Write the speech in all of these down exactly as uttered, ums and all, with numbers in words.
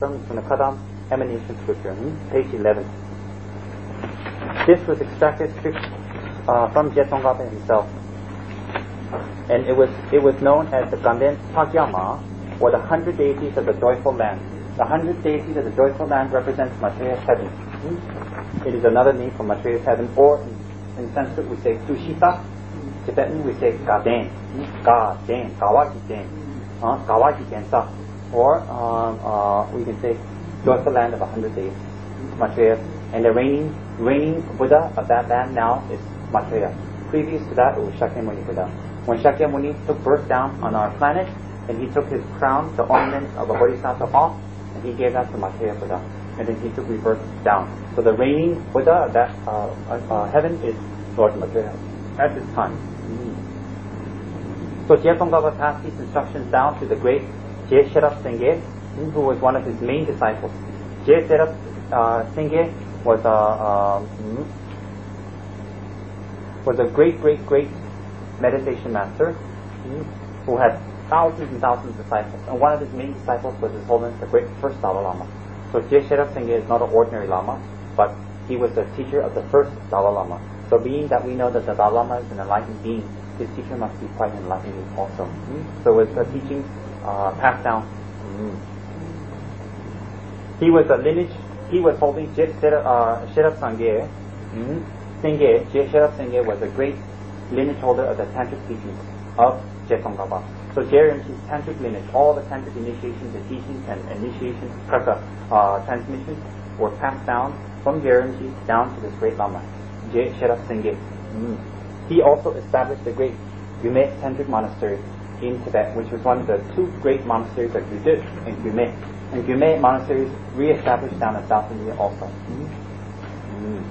from the Kadam emanation scripture, page eleven. This was extracted uh, from Jetongapa himself, and it was it was known as the Ganden Pagyama, or the hundred deities of the joyful land. The hundred deities of the joyful land represents Maitreya's heaven. It is another name for Maitreya's heaven, or in, in Sanskrit we say Tushita. Tibetan we say Gaden, Gaden, Gawaki-den, uh, Gawaki-densa, or um, uh, we can say joyful land of a hundred days, Maitreya. And the reigning reigning Buddha of that land now is Maitreya. Previous to that, it was Shakyamuni Buddha. When Shakyamuni took birth down on our planet, and he took his crown, the ornament of a bodhisattva off, and he gave that to Maitreya Buddha. And then he took rebirth down. So the reigning Buddha of that uh, uh, heaven is Lord Maitreya at this time. So Jetongapa passed these instructions down to the great Je Sherab Sengye, who was one of his main disciples. Je Sherab uh, Sengye was a uh, was a great, great, great meditation master who had thousands and thousands of disciples. And one of his main disciples was His Holiness the Great First Dalai Lama. So Je Sherab Sengye is not an ordinary Lama, but he was the teacher of the first Dalai Lama. So being that we know that the Dalai Lama is an enlightened being, his teacher must be quite enlightened also. Mm. So it's a teaching uh, passed down. Mm. He was a lineage, he was holding Je Sherab Sengye. Mm. Sengye, Je Sherab Sengye was a great lineage holder of the tantric teachings of Jetongapa. So Jerimchi's tantric lineage, all the tantric initiations, the teachings and initiations, uh, transmissions were passed down from Jerimchi down to this great Lama, Je Sherab Sengye. Mm. He also established the great Gyume Tantric Monastery in Tibet, which was one of the two great monasteries of Gyude and Gyume. And Gyume monasteries re-established down in South India also. Mm. Mm.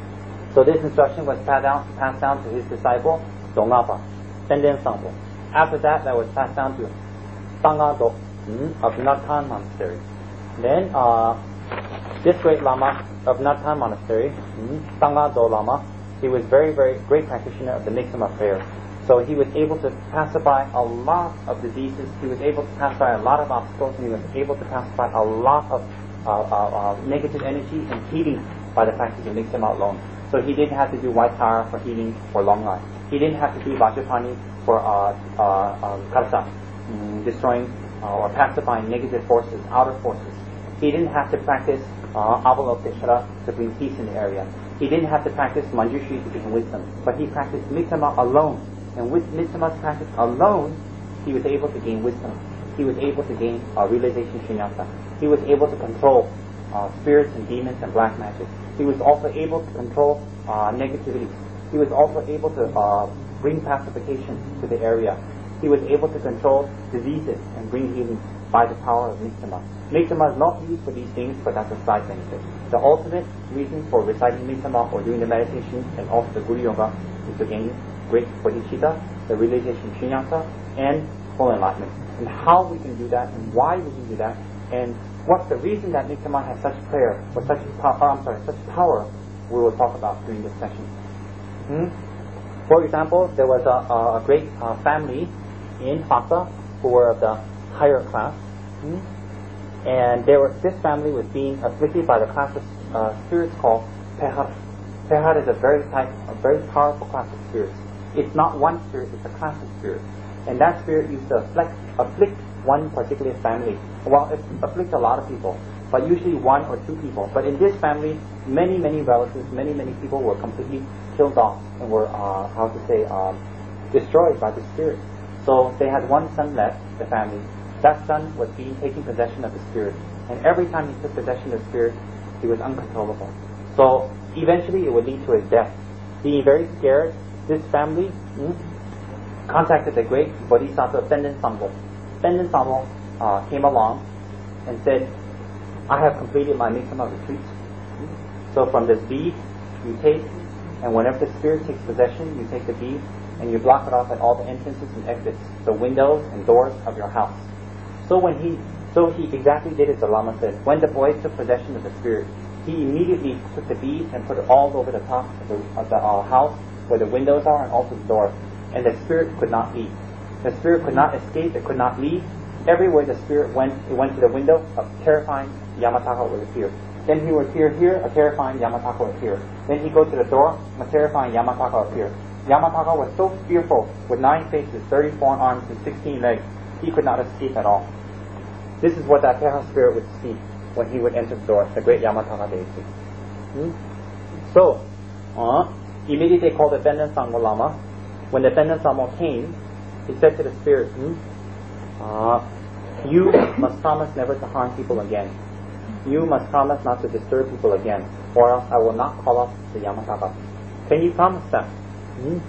So this instruction was passed down, passed down to his disciple, Dongapa, Tenden Sangpo. After that, that was passed down to Tangado mm, of Nathan Monastery. Then uh, this great Lama of Nathan Monastery, mm, Tangado Lama, he was very, very great practitioner of the Miksama prayer. So he was able to pacify a lot of diseases. He was able to pacify a lot of obstacles, and he was able to pacify a lot of uh, uh, uh, negative energy and healing by the practice of Miksama alone. So he didn't have to do white power for healing or long life. He didn't have to do Vajrapani for uh, uh, um, karsa, um, destroying uh, or pacifying negative forces, outer forces. He didn't have to practice uh, Avalokiteshvara to bring peace in the area. He didn't have to practice Manjushri to gain wisdom, but he practiced Miksama alone. And with Miksama's practice alone, he was able to gain wisdom. He was able to gain uh, realization shunyata. He was able to control uh, spirits and demons and black magic. He was also able to control uh, negativity. He was also able to uh, bring pacification to the area. He was able to control diseases and bring healing by the power of Miksama. Miksama is not used for these things, but that's a side benefit. The ultimate reason for reciting Miksama or doing the meditation and also the Guru Yoga is to gain great bodhicitta, the realization shunyata, and full enlightenment. And how we can do that, and why we can do that, and what's the reason that Miksama has such prayer, or such power, I'm sorry, such power, we will talk about during this session. Hmm? For example, there was a, a great uh, family in Phasa who were of the higher class, hmm? and they were, this family was being afflicted by the class of uh, spirits called Pehar. Pehar is a very type, a very powerful class of spirits. It's not one spirit, it's a class of spirits. And that spirit used to afflict, afflict one particular family. Well, it afflicts a lot of people, but usually one or two people. But in this family, many, many relatives, many, many people were completely killed off and were, uh, how to say, um, destroyed by the spirit. So they had one son left, the family. That son was being taking possession of the spirit. And every time he took possession of the spirit, he was uncontrollable. So eventually it would lead to his death. Being very scared, this family hmm, contacted the great Bodhisattva Tenden Sangpo. Tenden Sangpo uh, came along and said, I have completed my Miksama retreat. So from this bead, you take, and whenever the spirit takes possession, you take the bead and you block it off at all the entrances and exits, the windows and doors of your house. So when he, so he exactly did as the Lama said. When the boy took possession of the spirit, he immediately took the bead and put it all over the top of the, of the uh, house where the windows are and also the doors. And the spirit could not leave. The spirit could not escape, it could not leave. everywhere the spirit went, it went to the window, a terrifying Yamataka would appear. Then he would appear here, a terrifying Yamataka would appear. Then he'd go to the door, a terrifying Yamataka would appear. Yamataka was so fearful, with nine faces, thirty-four arms, and sixteen legs, he could not escape at all. This is what that Teha spirit would see when he would enter the door, the great Yamataka deity. Hmm? So, uh, immediately they called the Benden Sangmo Lama. When the Benden Sangmo came, he said to the spirit, hmm, uh, you must promise never to harm people again. You must promise not to disturb people again, or else I will not call up the Yamataka. Can you promise that? Hmm?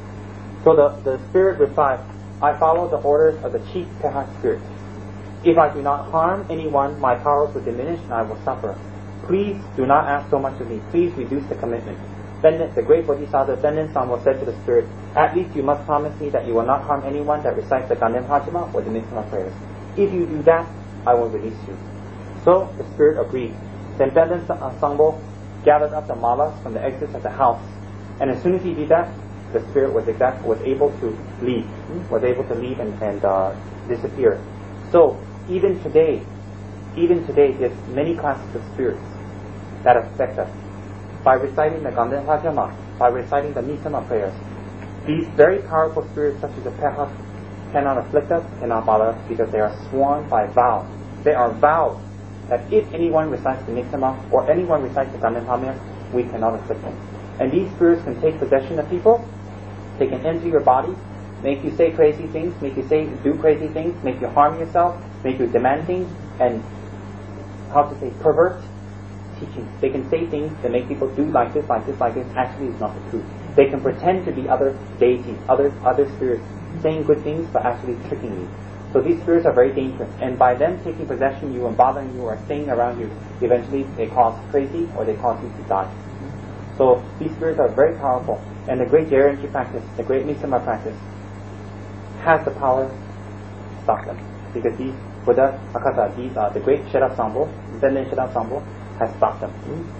So the, the spirit replied, I follow the orders of the chief Teha spirit. If I do not harm anyone, my powers will diminish and I will suffer. Please do not ask so much of me. Please reduce the commitment. Then the great Bodhisattva Benden Sangmo said to the spirit, at least you must promise me that you will not harm anyone that recites the Ganden Hachima or the Mitzvah prayers. If you do that, I will release you. So the spirit agreed. Then Benden Sangmo gathered up the malas from the exits of the house. And as soon as he did that, the spirit was exact, was able to leave, was able to leave and, and uh, disappear. So even today, even today, there's many classes of spirits that affect us. By reciting the Ganden Hachima, by reciting the Misama prayers, these very powerful spirits such as the Teha cannot afflict us, cannot bother us, because they are sworn by vow. They are vowed that if anyone recites the Misama or anyone recites the Ganden Hachima, we cannot afflict them. And these spirits can take possession of people, they can enter your body, make you say crazy things, make you say do crazy things, make you harm yourself, make you demand things, and how to say pervert teaching. They can say things that make people do like this, like this, like this. Actually, it's not the truth. They can pretend to be other deities, other other spirits, saying good things, but actually tricking you. So these spirits are very dangerous, and by them taking possession of you and bothering you or staying around you, eventually they cause crazy or they cause you to die. So these spirits are very powerful, and the great Jairinchi practice, the great Misama practice, has the power to stop them. Because these Buddha, Akasa, these are the great Sherab Sangpo, Benden Sherab Sangpo, has stopped them.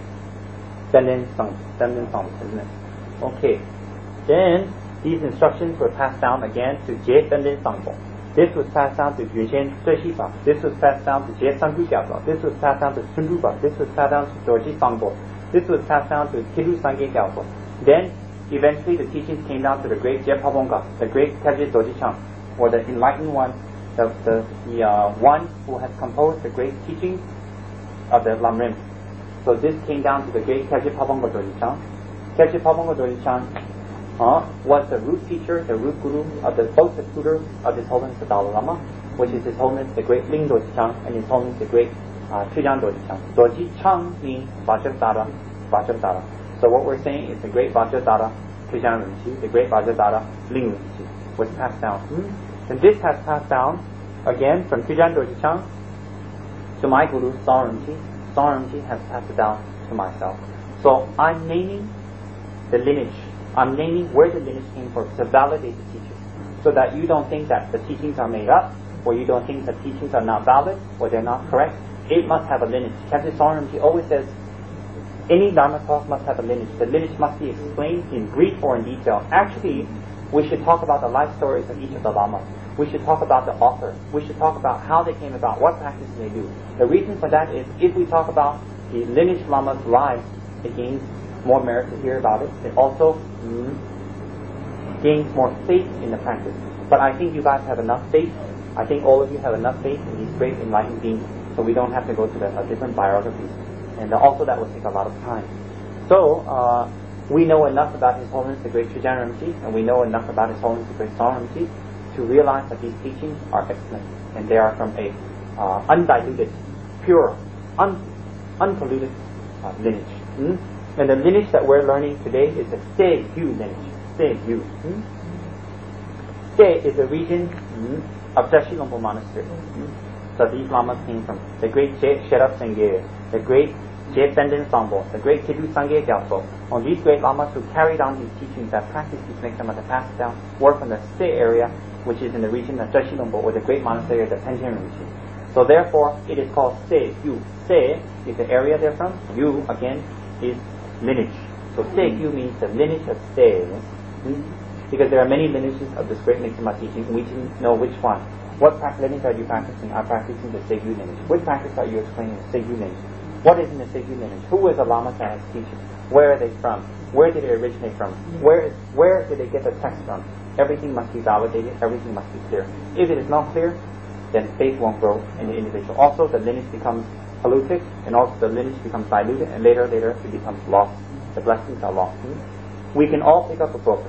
Benden Sangpo, Benden Sangpo, isn't it? Okay. Then these instructions were passed down again to Je Benden Sangpo. This was passed down to Yushen Treshipa. This was passed down to Je Sanggu Gyalpo. This was passed down to Sundupa. This was passed down to Dorji Sangpo. This was passed down to Kidu Sangye Gyalpo. Then eventually the teachings came down to the great Je Pabonga, the great Kajit Dorji Chang, or the enlightened one, the, the, the uh, one who has composed the great teachings of the Lamrim. So this came down to the great Kajit Pabonga Dorji Chang. Kajit Pabonga Dorji Chang uh, was the root teacher, the root guru of the both the tutor of His Holiness the Dalai Lama, which is His Holiness the great Ling Dorji Chang and His Holiness the great uh, Chujan Dorji Chang. Dorji Chang means Vajradhara, Vajradhara. So what we're saying is the great Vajradhara Chujan Rinpoche, the great Vajradhara Ling Rinpoche was passed down. Hmm? And this has passed down again from Chujan Dorji Chang to my guru Sawar Rinpoche. Sawar Rinpoche has passed it down to myself. So I'm naming the lineage. I'm naming where the lineage came from to validate the teachings, so that you don't think that the teachings are made up, or you don't think the teachings are not valid, or they're not correct. It must have a lineage. Captain Sawar Rinpoche always says, any Dharma talk must have a lineage. The lineage must be explained in brief or in detail. Actually, we should talk about the life stories of each of the Lamas. We should talk about the author. We should talk about how they came about, what practices they do. The reason for that is if we talk about the lineage Lama's lives, it gains more merit to hear about it. It also mm, gains more faith in the practice. But I think you guys have enough faith. I think all of you have enough faith in these great enlightened beings, so we don't have to go to the uh, different biographies. And uh, also that will take a lot of time. So, uh, we know enough about His Holiness the Great Chujan Rinpoche, and we know enough about His Holiness the Great Sawar Rinpoche to realize that these teachings are excellent, and they are from a uh, undiluted, pure, un, unpolluted uh, lineage. Hmm? And the lineage that we're learning today is the Se Yu lineage. Se Yu. Hmm? Se is the region hmm, of Dashi Lompo Monastery. Hmm? So these lamas came from the great Je Sherab Sangye, the great Je Benden Sangpo, the great Kidu Sangye Gyalpo. On these great lamas who carried on these teachings that practiced these Niksamata passed down were from the Se area, which is in the region of Dashi Lompo, or the great monastery of the Penchen Rinpoche. So therefore, it is called Se Yu. Se is the area they're from. Yu, again, is lineage. So Se Yu means the lineage of Se. Hmm? Because there are many lineages of this great Niksamata teaching, we didn't know which one. What lineage are you practicing? I'm practicing the Segyu lineage. What practice are you explaining the Segyu lineage? What is in the Segyu lineage? Who was the Lama Sa's teacher? Where are they from? Where did it originate from? Where is, where did they get the text from? Everything must be validated. Everything must be clear. If it is not clear, then faith won't grow in the individual. Also, the lineage becomes polluted, and also the lineage becomes diluted, and later, later, it becomes lost. The blessings are lost. Hmm? We can all pick up a book.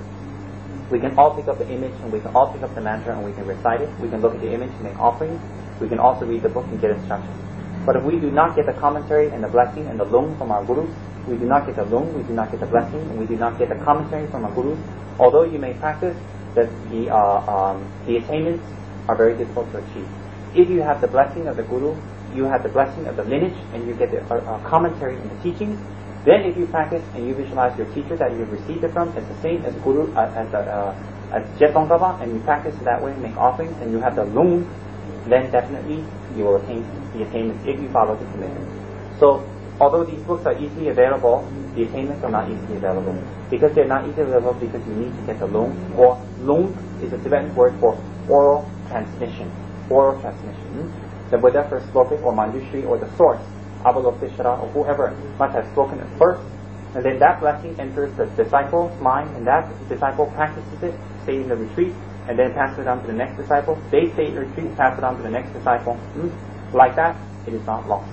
We can all pick up the image, and we can all pick up the mantra, and we can recite it. We can look at the image and make offerings. We can also read the book and get instructions. But if we do not get the commentary and the blessing and the lung from our gurus, we do not get the lung, we do not get the blessing, and we do not get the commentary from our gurus, although you may practice, that the uh, um, the attainments are very difficult to achieve. If you have the blessing of the guru, you have the blessing of the lineage, and you get the uh, uh, commentary and the teachings, then if you practice and you visualize your teacher that you've received it from as the same as guru, uh, as the uh, as Jetongkaba, and you practice that way, make offerings, and you have the lung, then definitely you will attain the attainments if you follow the commitment. So, although these books are easily available, the attainments are not easily available. Because they're not easily available because you need to get the lung, or lung is a Tibetan word for oral transmission. Oral transmission. Hmm? The Buddha first spoke it, or Manjushri, or the source, Avalokiteshvara, or whoever must have spoken it first, and then that blessing enters the disciple's mind, and that disciple practices it, stay in the retreat, and then pass it on to the next disciple. They stay in the retreat, pass it on to the next disciple. Hmm? Like that, it is not lost.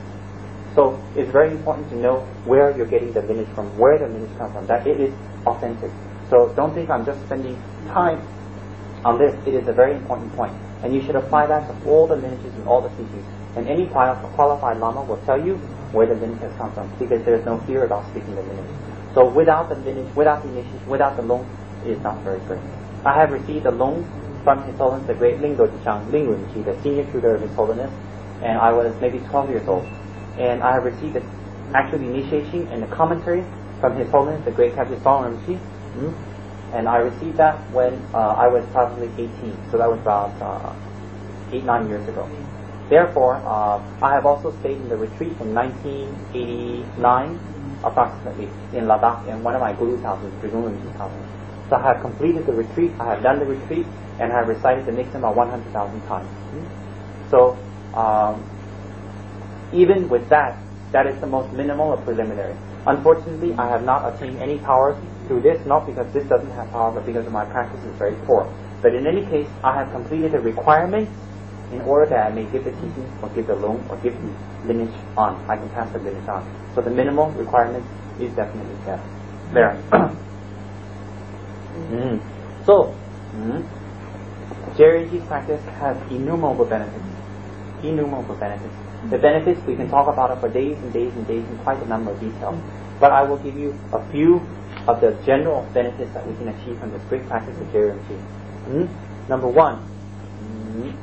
So it's very important to know where you're getting the lineage from, where the lineage comes from, that it is authentic. So don't think I'm just spending time on this. It is a very important point. And you should apply that to all the lineages and all the teachings. And any qualified Lama will tell you where the lineage has come from, because there is no fear about speaking the lineage. So without the lineage, without the initiation, without the Long, it is not very great. I have received the Long from His Holiness the Great Ling Dorjichang, Ling Runchi, the senior tutor of His Holiness, and I was maybe twelve years old. And I have received the actual initiation and the commentary from His Holiness the Great Kapja Song Rinpoche, mm? and I received that when uh, I was probably eighteen, so that was about uh, eight, nine years ago. Therefore, uh, I have also stayed in the retreat from nineteen eighty-nine, approximately, in Ladakh, in one of my Guru's houses, Drigung Rinpoche's house. So I have completed the retreat, I have done the retreat, and I have recited the Niksen about one hundred thousand times. Mm? So, um, even with that, that is the most minimal or preliminary. Unfortunately, I have not attained any powers through this, not because this doesn't have power, but because my practice is very poor. But in any case, I have completed the requirements in order that I may give the teaching, or give the loan, or give the lineage on. I can pass the lineage on. So the minimal requirement is definitely there. There. mm. So, mm, J R N's practice has innumerable benefits. Innumerable benefits. The benefits, we can talk about it for days and days and days in quite a number of details. But I will give you a few of the general benefits that we can achieve from this great practice of J R N G. Mm? Number one, mm,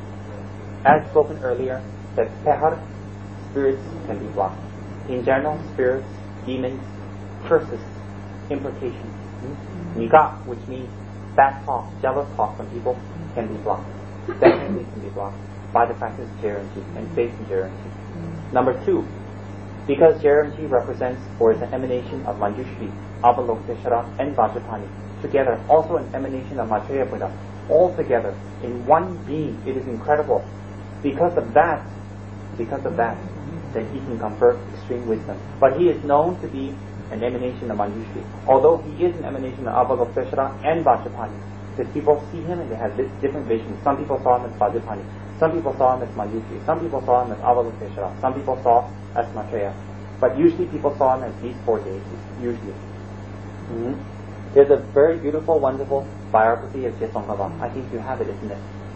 as spoken earlier, that pehar, spirits can be blocked. In general, spirits, demons, curses, imprecations. Mm? Niga, which means bad talk, jealous talk from people, can be blocked. Definitely can be blocked by the practice of J R N G and faith in J R N G. Number two, because J R N G represents or is an emanation of Manjushri, Avalokiteshvara, and Vajrapani, together, also an emanation of Maitreya Buddha, all together in one being, it is incredible. Because of that, because of that, then he can confer extreme wisdom. But he is known to be an emanation of Manjushri, although he is an emanation of Avalokiteshvara and Vajrapani. Because people see him and they have different visions. Some people saw him as Vajrapani. Some people saw him as Manjushri. Some people saw him as Avalokiteshvara. Some people saw as Maitreya. But usually people saw him as these four deities. Usually. Mm-hmm. There's a very beautiful, wonderful biography of Jetsongkhapa. I think you have it, isn't it?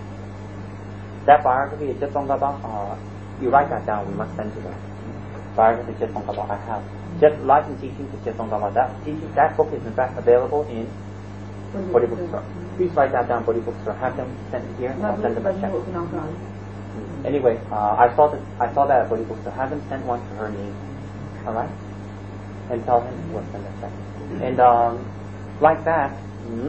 That biography of Jetsongkhapa, uh, you write that down. We must send to them. Biography of Jetsongkhapa, I have. Just Life and Teachings of Jetsongkhapa. That teaching, that book is in fact available in Bodhi Bookstore. Please write that down, Bodhi Bookstore. Have them sent here. I'll send them a check. Anyway, uh, I saw that I saw that at Bodhi Bookstore. Have them send one to her name. All right, and tell him we'll send a check. And um, like that, mm-hmm,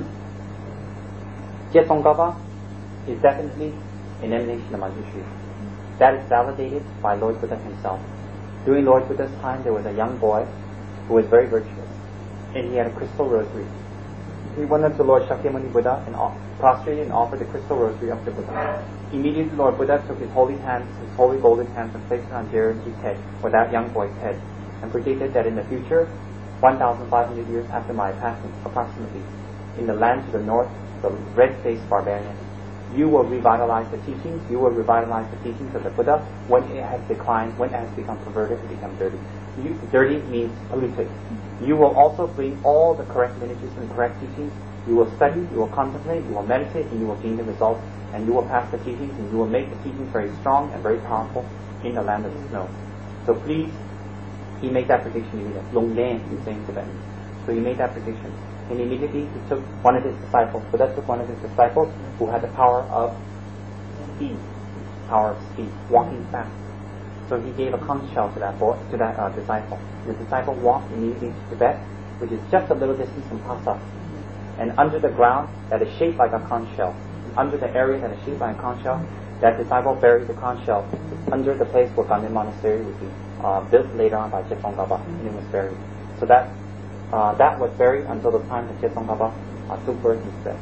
Jetsongkhapa is definitely an emanation of Manjushri. That is validated by Lord Buddha himself. During Lord Buddha's time, there was a young boy who was very virtuous, and he had a crystal rosary. he went up to Lord Shakyamuni Buddha and prostrated and offered the crystal rosary of the Buddha. Immediately Lord Buddha took his holy hands, his holy golden hands, and placed it on Jayaranti's head, or that young boy's head, and predicted that in the future, one thousand five hundred years after my passing, approximately, in the land to the north, the red-faced barbarians, you will revitalize the teachings, you will revitalize the teachings of the Buddha when it has declined, when it has become perverted, to become dirty. You, dirty means polluted. You will also bring all the correct lineages and correct teachings. You will study, you will contemplate, you will meditate, and you will gain the results, and you will pass the teachings, and you will make the teachings very strong and very powerful in the land of the snow. So please, he made that prediction immediately. Long Lan, he's saying Tibetan. So he made that prediction. And immediately he took one of his disciples. So that took one of his disciples who had the power of speed, power of speed, walking fast. So he gave a conch shell to that boy, to that uh, disciple. The disciple walked immediately to Tibet, which is just a little distance from Lhasa. And under the ground that is shaped like a conch shell, under the area that is shaped like a conch shell, that disciple buried the conch shell under the place where Ganden Monastery would be uh, built later on by Jetong Gaba, and it was buried. So that uh, that was buried until the time that Jetong Gaba uh, took birth instead.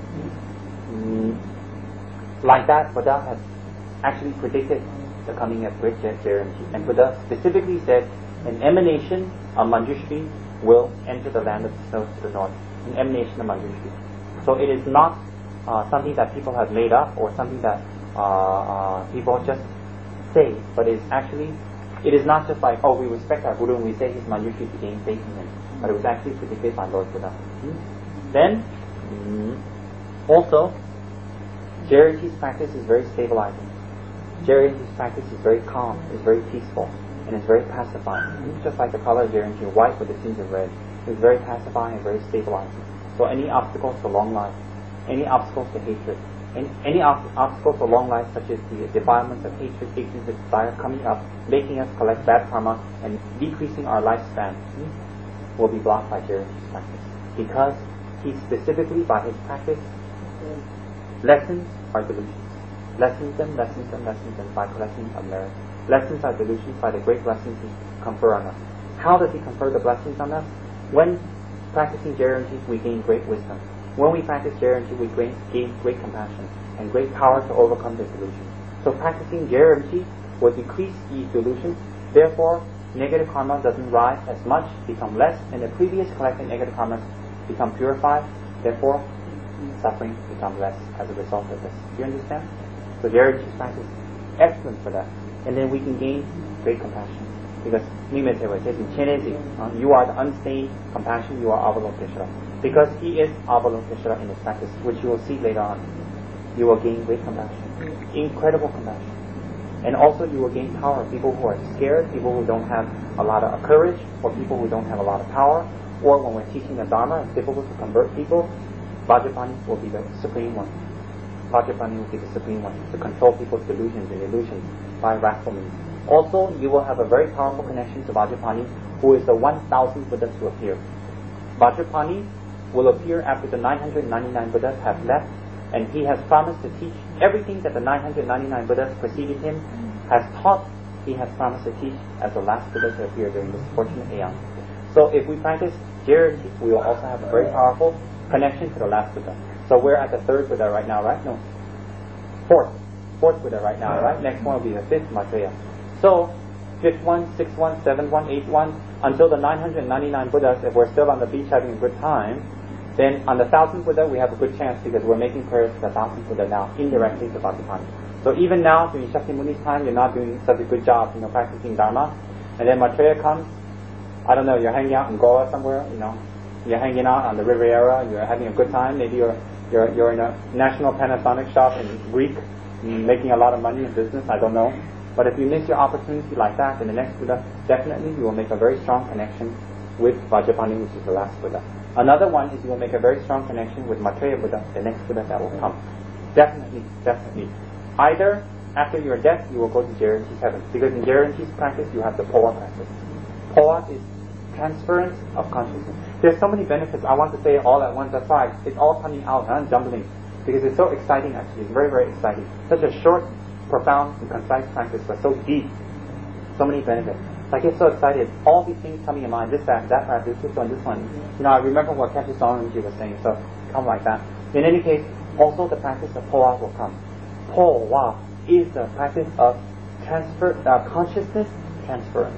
Mm. Like that, Buddha has actually predicted the coming of great Jayaranti. And Buddha specifically said an emanation of Manjushri will enter the land of the snow to the north. An emanation of Manjushri. So it is not uh, something that people have made up or something that uh, uh, people just say, but it's actually, it is not just like, oh, we respect our Guru and we say he's Manjushri to gain faith in him, but it was actually predicted by Lord Buddha. Hmm? Then, hmm, also, Jayaranti's practice is very stabilizing. Jayaranti's practice is very calm, is very peaceful, and is very pacifying. It's just like the color of Jayaranti, white with the tinge of red. It's very pacifying and very stabilizing. So any obstacles to long life, any obstacles to hatred, and any ob- obstacles to long life, such as the defilements of hatred, ignorance, and desire coming up, making us collect bad karma, and decreasing our lifespan, will be blocked by Jayaranti's practice. Because he specifically, by his practice, lessons are delusions. Lessons them, lessons them, lessons them by collecting of merit. Lessons are delusions by the great blessings he confer on us. How does he confer the blessings on us? When practicing Jayaranti, we gain great wisdom. When we practice Jayaranti, we gain, gain great compassion and great power to overcome the delusions. So practicing Jayaranti will decrease these delusions. Therefore, negative karma doesn't rise as much, become less, and the previous collected negative karma become purified. Therefore, suffering becomes less as a result of this. Do you understand? So Jayaranti's practice is excellent for that. And then we can gain great compassion. Because Nimetewa says in Chinese, uh, you are the unstained compassion, you are Avalokiteshvara. Because he is Avalokiteshvara in his practice, which you will see later on. You will gain great compassion. Incredible compassion. And also you will gain power. People who are scared, people who don't have a lot of courage, or people who don't have a lot of power, or when we're teaching the Dharma, it's difficult to convert people, Vajrapani will be the supreme one. Vajrapani will be the supreme one to control people's delusions and illusions by wrathful means. Also, you will have a very powerful connection to Vajrapani, who is the one thousandth Buddha to appear. Vajrapani will appear after the nine hundred ninety-nine Buddhas have left, and he has promised to teach everything that the nine hundred ninety-nine Buddhas preceding him has taught. He has promised to teach as the last Buddha to appear during this fortunate aeon. So if we practice Jayaranti, we will also have a very powerful connection to the last Buddha. So we're at the third Buddha right now, right? No. Fourth. Fourth Buddha right now, right? Next one will be the fifth Maitreya. So, fifth one, sixth one, seventh one, eighth one, until the nine hundred ninety-nine Buddhas, if we're still on the beach having a good time, then on the thousandth Buddha we have a good chance because we're making prayers to the thousandth Buddha now, indirectly to Vajrapani. So even now, during Shakyamuni's time, you're not doing such a good job, you know, practicing Dharma. And then Maitreya comes, I don't know, you're hanging out in Goa somewhere, you know, you're hanging out on the Riviera, you're having a good time, maybe you're you're you're in a national Panasonic shop in Greek, making a lot of money in business, I don't know. But if you miss your opportunity like that, then the next Buddha, definitely you will make a very strong connection with Vajrapani, which is the last Buddha. Another one is you will make a very strong connection with Maitreya Buddha, the next Buddha that will come. Definitely, definitely. Either after your death, you will go to Jayaranti's heaven. Because in Jayaranti's practice, you have the Poa practice. Poa is transference of consciousness. There's so many benefits. I want to say it all at once. That's why it's all coming out, huh? Jumbling. Because it's so exciting, actually. It's very, very exciting. Such a short, profound, and concise practice, but so deep. So many benefits. I get so excited. All these things coming in mind. This, that, that practice, this one, this one. You know, I remember what Khenpo Sonrinji was saying, so come like that. In any case, also the practice of Powa will come. Powa is the practice of transfer, uh, consciousness transference.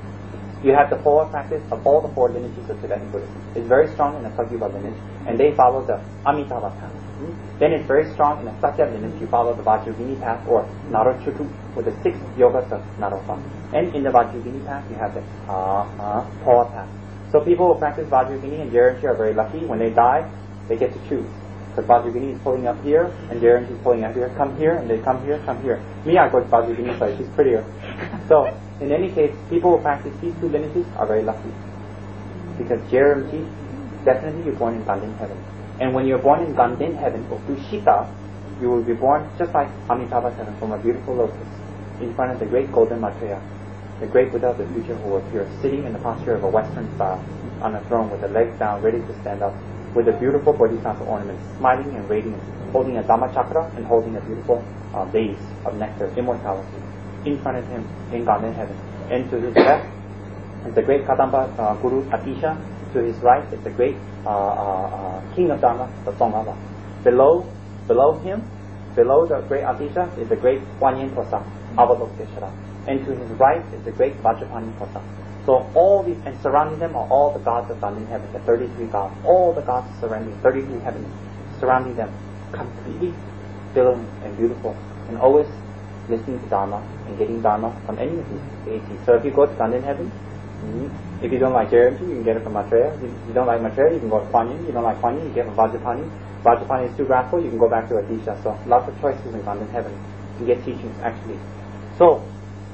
You have the Powa practice of all the four lineages of Tibetan Buddhism. It's very strong in the Sakyupa lineage, and they follow the Amitabha path. Mm-hmm. Then it's very strong in the Sakya lineage. You follow the Vajrayogini path or Narochutu with the six yogas of Naropa. And in the Vajrayogini path, you have the uh, uh, Powa path. So people who practice Vajrayogini and Gyeonggi are very lucky. When they die, they get to choose. Because Vajrayogini is pulling up here, and Gyeonggi is pulling up here. Come here, and they come here, come here. Me, I go to Vajrayogini side. She's prettier. So, in any case, people who practice these two lineages are very lucky. Because Gyeonggi, definitely you're born in Ganden heaven. And when you're born in Ganden heaven, or Dushita, you will be born just like Amitabha heaven from a beautiful lotus in front of the great golden Maitreya, the great Buddha of the future who will appear, sitting in the posture of a Western style on a throne with the legs down, ready to stand up, with a beautiful bodhisattva ornament, smiling and radiant, holding a Dhamma chakra and holding a beautiful uh, vase of nectar, immortality, in front of him in Ganden heaven. And to his left is the great Kadamba uh, Guru Atisha. To his right is the great uh, uh, uh, King of Dharma, the Tsongkhapa. Below, below him, below the great Atisha is the great Guanyin Posa, Avalokiteshvara. And to his right is the great Vajrapani Posa. So all these, and surrounding them are all the gods of Ganden heaven, the thirty-three gods. All the gods surrounding, thirty-three heavens, surrounding them, completely billowing and beautiful, and always listening to Dharma and getting Dharma from any of these deities. So if you go to Ganden heaven, mm-hmm. If you don't like Gyeonggi, you can get it from Maitreya. If you don't like Maitreya, you can go to Kuan Yin. You don't like Kuan Yin, you get it from Vajrapani. Vajrapani is too wrathful, you can go back to Atisha. So lots of choices in Ganden heaven to get teachings actually. So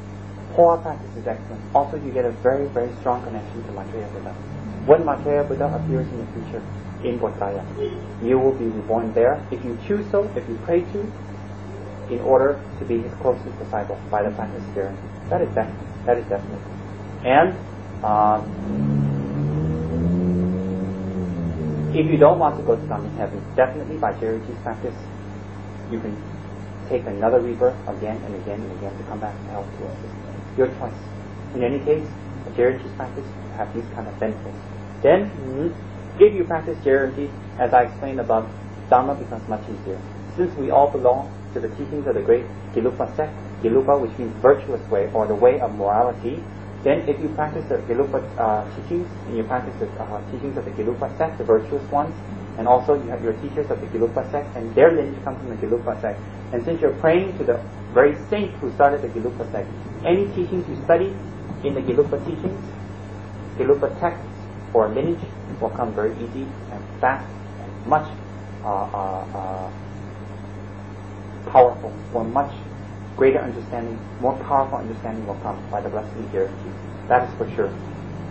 Powa practice is excellent. Also you get a very, very strong connection to Maitreya Buddha. When Maitreya Buddha appears in the future in Bodh Gaya, you will be reborn there if you choose so, if you pray to, in order to be his closest disciple by the practice of Gyeonggi. That is definite. That is definite. And Uh, if you don't want to go to Ganden heaven, definitely by Gyeonggi's practice, you can take another rebirth again and again and again to come back to help you. Your choice. In any case, a Gyeonggi's practice you have these kind of benefits. Then, mm-hmm, if you practice Gyeonggi, as I explained above, Dharma becomes much easier. Since we all belong to the teachings of the great Gelugpa sect, Gelugpa, which means virtuous way or the way of morality, then if you practice the Gelugpa uh, teachings, and you practice the uh, teachings of the Gelugpa sect, the virtuous ones, and also you have your teachers of the Gelugpa sect, and their lineage comes from the Gelugpa sect. And since you're praying to the very saint who started the Gelugpa sect, any teachings you study in the Gelugpa teachings, Gelugpa texts or lineage will come very easy and fast and much uh, uh, uh, powerful, or much greater understanding, more powerful understanding will come by the blessing of Gyeonggi. That is for sure.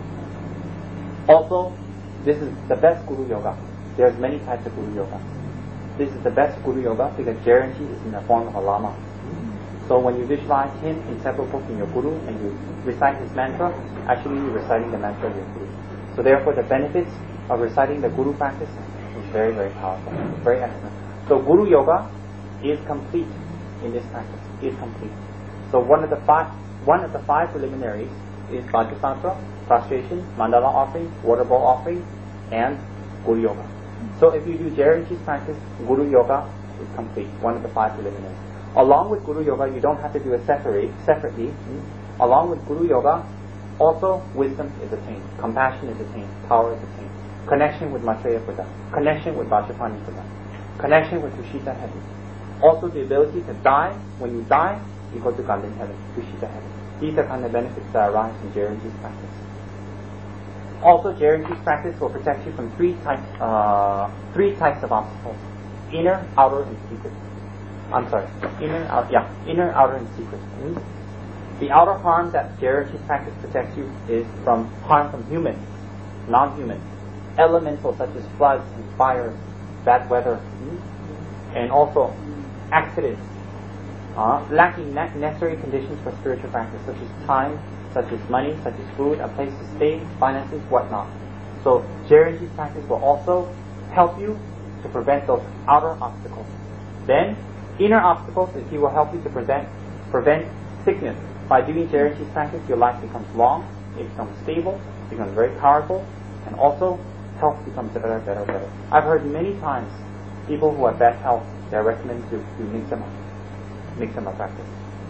Also, this is the best Guru Yoga. There's many types of Guru Yoga. This is the best Guru Yoga because Gyeonggi is in the form of a Lama. So when you visualize him inseparable from your Guru and you recite his mantra, actually you're reciting the mantra of your Guru. So therefore the benefits of reciting the Guru practice is very, very powerful. Very excellent. So Guru Yoga is complete in this practice. Is complete. So one of the five one of the five preliminaries is Vajrasantra, prostration, mandala offering, water bowl offering, and Guru Yoga. So if you do Gyeonggi's practice, Guru Yoga is complete. One of the five preliminaries. Along with Guru Yoga, you don't have to do it separate, separately. Mm-hmm. Along with Guru Yoga, also wisdom is attained, compassion is attained, power is attained, connection with Maitreya Buddha, connection with Vajrapani Buddha, connection with Tushita heaven. Also the ability to die. When you die, you go to Ganden heaven, Tushita heaven. These are kind of benefits that arise from Gyeonggi's practice. Also, Gyeonggi's practice will protect you from three types, uh, three types of obstacles: inner, outer, and secret. I'm sorry, inner, out, yeah, inner, outer, and secret. Mm-hmm. The outer harm that Gyeonggi's practice protects you is from harm from humans, non-human, elemental such as floods and fires, bad weather, mm-hmm. and also accidents, uh, lacking ne- necessary conditions for spiritual practice, such as time, such as money, such as food, a place to stay, finances, whatnot. So Gyeonggi's practice will also help you to prevent those outer obstacles. Then, inner obstacles is he will help you to prevent prevent sickness, by doing Jairinchi's practice, your life becomes long, it becomes stable, it becomes very powerful, and also health becomes better, better, better. I've heard many times people who have bad health, they're recommended to, to mix them up, mix them up practice.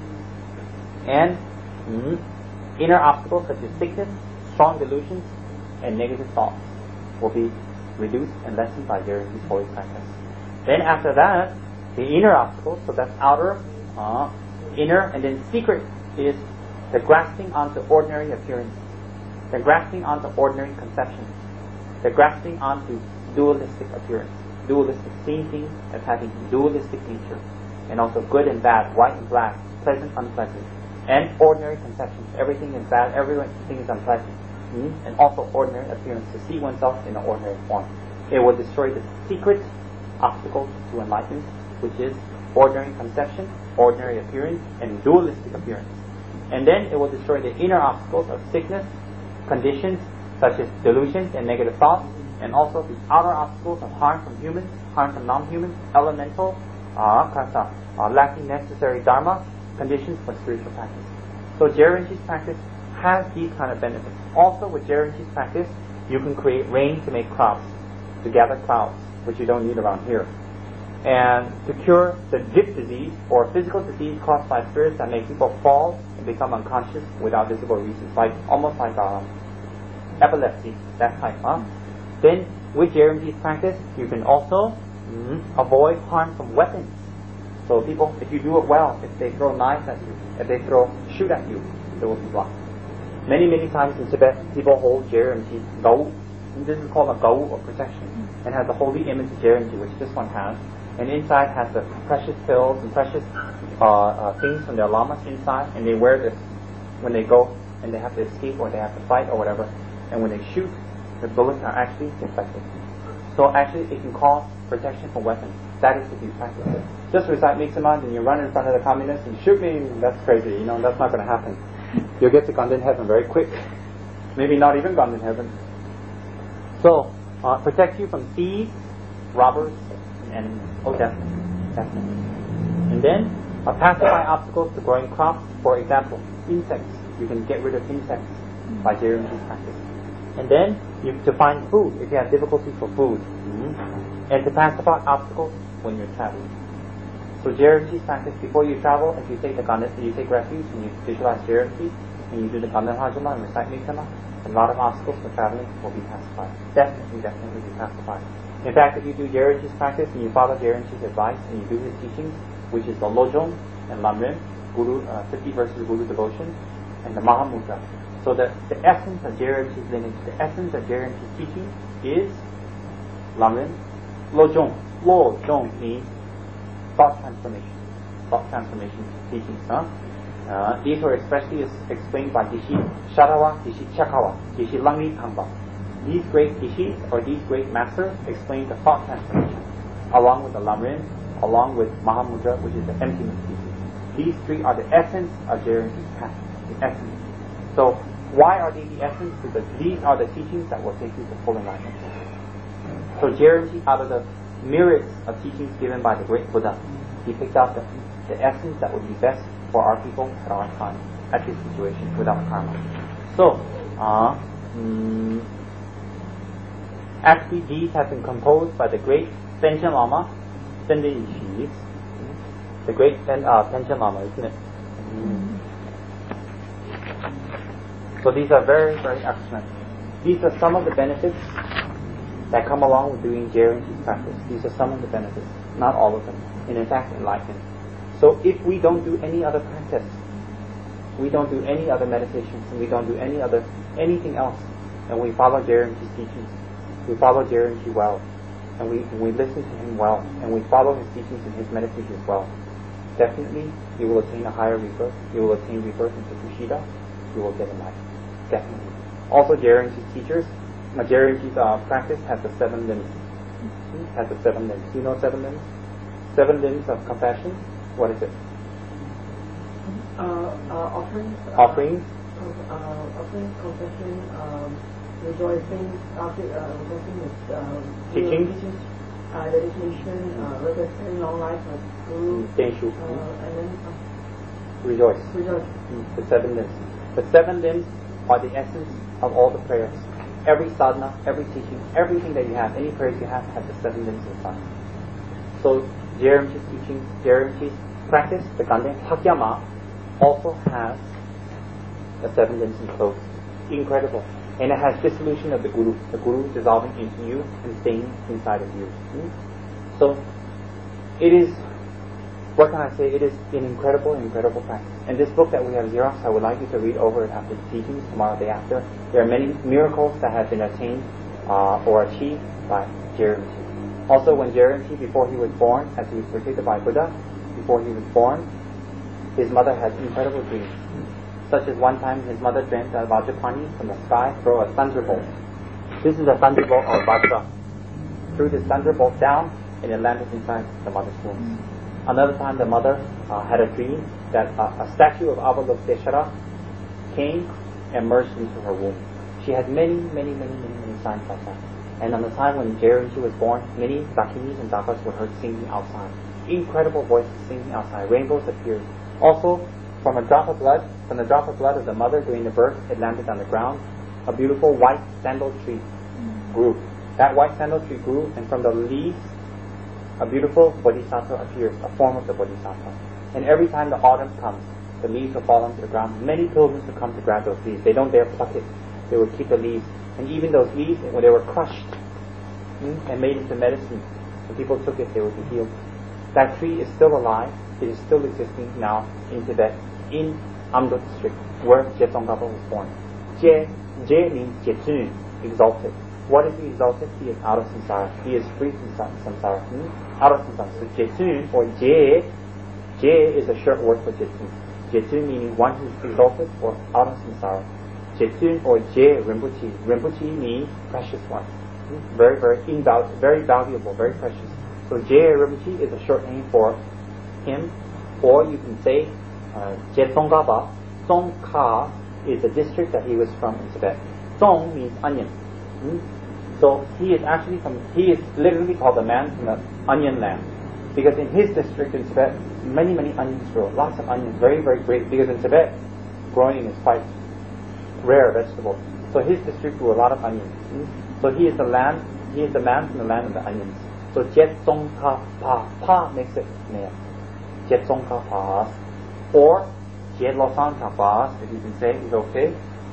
And mm, inner obstacles such as sickness, strong delusions, and negative thoughts will be reduced and lessened by Jairinchi's holy practice. Then after that, the inner obstacles, so that's outer, uh, inner, and then secret is the grasping onto ordinary appearance, the grasping onto ordinary conception, the grasping onto dualistic appearance, dualistic, seeing things as having dualistic nature, and also good and bad, white and black, pleasant, unpleasant, and ordinary conceptions. Everything is bad, everything is unpleasant, mm? and also ordinary appearance, to see oneself in an ordinary form. It will destroy the secret obstacle to enlightenment, which is ordinary conception, ordinary appearance, and dualistic appearance. And then it will destroy the inner obstacles of sickness, conditions such as delusions and negative thoughts, and also the outer obstacles of harm from humans, harm from non-humans, elemental, uh, kasa, uh, lacking necessary dharma, conditions for spiritual practice. So Jairinchi's practice has these kind of benefits. Also with Jairinchi's practice, you can create rain to make crops, to gather clouds, which you don't need around here. And to cure the dip disease, or physical disease caused by spirits that make people fall and become unconscious without visible reasons, like almost like um, epilepsy, that type. Huh? Then with Jairinchi's practice, you can also mm, avoid harm from weapons. So people, if you do it well, if they throw knives at you, if they throw shoot at you, they will be blocked. Many, many times in Tibet, people hold Jairinchi's gao. This is called a gao of protection, and has the holy image of Jairinchi, which this one has. And inside has the precious pills and precious uh, uh, things from their lamas inside, and they wear this when they go and they have to escape or they have to fight or whatever. And when they shoot, the bullets are actually deflected. So actually, it can cause protection from weapons. That is if you practice it. Just recite Mixaman and you run in front of the communists and shoot me, that's crazy. You know, that's not going to happen. You'll get to Ganden heaven very quick. Maybe not even Ganden heaven. So, uh, protect you from thieves, robbers, and oh, definitely, definitely. And then, uh, pacify obstacles to growing crops. For example, insects. You can get rid of insects by Jairinchi's practice. And then, you to find food if you have difficulty for food, mm-hmm. and to pacify obstacles when you're traveling. So Jairinchi's practice, before you travel, if you take the Ganden, you take refuge and you visualize Jairinchi, and you do the Ganden Hajima and recite Mixama, a lot of obstacles for traveling will be pacified. Definitely, definitely be pacified. In fact, if you do Jairinchi's practice and you follow Jairinchi's advice and you do his teachings, which is the Lojong and Lamrim, Guru, uh, fifty verses of Guru devotion, and the Mahamudra. So the, the essence of Jairinchi's lineage, the essence of Jairinchi's teaching is Lamrim. Lojong. Lojong means thought transformation. Thought transformation teachings. Huh? Uh, these were especially explained by Dishi Sharawa, Dishi Chakawa, Dishi Langli Tangba. These great Dishis, or these great masters, explain the thought transformation, along with the Lamrim, along with Mahamudra, which is the emptiness teaching. These three are the essence of Jairinchi's path, the essence. So, why are they the essence? Because these are the teachings that will take you to full enlightenment. So Jairinchi, out of the myriads of teachings given by the great Buddha, he picked out the, the essence that would be best for our people at our time, at this situation, without karma. So, uh, mm, actually these have been composed by the great Panchen Lama, Senden Yishi, the great Pen, uh, Panchen Lama, isn't it? Mm. So these are very, very excellent. These are some of the benefits that come along with doing Jairinchi's practice. These are some of the benefits, not all of them, and in fact enlightenment. So if we don't do any other practice, we don't do any other meditations, and we don't do any other anything else, and we follow Jairinchi's teachings, we follow Jairinchi well, and we and we listen to him well, and we follow his teachings and his meditations well, definitely you will attain a higher rebirth. You will attain rebirth into Kushida. You will get enlightened. Definitely. Also, Jairinchi's teachers, uh, Jairinchi's uh, practice has the seven limbs. Has the seven limbs. You know seven limbs? Seven limbs of compassion. What is it? Uh, uh, offerings. Uh, offerings. Uh, offerings, compassion, um, rejoicing, after, uh, rejoicing with um, teachings, teachings uh, dedication, uh, rejoicing long life, like Guru, Denshu. uh, and then uh, Rejoice. Rejoice. The seven limbs. The seven limbs are the essence of all the prayers. Every sadhana, every teaching, everything that you have, any prayers you have, have the seven limbs inside. So J R M G's teaching, J R M G's practice, the Ganden Pakyama, also has the seven limbs enclosed. Incredible. And it has dissolution of the Guru, the Guru dissolving into you and staying inside of you. Hmm? So it is, what can I say, it is an incredible, incredible practice. And this book that we have Xerox, I would like you to read over it after the teachings, tomorrow, day after. There are many miracles that have been attained uh, or achieved by J R M G. Also, when J R M G, before he was born, as he was predicted by Buddha, before he was born, his mother had incredible dreams. Such as one time his mother dreamt that Vajrapani from the sky throw a thunderbolt. This is a thunderbolt of Vajra. Threw this thunderbolt down and it landed inside the mother's womb. Another time the mother uh, had a dream that uh, a statue of Avalokiteshvara came and merged into her womb. She had many, many, many, many, many signs like that. And on the time when J R M G was born, many Dakinis and Dakas were heard singing outside. Incredible voices singing outside. Rainbows appeared. Also, from a drop of blood, from the drop of blood of the mother during the birth, it landed on the ground. A beautiful white sandal tree grew. That white sandal tree grew, and from the leaves, a beautiful bodhisattva appears, a form of the bodhisattva. And every time the autumn comes, the leaves will fall onto the ground. Many pilgrims will come to grab those leaves. They don't dare pluck it. They will keep the leaves. And even those leaves, when they were crushed hmm, and made into medicine, when people took it, they would be healed. That tree is still alive. It is still existing now in Tibet, in Amdo district, where Je Tsongkhapa was born. Je, Je means Jetsun, exalted. What is he exalted? He is out of samsara. He is free from samsara. Hmm? Out of samsara. So Jetsun, or Je, Je is a short word for Jetsun. Jetsun meaning one who is exalted or out of samsara. Jetsun or Je Rinpoche. Rinpoche means precious one. Hmm? Very, very invaluable, very valuable, very precious. So Je Rinpoche is a short name for him, or you can say uh, Je Tsongkhapa. Tsongkha is the district that he was from in Tibet. Tsong means onion. Hmm? So he is actually from, he is literally called the man from the onion land. Because in his district in Tibet, many, many onions grow. Lots of onions, very, very great. Because in Tibet, growing is quite rare vegetable. So his district grew a lot of onions. Hmm? So he is the land, he is the man from the land of the onions. So Je Tsongkhapa, Pa makes it male. Je Tsongkhapa, or Je Losang Chapa, if you can say, is okay.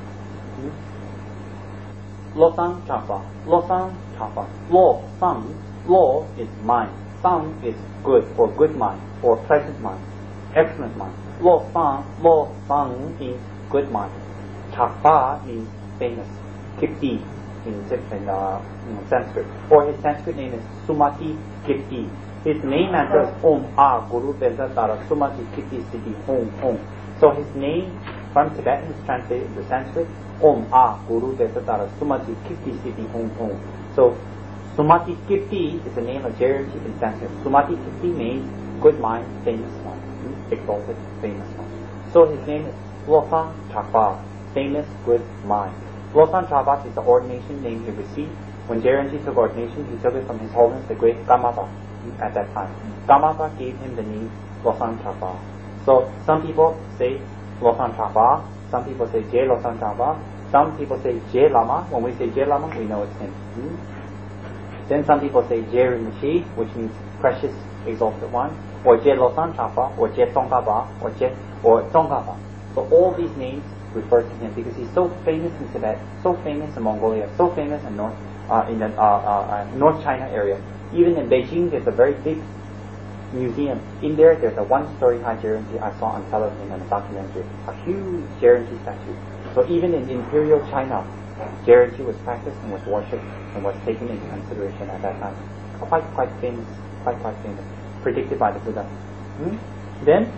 Hmm? Losang Chapa, Losang Chapa. Lo, Sang, Lo is mind. Sang is good, or good mind, or pleasant mind, excellent mind. Lo Sang, Lo Sang means good mind. Chapa means famous. Kipti means in uh, Sanskrit. Or his Sanskrit name is Sumati Kipti. His name mantra is Om A Guru Beza Tara Sumati Kipti Siddhi Om Om. So his name from Tibetan is translated into Sanskrit Om A Guru Beza Tara Sumati Kipti Siddhi Om Om. So Sumati Kipti is the name of J R M G in Sanskrit. Sumati Kipti means good mind, famous one, exalted, famous one. So his name is Losang Chakpa, famous good mind. Losang Chakpa is the ordination name he received. When J R M G took ordination, he took it from His Holiness the Great Gamapa at that time. Gamapa gave him the name Losang Chakpa. So some people say Losang Chakpa, some people say J Losang Chakpa, some people say J Lama. When we say J Lama, we know it's him. Hmm? Then some people say Je Rinpoche, which means precious, exalted one, or Je Losang Chapa, or Je Tsongkhapa, or Je or Tsongkhapa. So all these names refer to him because he's so famous in Tibet, so famous in Mongolia, so famous in North uh, in the uh, uh, uh, North China area. Even in Beijing, there's a very big museum. In there, there's a one-story high J R M G I saw on television in a documentary, a huge J R M G statue. So even in Imperial China, J R M G was practiced and was worshipped and was taken into consideration at that time. Quite, quite famous, quite, quite famous. Predicted by the Buddha. Hmm? Then,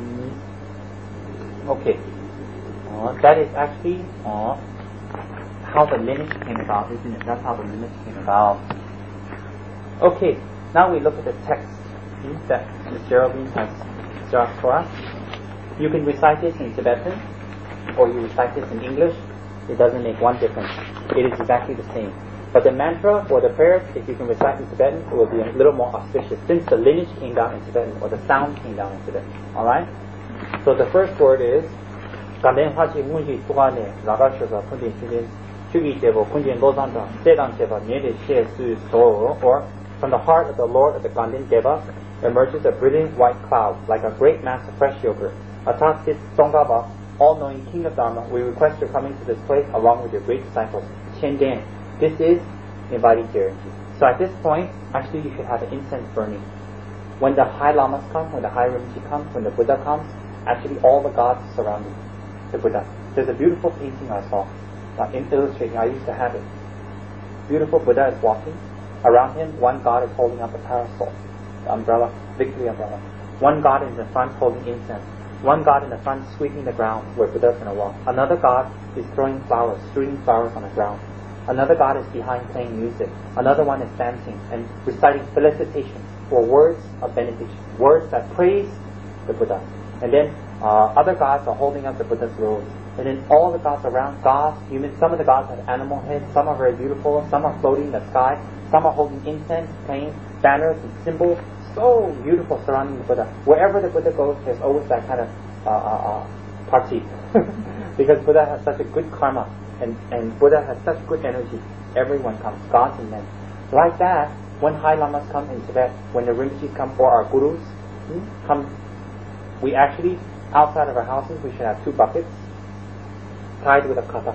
mm, okay, uh, that is actually uh, how the lineage came about, isn't it? That's how the lineage came about. Okay, now we look at the text hmm, that Miz Geraldine has drawn for us. You can recite this in Tibetan, or you recite this in English. It doesn't make one difference. It is exactly the same. But the mantra or the prayer, if you can recite in Tibetan, it will be a little more auspicious since the lineage came down in Tibetan or the sound came down in Tibetan. Alright? So the first word is 간den화지 문지 두간에 나가셔서 군진 주진 주기제보 군진 노산다 세단제바 내리 시에수소 or from the heart of the Lord of the Ganden Deva emerges a brilliant white cloud like a great mass of fresh yogurt. Atop this Songgaba, all-knowing king of Dharma, we request your coming to this place along with your great disciples. Shendan. This is inviting guarantee. So at this point, actually you should have an incense burning. When the high lamas come, when the high Rinpoche comes, when the Buddha comes, actually all the gods surrounding the Buddha. There's a beautiful painting I saw uh, in illustrating. I used to have it. Beautiful Buddha is walking. Around him, one god is holding up a parasol, the umbrella, victory umbrella. One god is in the front holding incense. One god in the front sweeping the ground where Buddha is going to walk. Another god is throwing flowers, strewing flowers on the ground. Another god is behind playing music. Another one is dancing and reciting felicitations or words of benediction, words that praise the Buddha. And then uh, other gods are holding up the Buddha's robes. And then all the gods around, gods, humans, some of the gods have animal heads, some are very beautiful, some are floating in the sky, some are holding incense, playing banners and symbols, so beautiful surrounding the Buddha. Wherever the Buddha goes, there's always that kind of uh, uh, uh, party. Because Buddha has such a good karma, and, and Buddha has such good energy. Everyone comes, gods and men. Like that, when high lamas come in Tibet, when the Rinpoches come for our gurus, hmm, come, we actually, outside of our houses, we should have two buckets tied with a kata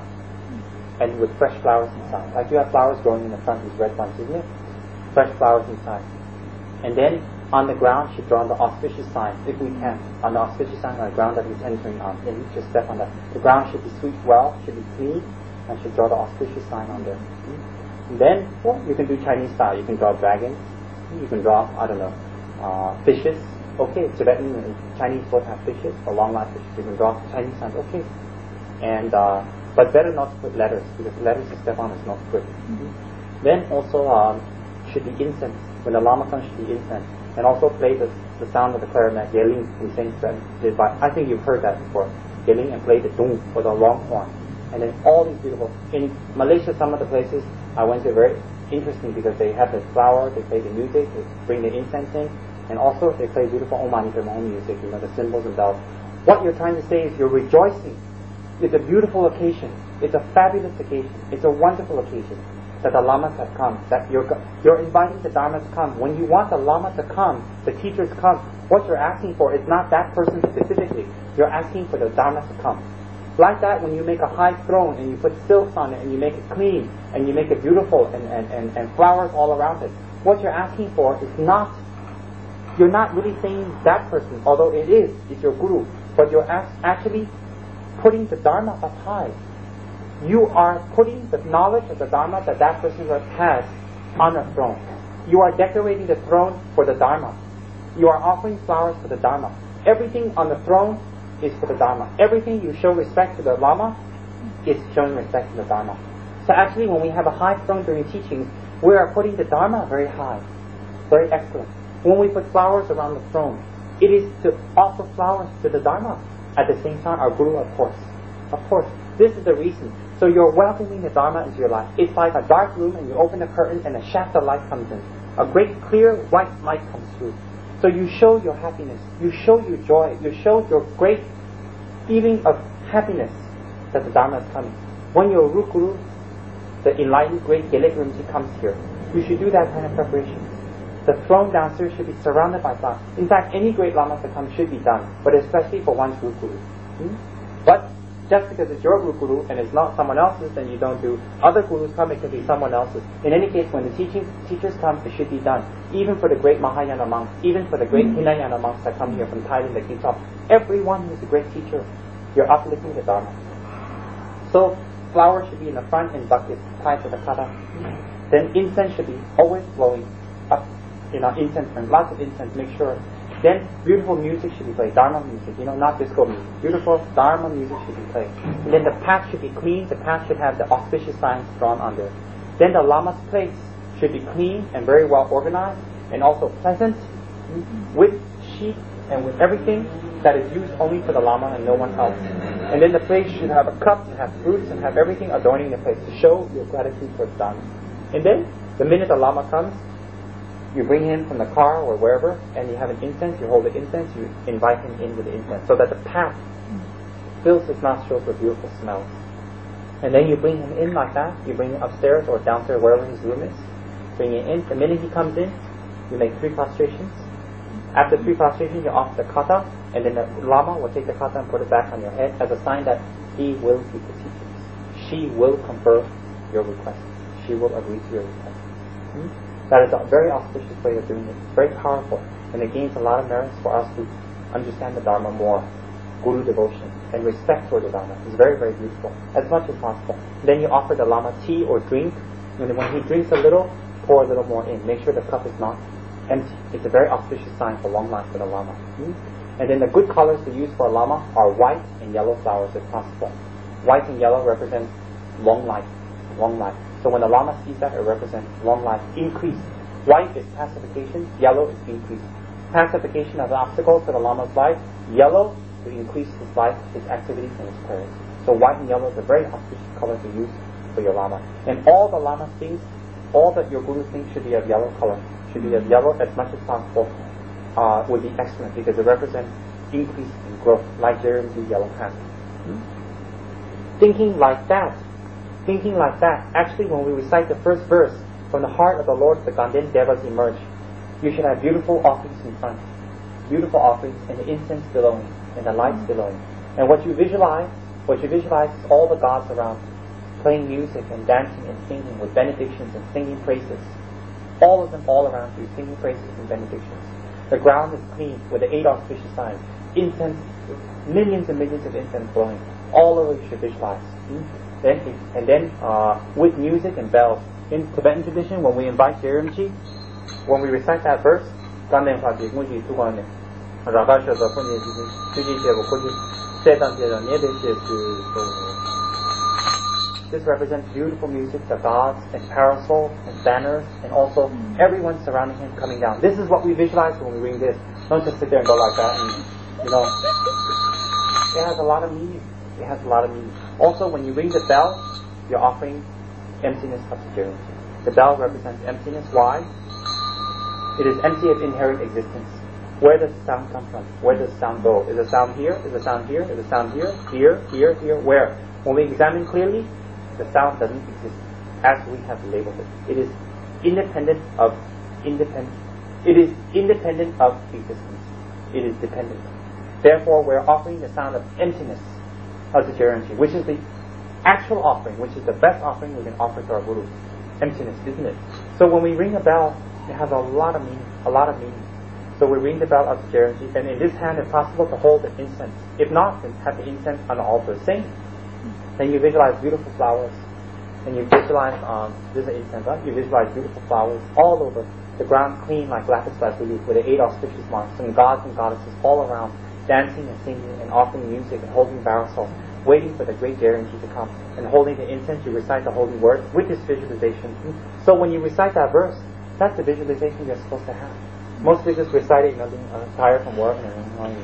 and with fresh flowers inside. Like you have flowers growing in the front, these red ones, isn't it? Fresh flowers inside. And then on the ground should draw the auspicious sign, if we can, on the auspicious sign on the ground that we're entering on. And you just step on that. The ground should be sweet well, should be clean, and should draw the auspicious sign on there. And then, well, you can do Chinese style. You can draw dragons. You can draw, I don't know, uh, fishes. Okay, Tibetan and Chinese both have fishes, or long-lived fishes. You can draw Chinese signs. Okay. And uh, but better not to put letters, because letters to step on is not good. Mm-hmm. Then also um, should be incense. When the Lama comes, should be incense. And also play the, the sound of the clarinet, Yeling, we sing that. I think you've heard that before. Yeling, and play the dung, or the long horn. And then all these beautiful. In Malaysia, some of the places I went to, very interesting because they have the flower, they play the music, they bring the incense in, and also they play beautiful Om Mani Padme Hum music, you know, the symbols and bells. What you're trying to say is you're rejoicing. It's a beautiful occasion. It's a fabulous occasion. It's a wonderful occasion that the lamas have come. That you're you're inviting the dharma to come. When you want the lama to come, the teachers come. What you're asking for is not that person specifically. You're asking for the dharma to come. Like that, when you make a high throne and you put silks on it and you make it clean and you make it beautiful and, and, and, and flowers all around it, what you're asking for is not, you're not really saying that person, although it is, it's your guru, but you're as, actually putting the dharma up high. You are putting the knowledge of the dharma that that person has on a throne. You are decorating the throne for the dharma. You are offering flowers for the dharma. Everything on the throne is for the dharma. Everything you show respect to the lama is showing respect to the dharma. So actually, when we have a high throne during teachings, we are putting the dharma very high, very excellent. When we put flowers around the throne, it is to offer flowers to the dharma. At the same time, our guru, of course. Of course. This is the reason. So you're welcoming the dharma into your life. It's like a dark room and you open the curtain and a shaft of light comes in. A great clear white light comes through. So you show your happiness. You show your joy. You show your great feeling of happiness that the dharma is coming. When your root guru, the enlightened great Gelek Rinpoche comes here, you should do that kind of preparation. The throne downstairs should be surrounded by flowers. In fact, any great lama to come should be done, but especially for one's root guru. Hmm? But just because it's your root guru and it's not someone else's, then you don't do. Other gurus come, it can be someone else's. In any case, when the teaching, teachers come, it should be done. Even for the great Mahayana monks, even for the great Hinayana monks that come here from Thailand, that keep up. Everyone who's a great teacher, you're uplifting the dharma. So flowers should be in the front in buckets tied to the kata. Then incense should be always flowing up. You know, incense and lots of incense, make sure. Then beautiful music should be played, dharma music, you know, not disco music. Beautiful dharma music should be played. And then the path should be clean, the path should have the auspicious signs drawn on there. Then the lama's place should be clean and very well organized and also pleasant, with sheep and with everything that is used only for the lama and no one else. And then the place should have a cup and have fruits and have everything adorning the place to show your gratitude for the dharma. And then the minute the lama comes, You bring him from the car or wherever, and you have an incense, you hold the incense, you invite him in with the incense, so that the path fills his nostrils with beautiful smells. And then you bring him in like that, you bring him upstairs or downstairs, wherever his room is, bring him in. The minute he comes in, you make three prostrations. After three prostrations, you offer the kata, and then the lama will take the kata and put it back on your head as a sign that he will keep the teachings. She will confer your request. She will agree to your request. Hmm? That is a very auspicious way of doing it. It's very powerful, and it gains a lot of merits for us to understand the Dharma more. Guru devotion and respect for the Dharma is very, very beautiful, as much as possible. Then you offer the Lama tea or drink, and when he drinks a little, pour a little more in. Make sure the cup is not empty. It's a very auspicious sign for long life for the Lama. Hmm? And then the good colors to use for a Lama are white and yellow flowers if possible. White and yellow represent long life, long life. So when the Lama sees that, it represents long life, increase. White is pacification, yellow is increase. Pacification of the obstacles to the Lama's life, yellow to increase his life, his activities, and his prayers. So white and yellow is a very auspicious color to use for your Lama. And all the Lama things, all that your Guru thinks should be of yellow color, should be of yellow as much as possible, uh, would be excellent because it represents increase in growth, like Jeremy yellow hat. Hmm? Thinking like that, thinking like that, actually when we recite the first verse, from the heart of the Lord the Ganden Devas emerge. You should have beautiful offerings in front, beautiful offerings, and the incense billowing, and the lights billowing. And what you visualize, what you visualize is all the gods around, playing music and dancing and singing with benedictions and singing praises. All of them all around you, singing praises and benedictions. The ground is clean with the eight auspicious signs. Incense, millions and millions of incense blowing. All over you should visualize. Hmm? Then, and then uh, with music and bells. In Tibetan tradition, when we invite Jerimchi, when we recite that verse, this represents beautiful music, the gods and parasols and banners, and also everyone surrounding him coming down. This is what we visualize when we read this. Don't just sit there and go like that. And, you know, it has a lot of meaning. It has a lot of meaning. Also, when you ring the bell, you're offering emptiness of security. The bell represents emptiness. Why? It is empty of inherent existence. Where does the sound come from? Where does the sound go? Is the sound here? Is the sound here? Is the sound here? Here, here, here. Where? When we examine clearly, the sound doesn't exist as we have labeled it. It is independent of independent. It is independent of existence. It is dependent. Therefore, we're offering the sound of emptiness of the Jerimchi, which is the actual offering, which is the best offering we can offer to our Guru. Emptiness, isn't it? So when we ring a bell, it has a lot of meaning, a lot of meaning. So we ring the bell of the Jerimchi, and in this hand, if possible, to hold the incense. If not, then have the incense on the altar. Sing. Then you visualize beautiful flowers, and you visualize, um, this is an incense, huh? You visualize beautiful flowers all over, the ground clean like lapis lazuli with the eight auspicious marks, and gods and goddesses all around, dancing and singing and offering music and holding barasol, waiting for the great Jerimchi to come. And holding the incense, you recite the holy words with this visualization. So when you recite that verse, that's the visualization you're supposed to have. Most people just recite it, you know, being uh, tired from work, and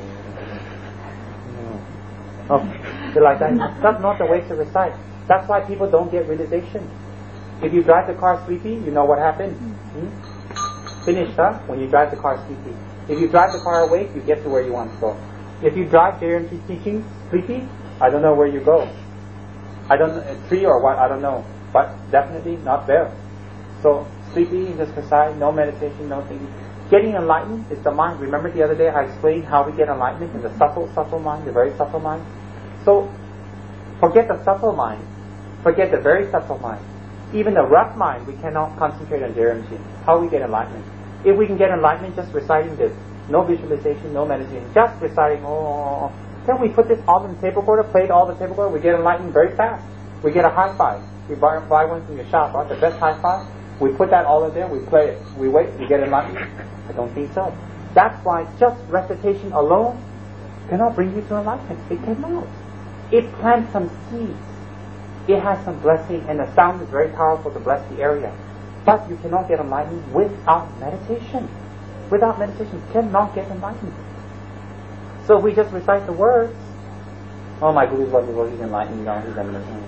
oh, they're like that. That's not the way to recite. That's why people don't get realization. If you drive the car sleepy, you know what happened. Hmm? Finished, huh? When you drive the car sleepy. If you drive the car awake, you get to where you want to go. If you drive Jerimchi's teaching sleepy, I don't know where you go. I don't know, a tree or what, I don't know. But definitely not there. So sleepy, just recite, no meditation, no thinking. Getting enlightened is the mind. Remember the other day I explained how we get enlightenment in the subtle, subtle mind, the very subtle mind. So forget the subtle mind. Forget the very subtle mind. Even the rough mind, we cannot concentrate on Jerimchi. How we get enlightenment? If we can get enlightenment just reciting this, no visualization, no meditation, just reciting, oh, then we put this all in the tape recorder, play all the tape recorder, we get enlightened very fast. We get a hi-fi. We buy, buy one from your shop, right? The best hi-fi. We put that all in there, we play it. We wait, we get enlightened. I don't think so. That's why just recitation alone cannot bring you to enlightenment. It cannot. It plants some seeds. It has some blessing, and the sound is very powerful to bless the area. But you cannot get enlightenment without meditation. Without meditation, you cannot get enlightenment. So if we just recite the words, oh, my Guru is wonderful, he's enlightened, you know, he's enlightened.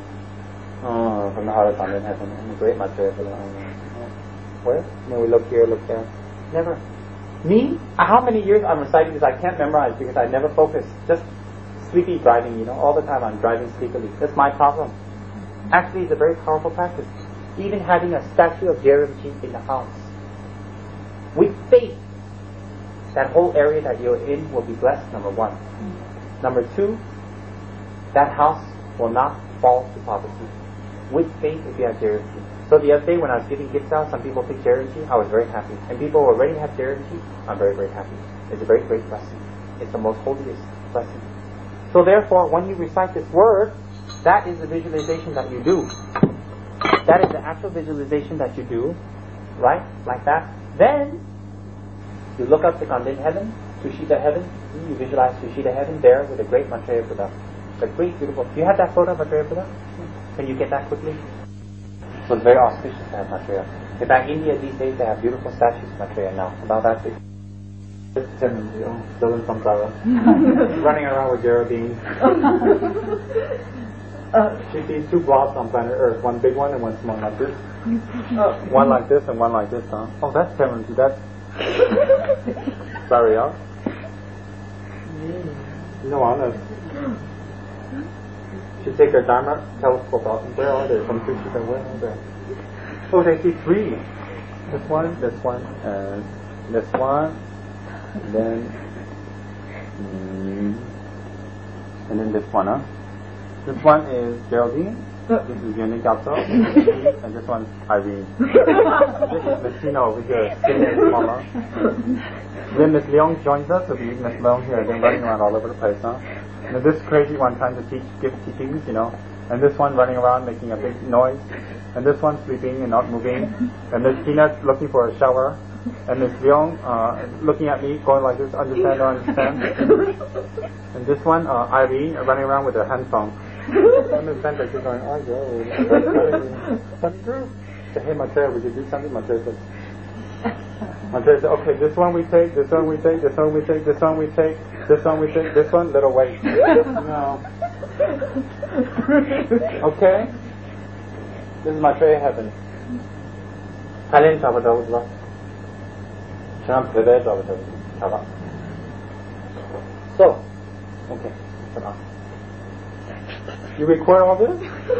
Oh, from the heart of God in heaven, and the great master. Where? Then we look here, look there. Never. Me, how many years I'm reciting this, I can't memorize because I never focus. Just sleepy driving, you know, all the time I'm driving sleepily. That's my problem. Actually, it's a very powerful practice. Even having a statue of Jerimji in the house. With faith, that whole area that you're in will be blessed, number one. Mm-hmm. Number two, that house will not fall to poverty. With faith, if you have Jerimji. So the other day when I was giving gifts out, some people picked Jerimji, I was very happy. And people who already have Jerimji, I'm very, very happy. It's a very great blessing. It's the most holiest blessing. So therefore, when you recite this word, that is the visualization that you do. That is the actual visualization that you do, right? Like that. Then, you look up to Kanden heaven, Tushita heaven, you visualize Tushita heaven there with a great Maitreya Buddha. The great, beautiful. Do you have that photo of Maitreya Buddha? Can you get that quickly? So it's very auspicious to have Maitreya. In fact, India these days they have beautiful statues of Maitreya now. About that big. Dylan Samsara. Running around with Geraldine. Uh, she sees two blobs on planet Earth, one big one and one small like this. Uh, one like this and one like this, huh? Oh, that's Cameron. That's sorry, y'all. No, I know. She take her Dharma telescope out and where are they? From two to where are they? Oh, they see three. This one, this one, and this one, and then, mm, and then this one, huh? This one is Geraldine, this is Unique also, and this one's Irene. This is Miss Tina over here, sitting Mama. Then Miss Leong joins us, so we meet Miss Leong here, then running around all over the place, huh? And this crazy one trying to teach, give teachings, you know, and this one running around making a big noise, and this one sleeping and not moving, and Miss Tina looking for a shower, and Miss Leong uh, looking at me, going like this, understand, don't understand. And this one, uh, Irene, running around with her handphone. I'm in the center, she's going, oh, yo, that's true. Say, hey, Maitreya, would you do something? Maitreya says, Maitreya says, okay, this one we take, this one we take, this one we take, this one we take, this one we take, this one, little wait. No. Okay? This is Maitreya heaven. Halen Chabadavudla. Sham Prede Chabadavudla. So, okay, enough. You record all this?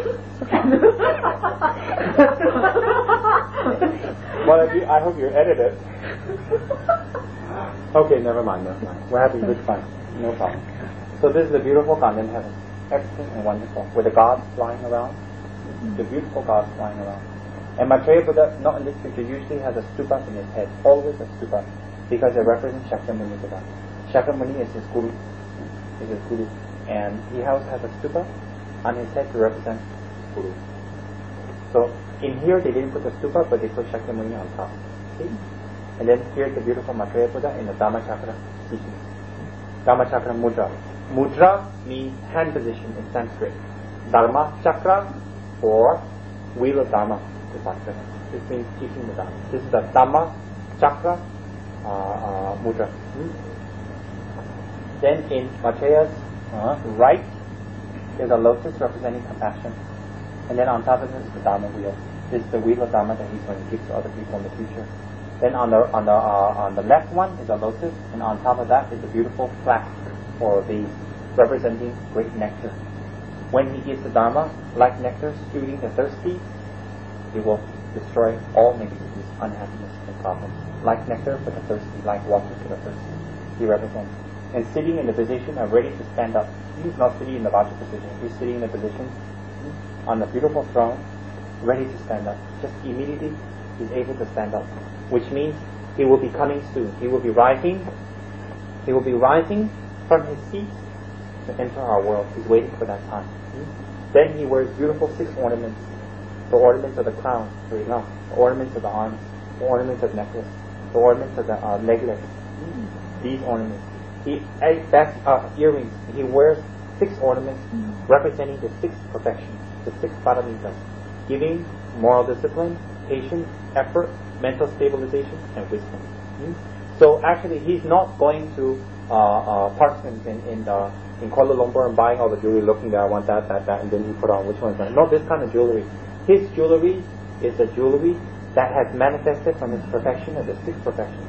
Well, if you, I hope you edit it. Okay, never mind, never mind. We're having good fun. No problem. So this is the beautiful Kanden heaven. Everything and wonderful. With the gods flying around. The beautiful gods flying around. And Maitreya Buddha, not in this picture, usually has a stupa in his head. Always a stupa. Because it represents Shakyamuni Buddha. Shakyamuni is his guru. Is his guru. And he also has a stupa on his head to represent Guru. So in here they didn't put the stupa, but they put Shakyamuni on top. See? And then here's the beautiful Maitreya Buddha in the Dhamma Chakra teachings. Dhamma Chakra Mudra. Mudra means hand position in Sanskrit. Dharma Chakra or wheel of Dharma. This means teaching the Dharma. This is the Dhamma Chakra uh, uh, Mudra. Hmm? Then in Maitreya's uh, right is a lotus representing compassion. And then on top of it is the Dharma wheel. This is the wheel of Dharma that he's going to give to other people in the future. Then on the on the uh, on the left one is a lotus, and on top of that is a beautiful flask or vase representing great nectar. When he gives the Dharma, like nectar suiting the thirsty, he will destroy all negativities, unhappiness, and problems. Like nectar for the thirsty, like water for the thirsty. He represents. And sitting in the position of ready to stand up. He's not sitting in the Vajra position. He's sitting in the position on the beautiful throne, ready to stand up. Just immediately, he's able to stand up. Which means he will be coming soon. He will be rising. He will be rising from his seat to enter our world. He's waiting for that time. Then he wears beautiful six ornaments. The ornaments of the crown, the ornaments of the arms, the ornaments of the necklace, the ornaments of the uh, legless. These ornaments. He that's uh, earrings. He wears six ornaments representing the six perfections, the six paramitas, giving, moral discipline, patience, effort, mental stabilization, and wisdom. Mm? So actually, he's not going to uh, uh, Parkman's in in, the, in Kuala Lumpur and buying all the jewelry, looking there, I want that, that, that, and then he put on which one is that. Not this kind of jewelry. His jewelry is the jewelry that has manifested from his perfection of the six perfections.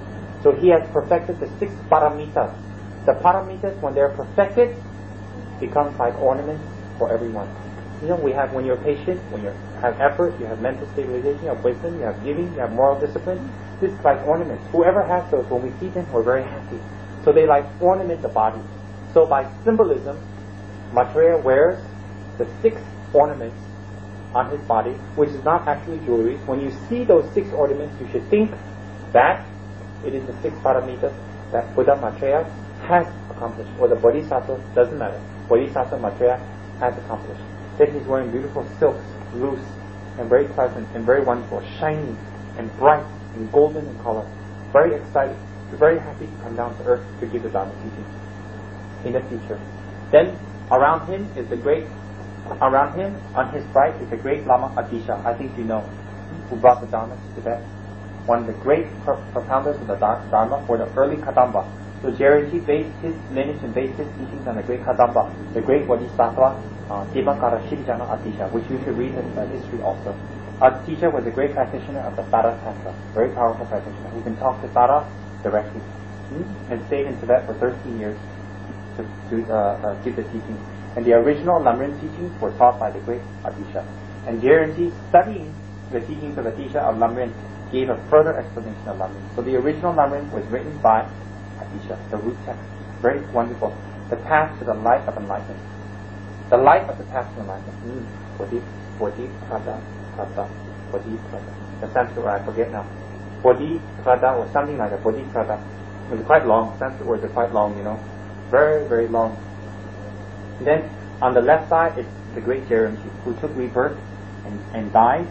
So he has perfected the six paramitas. The paramitas, when they're perfected, become like ornaments for everyone. You know, we have, when you're patient, when you have effort, you have mental stabilization, you have wisdom, you have giving, you have moral discipline. This is like ornaments. Whoever has those, when we see them, we're very happy. So they like ornament the body. So by symbolism, Maitreya wears the six ornaments on his body, which is not actually jewelry. When you see those six ornaments, you should think that it is the six paramitas that Buddha Maitreya has accomplished, or the Bodhisattva, doesn't matter. Bodhisattva Maitreya has accomplished. Then he's wearing beautiful silks, loose and very pleasant and very wonderful, shiny and bright and golden in color. Very excited, very happy to come down to earth to give the Dharma teaching in the future. Then around him is the great, around him on his right is the great Lama Atisha. I think you know, who brought the Dharma to Tibet. One of the great propounders of the Dharma for the early Kadamba. So Jerichi based his lineage and based his teachings on the great Kadamba, the great Bodhisattva, uh, Divankara Shirijana Atisha, which you should read in uh, history also. Atisha was a great practitioner of the Tara Tantra, very powerful practitioner who can talk to Tara directly, hmm? and stayed in Tibet for thirteen years to, to uh, uh, give the teachings. And the original Lamrim teachings were taught by the great Atisha. And Jerichi, studying the teachings of Atisha of Lamrim, gave a further explanation of Lamrim. So the original Lamrim was written by Atisha, the root text. Very wonderful. The path to the light of enlightenment. The light of the path to enlightenment. Mm. Bodhi, Bodhi, Prada, Prada, Bodhi, Prada. The Sanskrit word I forget now. Bodhi, Prada, or something like that. Bodhi, Prada. It was quite long. Sanskrit words are quite long, you know. Very, very long. And then on the left side is the great Jeremchi, who took rebirth and, and died,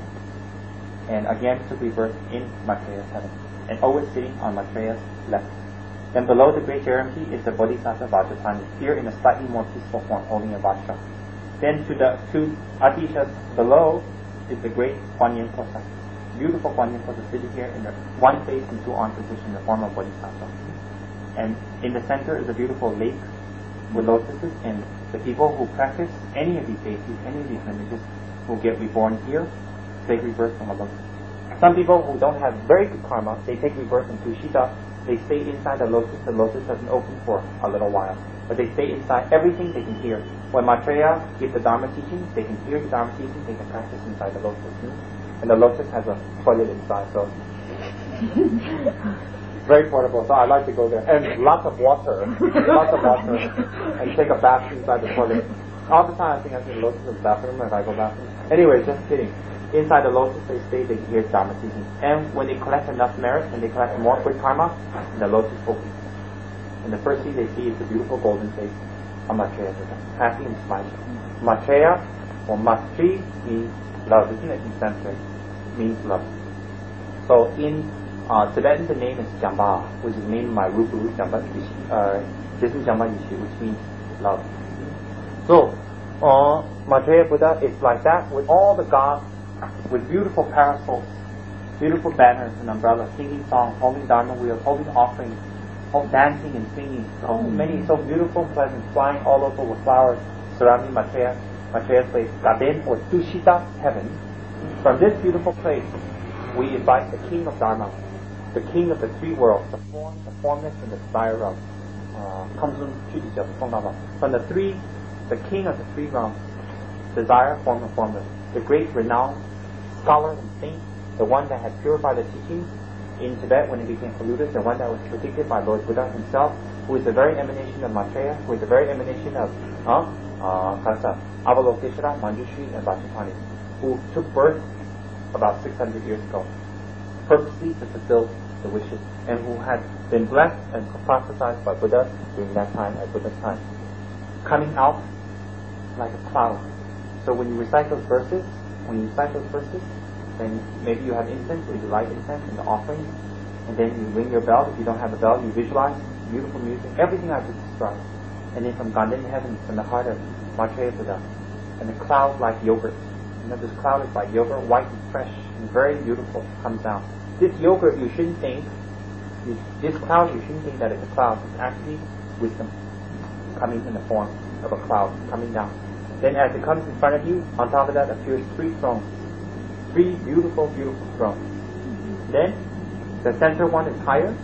and again took rebirth in Maitreya's heaven, and always sitting on Maitreya's left. Then below the great Jeremchi is the Bodhisattva Vajrapani, here in a slightly more peaceful form, holding a Vajra. Then to the to Atisha's below is the great Kuan Yin Posa, beautiful Kuan Yin Posa sitting here in the one face and two arm position in the form of Bodhisattva. And in the center is a beautiful lake with lotuses, and the people who practice any of these deities, any of these lineages, will get reborn here, take rebirth from a lotus. Some people who don't have very good karma, they take rebirth in Tushita. They stay inside the lotus. The lotus doesn't open for a little while, but they stay inside. Everything they can hear. When Maitreya gives the Dharma teaching, they can hear the Dharma teaching. They can practice inside the lotus, hmm? And the lotus has a toilet inside, so very portable. So I like to go there, and lots of water, lots of water, and take a bath inside the toilet. All the time I think I see the lotus in the bathroom if I go bathroom. Anyway, just kidding. Inside the lotus they stay, they hear Dharma teaching. And when they collect enough merit, and they collect more good karma, the lotus opens. And the first thing they see is the beautiful golden face of Maitreya Buddha, happy and smiling. Maitreya, or Matri, means love, isn't it, in Sanskrit? Means love. So in uh, Tibetan the name is Jamba, which is named by Rupu, Jamba Yishi, uh, this is Jamba Yishi, which means love. So, uh, Maitreya Buddha is like that with all the gods, with beautiful parasols, beautiful banners and umbrellas, singing songs, holding Dharma wheels, holding offerings, dancing and singing. So many, so beautiful and pleasant, flying all over with flowers surrounding Maitreya, Maitreya's place, Gaden or Tushita heaven. From this beautiful place, we invite the King of Dharma, the King of the three worlds, the form, the formless, and the desire of. Uh, From the three, the King of the three realms, desire, form, and formless, the great renowned scholar and saint, the one that had purified the teachings in Tibet when it became polluted, the one that was predicted by Lord Buddha himself, who is the very emanation of Maitreya, who is the very emanation of uh, uh, Avalokiteshvara, Manjushri, and Vajrapani, who took birth about six hundred years ago, purposely to fulfill the wishes, and who had been blessed and prophesied by Buddha during that time, at Buddha's time, coming out like a cloud. So when you recite those verses, when you recite those verses, then maybe you have incense, or you light incense in the offerings, and then you ring your bell. If you don't have a bell, you visualize beautiful music, everything I just described. And then from Ganden heaven, from the heart of Maitreya Buddha, and the cloud like yogurt. You know, this cloud is like yogurt, white and fresh and very beautiful, comes down. This yogurt, you shouldn't think, you, this cloud, you shouldn't think that it's a cloud. It's actually wisdom coming in the form of a cloud, coming down. Then as it comes in front of you, on top of that appears three thrones. Three beautiful, beautiful thrones. Then, the center one is higher,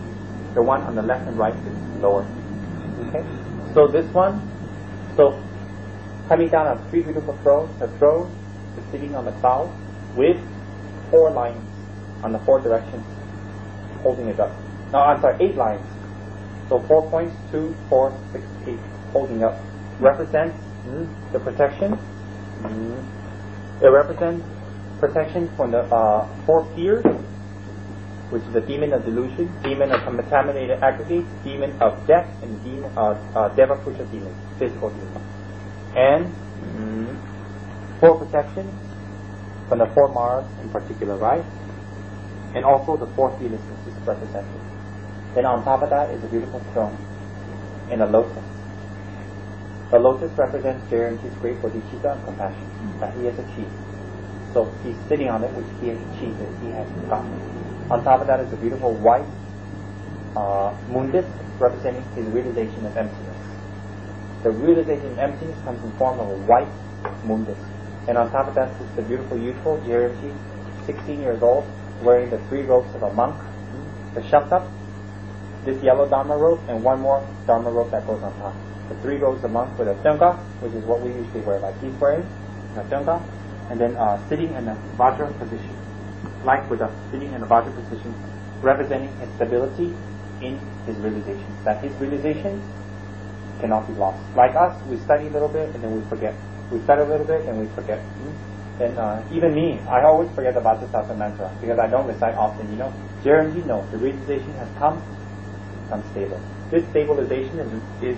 The one on the left and right is lower. Okay? So this one, so coming down on three beautiful thrones, the throne is sitting on the cloud with four lions on the four directions holding it up. No, I'm sorry, eight lions. So four points, two, four, six, eight, holding up. Represents mm, the protection. Mm, it represents protection from the uh, four fears, which is the demon of delusion, demon of contaminated aggregates, demon of death, and demon of uh, Devapusha demon, physical demon. And mm, four protections from the four Maras in particular, right? And also the four fearlessness is represented. Then on top of that is a beautiful throne in a lotus. The lotus represents Jayanti's great bodhicitta and compassion that he has achieved. So he's sitting on it, which he has achieved, that he has gotten. On top of that is a beautiful white uh, moon disk representing his realization of emptiness. The realization of emptiness comes in form of a white moon disk. And on top of that is the beautiful youthful Jayanti, sixteen years old, wearing the three robes of a monk, the shakta, this yellow dharma robe, and one more dharma robe that goes on top. The three robes of monk with a tenga, which is what we usually wear, like he's wearing, a tenga, and then uh, sitting in a vajra position, like with a sitting in a vajra position, representing his stability in his realization. That his realization cannot be lost. Like us, we study a little bit and then we forget. We study a little bit and we forget. Hmm? Then uh, even me, I always forget the Vajrasattva mantra because I don't recite often. You know, Jayanti knows the realization has come, become stable. This stabilization is, is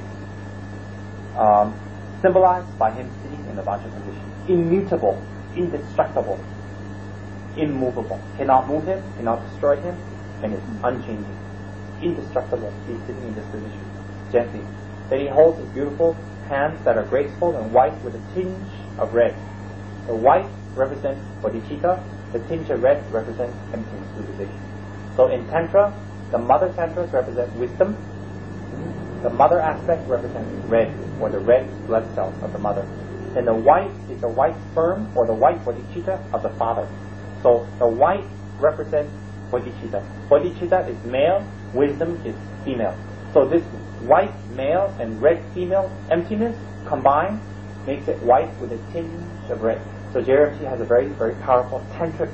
um, symbolized by him sitting in the Vajra position, immutable, indestructible, immovable. Cannot move him, cannot destroy him, and is unchanging, indestructible. He's sitting in this position, gently. Then he holds his beautiful hands that are graceful and white with a tinge of red. The white represents bodhicitta, the tinge of red represents emptiness, realization. So in Tantra, the mother Tantras represent wisdom. The mother aspect represents red, or the red blood cells of the mother. And the white is the white sperm, or the white bodhicitta of the father. So the white represents bodhicitta. Bodhicitta is male, wisdom is female. So this white male and red female emptiness combined makes it white with a tinge of red. So Jayanti has a very, very powerful tantric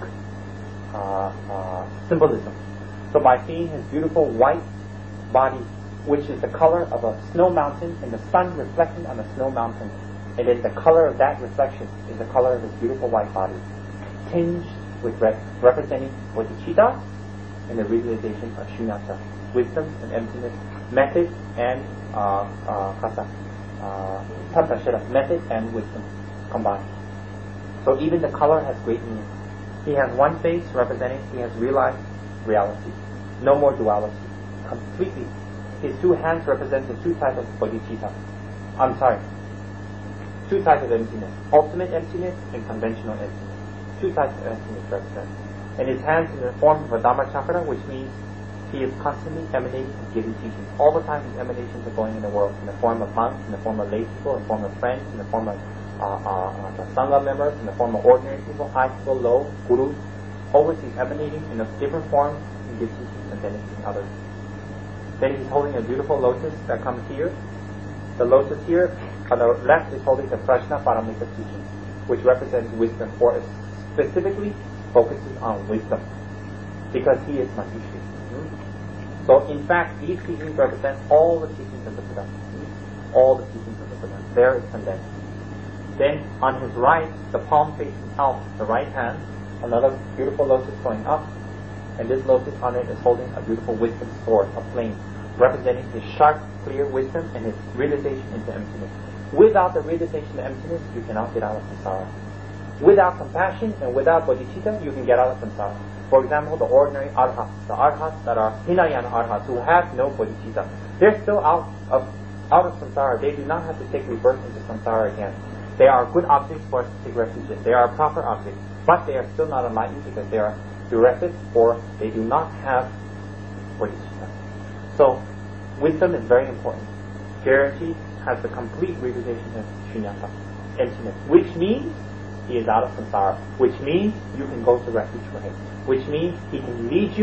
uh, uh, symbolism. So by seeing his beautiful white body, which is the color of a snow mountain and the sun reflecting on the snow mountain, and then the color of that reflection is the color of his beautiful white body, tinged with red, representing bodhicitta and the realization of shunyata, wisdom and emptiness, method and uh, uh, kasa, uh, tata shara, method and wisdom combined. So even the color has great meaning. He has one face representing he has realized reality, no more duality, completely. His two hands represent the two types of bodhicitta. I'm sorry, two types of emptiness: ultimate emptiness and conventional emptiness. Two types of emptiness represent. And his hands in the form of a Dhamma chakra, which means he is constantly emanating and giving teaching. All the time his emanations are going in the world, in the form of monks, in the form of lay people, in the form of friends, in the form of uh, uh, uh, Sangha members, in the form of ordinary people, high people, low, gurus. Always he's emanating in a different form and gives teaching and benefiting others. Then he's holding a beautiful lotus that comes here. The lotus here on the left is holding the Prajna Paramita teaching, which represents wisdom, or specifically focuses on wisdom, because he is Mahishri. Hmm? So in fact, these teachings represent all the teachings of the Buddha. Hmm? All the teachings of the Buddha. There is condensed. Then on his right, the palm facing out, the right hand, another beautiful lotus going up, and this lotus on it is holding a beautiful wisdom sword, a flame, representing his sharp, clear wisdom and his realization into emptiness. Without the realization of emptiness, you cannot get out of samsara. Without compassion and without bodhicitta, you can get out of samsara. For example, the ordinary arhats, the arhats that are Hinayana arhats, who have no bodhicitta, they're still out of out of samsara. They do not have to take rebirth into samsara again. They are good objects for us to take refuge in. They are proper objects, but they are still not enlightened because they are directed, or they do not have bodhicitta. So, wisdom is very important. Jayanti has the complete realization of shunyata, emptiness, which means he is out of samsara, which means you can go to refuge for him, which means he can lead you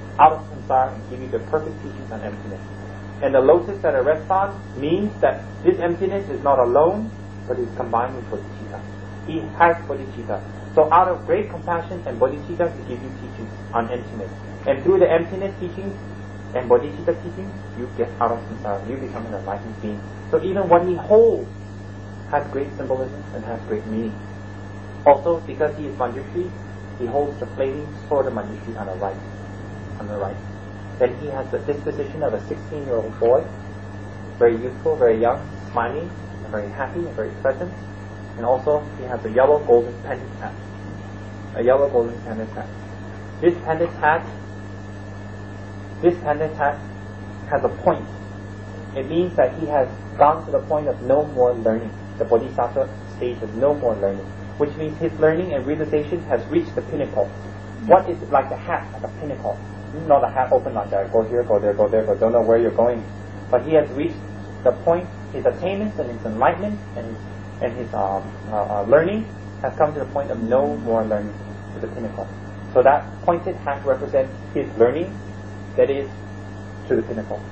out of samsara and give you the perfect teachings on emptiness. And the lotus that I rest on means that this emptiness is not alone, but is combined with bodhicitta. He has bodhicitta. So out of great compassion and bodhicitta, he gives you teachings on emptiness. And through the emptiness teachings and bodhicitta teachings, you get out of samsara. You become an enlightened being. So even what he holds has great symbolism and has great meaning. Also, because he is Manjushri, he holds the flaming sword of Manjushri on the right. On the right. Then he has the disposition of a sixteen-year-old boy, very youthful, very young, smiling, and very happy, and very pleasant. And also, he has a yellow golden pendant hat. A yellow golden pendant hat. This pendant hat, this pendant hat has a point. It means that he has gone to the point of no more learning. The Bodhisattva stage of no more learning, which means his learning and realization has reached the pinnacle. What is it like the hat at the pinnacle? Not the hat open like that. Go here, go there, go there, go. Don't know where you're going. But he has reached the point. His attainments and his enlightenment and his and his um, uh, uh, learning has come to the point of no more learning, to the pinnacle. So that pointed hat represents his learning, that is, to the pinnacle.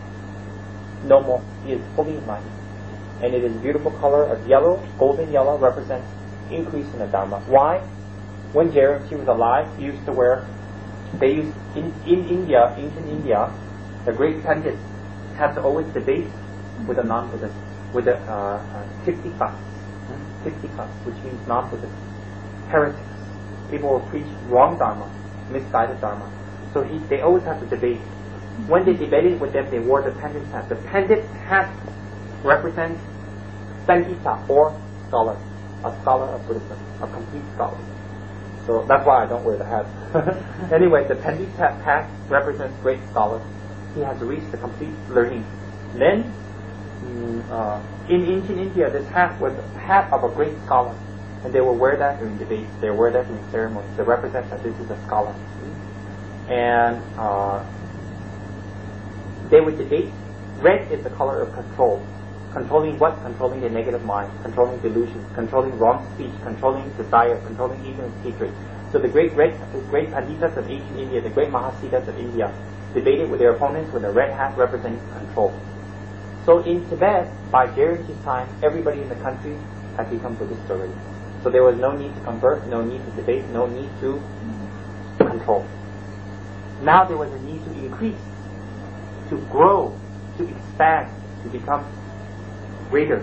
No more. He is fully enlightened. And it is a beautiful color of yellow, golden yellow, represents increase in the Dharma. Why? When Jaramchi was alive, he used to wear, they used, in, in India, ancient India, the great pandits had to always debate with a non-Buddhist, with the uh, uh, Tirthikas, Tirthikas, which means non-Buddhist, heretics. People will preach wrong Dharma, misguided Dharma. So he, they always had to debate. When they debated with them, they wore the pendant hat. The pendant hat represents Pandita, or scholar, a scholar of Buddhism, a complete scholar. So that's why I don't wear the hat. Anyway, the Pandita hat represents great scholar. He has reached the complete learning. Then, mm, uh, in ancient India, this hat was the hat of a great scholar. And they will wear that during debates. They wear that during ceremonies. They represent that this is a scholar. And uh, they would debate. Red is the color of control. Controlling what? Controlling the negative mind, controlling delusions, controlling wrong speech, controlling desire, controlling ignorance, hatred. So the great red, the great Panditas of ancient India, the great Mahasiddhas of India, debated with their opponents with a red hat representing control. So in Tibet, by Jaramchi's time, everybody in the country had become Buddhist already. So there was no need to convert, no need to debate, no need to control. Now there was a need to increase, to grow, to expand, to become greater.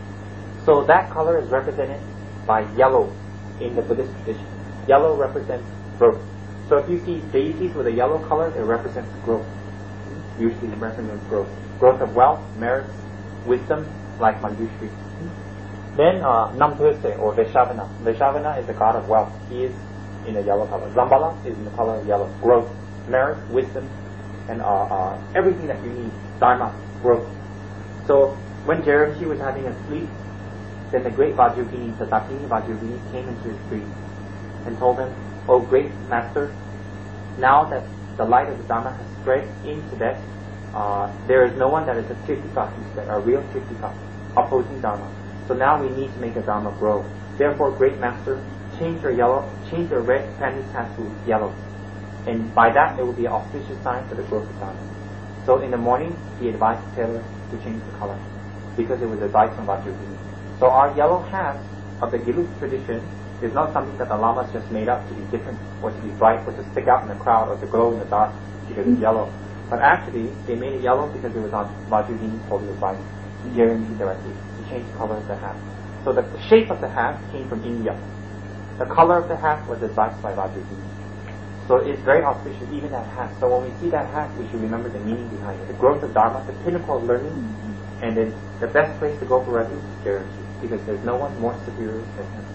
So that color is represented by yellow in the Buddhist tradition. Yellow represents growth. So if you see deities with a yellow color, it represents growth. Usually it represents growth. Growth of wealth, merit, wisdom, like Manjushri. Then uh, Nampurse or Vaishavana. Vaishavana is the god of wealth. He is in the yellow color. Zambala is in the color of yellow. Growth, merit, wisdom, and uh, uh, everything that you need. Dharma, growth. So when Jaramchi was having a sleep, then the great Vajrayogini, the Dakini Vajrayogini, came into his dream and told him, "Oh great master, now that the light of the Dharma has spread in Tibet, uh, there is no one that is a Tirthika, a real Tirthika, opposing Dharma. So now we need to make the Dharma grow. Therefore, great master, change your yellow, change your red pendant hat to yellow, and by that it will be an auspicious sign for the growth of Dharma." So in the morning, he advised the tailor to change the color, because it was advice from Vajrayogini. So our yellow hat of the Gelug tradition is not something that the lamas just made up to be different, or to be bright, or to stick out in the crowd, or to glow in the dark because it's yellow. But actually, they made it yellow because it was on Vajrayogini's holy advice, Jaramchi directly, to change the color of the hat. So the shape of the hat came from India. The color of the hat was advised by Vajrayogini. So it's very auspicious, even that hat. So when we see that hat, we should remember the meaning behind it. The growth of Dharma, the pinnacle of learning, and then the best place to go for refuge is Jaramchi, because there's no one more superior than him.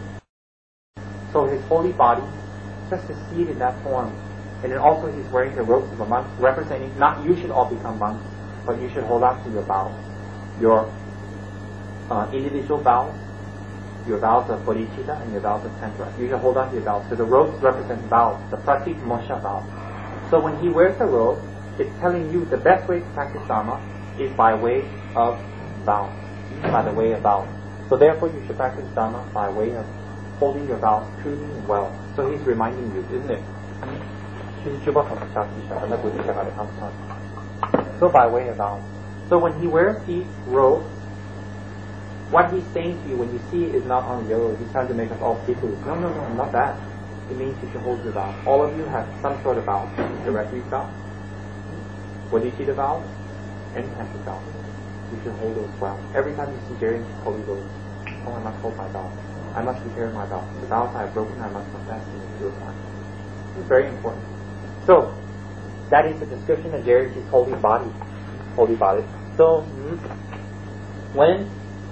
So his holy body, just to see it in that form, and then also he's wearing the robes of a monk, representing not you should all become monks, but you should hold on to your vows, your uh, individual vows, your vows of bodhicitta and your vows of tantra. You should hold on to your vows. So the robes represent vows, the pratik mosha vow. So when he wears the robe, it's telling you the best way to practice Dharma is by way of vows, by the way of vows. So therefore you should practice Dharma by way of holding your vows truly and well. So he's reminding you, isn't it? So by way of vow. So when he wears these robes, what he's saying to you when you see it is not on yo, he's trying to make us all people. No, no, no, not that. It means you should hold your vow. All of you have some sort of vow. The refuge vow. What do you see the vow? And tantric vow. You should hold those well. Every time you see Jerry holy robes, oh, I must hold my vow. I must repair my vow. The vows I have broken, I must confess and purify. It's very important. So, that is the description of Jerry's holy body. Holy body. So, mm, when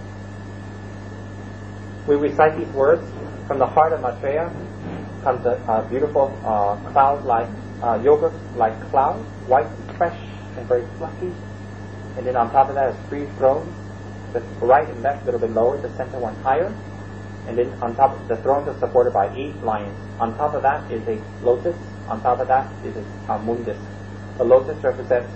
we recite these words, from the heart of Maitreya comes a, a beautiful uh, cloud-like, uh, yogurt-like cloud, white, fresh, and very fluffy. And then on top of that is three thrones, the right and left a little bit lower, the center one higher. And then on top of the thrones are supported by eight lions. On top of that is a lotus. On top of that is a uh, moon disc. The lotus represents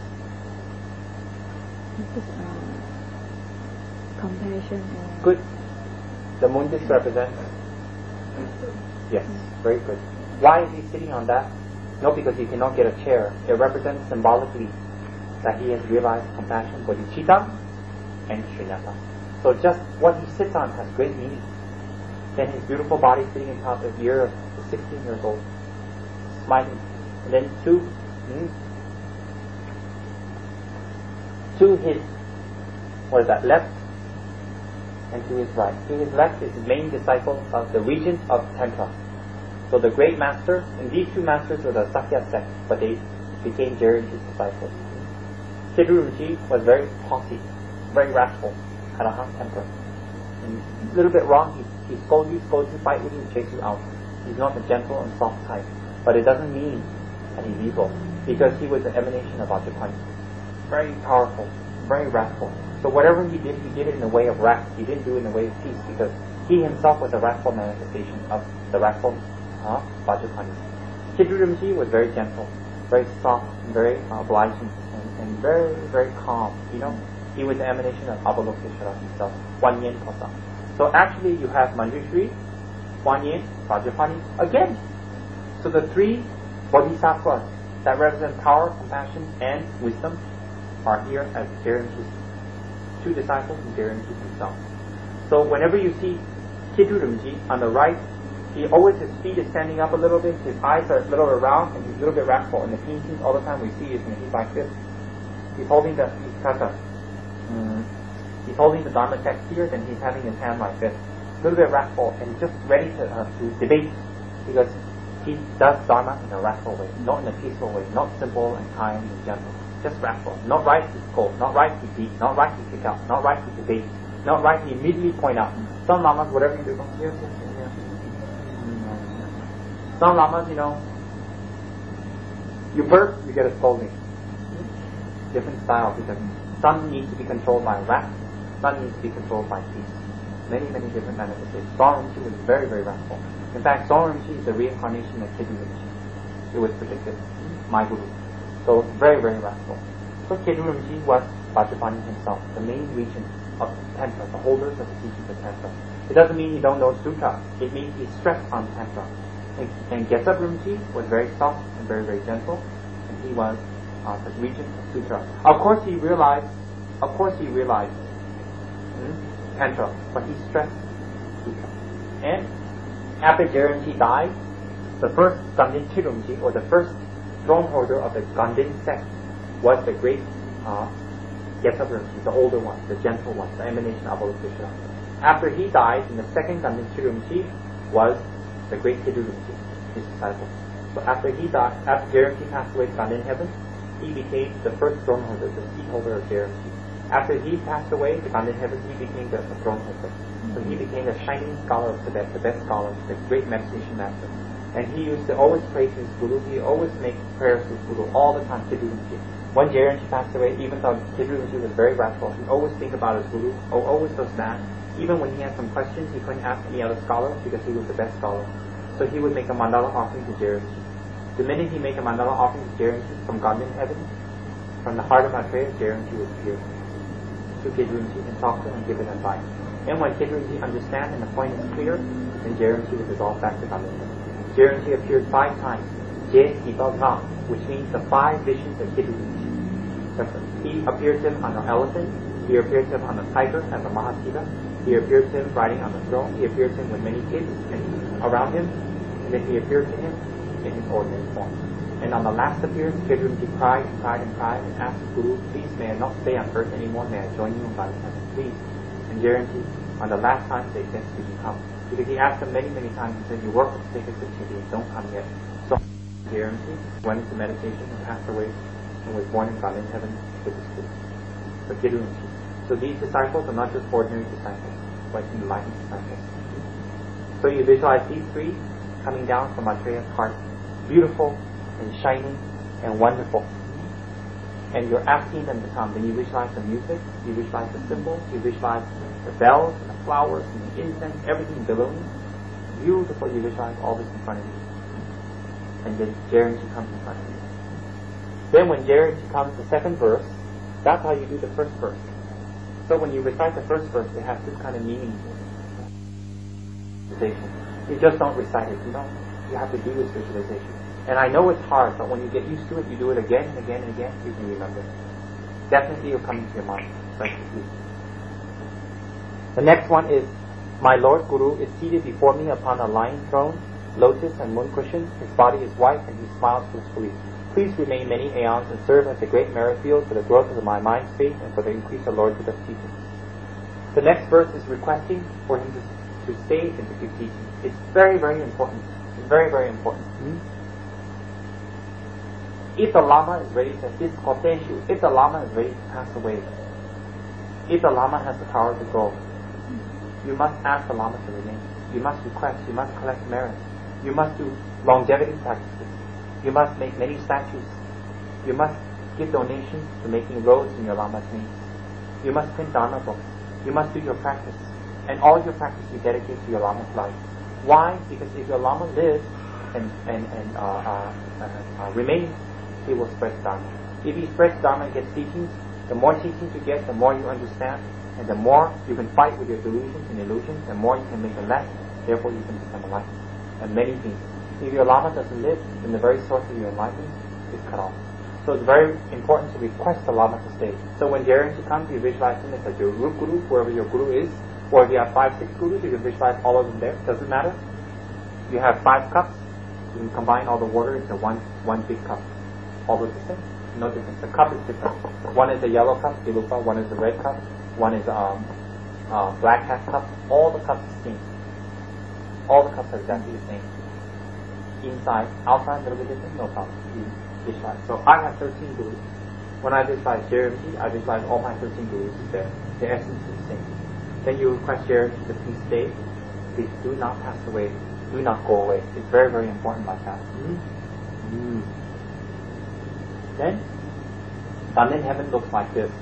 This, uh, compassion. Or good. The moon disc represents yes, very good. Why is he sitting on that? No, because he cannot get a chair. It represents symbolically that he has realized compassion, bodhicitta, and shunyata. So just what he sits on has great meaning. Then his beautiful body sitting on top of the ear of sixteen years old, smiling. And then to, hmm, to his, what is that, left, and to his right. To his left is the main disciple of the regent of Tantra. So the great master, and these two masters were the Sakya sect, but they became Jerry's disciples. Khedru Rinpoche was very haughty, very wrathful, had a hot temper. A little bit wrong, he, he scolds you, scolds you, fight with you, and chase you out. He's not the gentle and soft type. But it doesn't mean that he's evil, because he was the emanation of Ajapani. Very powerful, very wrathful. So whatever he did, he did it in the way of wrath. He didn't do it in the way of peace, because he himself was a wrathful manifestation of the wrathful uh, Vajrapani. Khedru Rinpoche was very gentle, very soft, and very uh, obliging, and, and very, very calm. You know, he was the emanation of Avalokiteshvara himself, Kuan Yin Kosa. So actually, you have Manjushri, Kuan Yin, Vajrapani again. So the three bodhisattvas that represent power, compassion, and wisdom are here as Jerry Rinpoche's two disciples and Jerry Rinpoche himself. So whenever you see Khedru Rinpoche on the right, he always, his feet is standing up a little bit, his eyes are a little around, and he's a little bit wrathful. And the paintings all the time we see is when he's like this. He's holding the, he's got the, mm, he's holding the Dharma text here, then he's having his hand like this. A little bit wrathful, and just ready to, uh, to debate, because he does Dharma in a wrathful way, not in a peaceful way, not simple and kind and gentle. Just wrathful. Not right, he scold. Not right, he beat. Not right, he kick out. Not right, he debate. Not right, he immediately point out. Some lamas, whatever you do, go here, here, here, here. Some lamas, you know, you burp, you get a scolding. Different styles, because some need to be controlled by wrath, some need to be controlled by peace. Many, many different manifestations. Song Rinpoche was very, very wrathful. In fact, Song Rinpoche is the reincarnation of Khedru Rinpoche. It was predicted. My guru. So very, very wrathful. So Khedru Rinpoche was Vajrapani himself, the main regent of Tantra, the holders of the teachings of Tantra. It doesn't mean you don't know Sutra. It means he stressed on Tantra. And, and Gesab Rinpoche was very soft and very, very gentle, and he was uh, the regent of Sutra. Of course he realized, of course he realized hmm, Tantra, but he stressed Sutra. And after Jerry Rinpoche died, the first Ganden Rinpoche, or the first throne holder of the Ganden sect, was the great uh, Gesab Rinpoche, the older one, the gentle one, the emanation of Avalokiteshvara. After he died, in the second Ganden Rinpoche was the great Khedru Rinpoche, his disciple. So after he died, after Jerry Rinpoche passed away to Ganden heaven, he became the first throne holder, the seat holder of Jerry Rinpoche. After he passed away to Ganden heaven, he became the, the throne holder. So he became the shining scholar of Tibet, the best scholar, the great meditation master. And he used to always pray to his guru. He always make prayers to his guru all the time, Khedru Rinpoche. When Jerry Rinpoche passed away, even though Khedru Rinpoche was very wrathful, he always think about his guru, or always was mad. Even when he had some questions, he couldn't ask any other scholar because he was the best scholar. So he would make a mandala offering to Jerry Rinpoche. The minute he make a mandala offering to Jerry Rinpoche from God in heaven, from the heart of Maitreya, Jerry Rinpoche would appear to Khedru Rinpoche and talk to him and give him advice. And when Khedru Rinpoche understands and the point is clear, then Jerry Rinpoche would dissolve back to God in heaven. Jerry Rinpoche appeared five times. Je Ibal, which means the five visions of Kidurunchi. He appeared to him on an elephant, he appeared to him on a tiger as a Mahasiva, he appeared to him riding on the throne, he appeared to him with many kids and around him, and then he appeared to him in his ordinary form. And on the last appearance, Kidurunchi cried and cried and cried and asked Guru, please may I not stay on earth anymore, may I join you in God's heaven, please. And Jayanti, on the last time, they said, could you come? Because he asked them many, many times, he said, you work with sacred activities, don't come yet. So Jayanti went into meditation and passed away and was born in God's heaven with his Guru. So Kidurunchi. So these disciples are not just ordinary disciples, but enlightened disciples. So you visualize these three coming down from Maitreya's heart, beautiful and shining and wonderful. And you're asking them to come. Then you visualize the music, you visualize the symbols, you visualize the bells and the flowers and the incense, everything billowing. Beautiful, you visualize all this in front of you. And then Jayanti comes in front of you. Then when Jayanti comes, the second verse, that's how you do the first verse. So when you recite the first verse, it has this kind of meaning. You just don't recite it, you know. You have to do this visualization. And I know it's hard, but when you get used to it, you do it again and again and again, you can remember it. Definitely it'll come into your mind. Right? The next one is, my Lord Guru is seated before me upon a lion throne, lotus and moon cushion. His body is white and he smiles blissfully. Please remain many aeons and serve as a great merit field for the growth of my mind's faith and for the increase of Lord Buddha's teachings. The next verse is requesting for him to, to stay and to give teaching. It's very, very important. It's very, very important. Hmm? If the Lama is ready to, if the Lama is ready to pass away, if the Lama has the power to go, you must ask the Lama to remain. You must request, you must collect merit. You must do longevity practices. You must make many statues. You must give donations to making roads in your Lama's name. You must print Dharma books. You must do your practice. And all your practice you dedicate to your Lama's life. Why? Because if your Lama lives and, and, and uh, uh, uh, uh, remains, he will spread Dharma. If he spreads Dharma and gets teachings, the more teachings you get, the more you understand, and the more you can fight with your delusions and illusions, the more you can make them less, therefore you can become enlightened. And many things. If your Lama doesn't live, then the very source of your enlightenment is cut off. So it's very important to request the Lama to stay. So when Jayanti comes, you visualize him as your root guru, wherever your guru is, or if you have five, six gurus, you can visualize all of them there. Doesn't matter. You have five cups, you can combine all the water into one one big cup. All look the same? No difference. The cup is different. One is a yellow cup, Dilupa, one is a red cup, one is a um, uh, black hat cup. All the cups are the same. All the cups are exactly the same. Inside, outside, a little bit different, no problem. You visualize. So I have thirteen gurus. When I visualize Jayanti, I visualize all my thirteen gurus there. The essence is the same. Then you request Jayanti to please stay. Please do not pass away. Do not go away. It's very, very important like that. Mm-hmm. Mm. Then, Dandan heaven looks like this.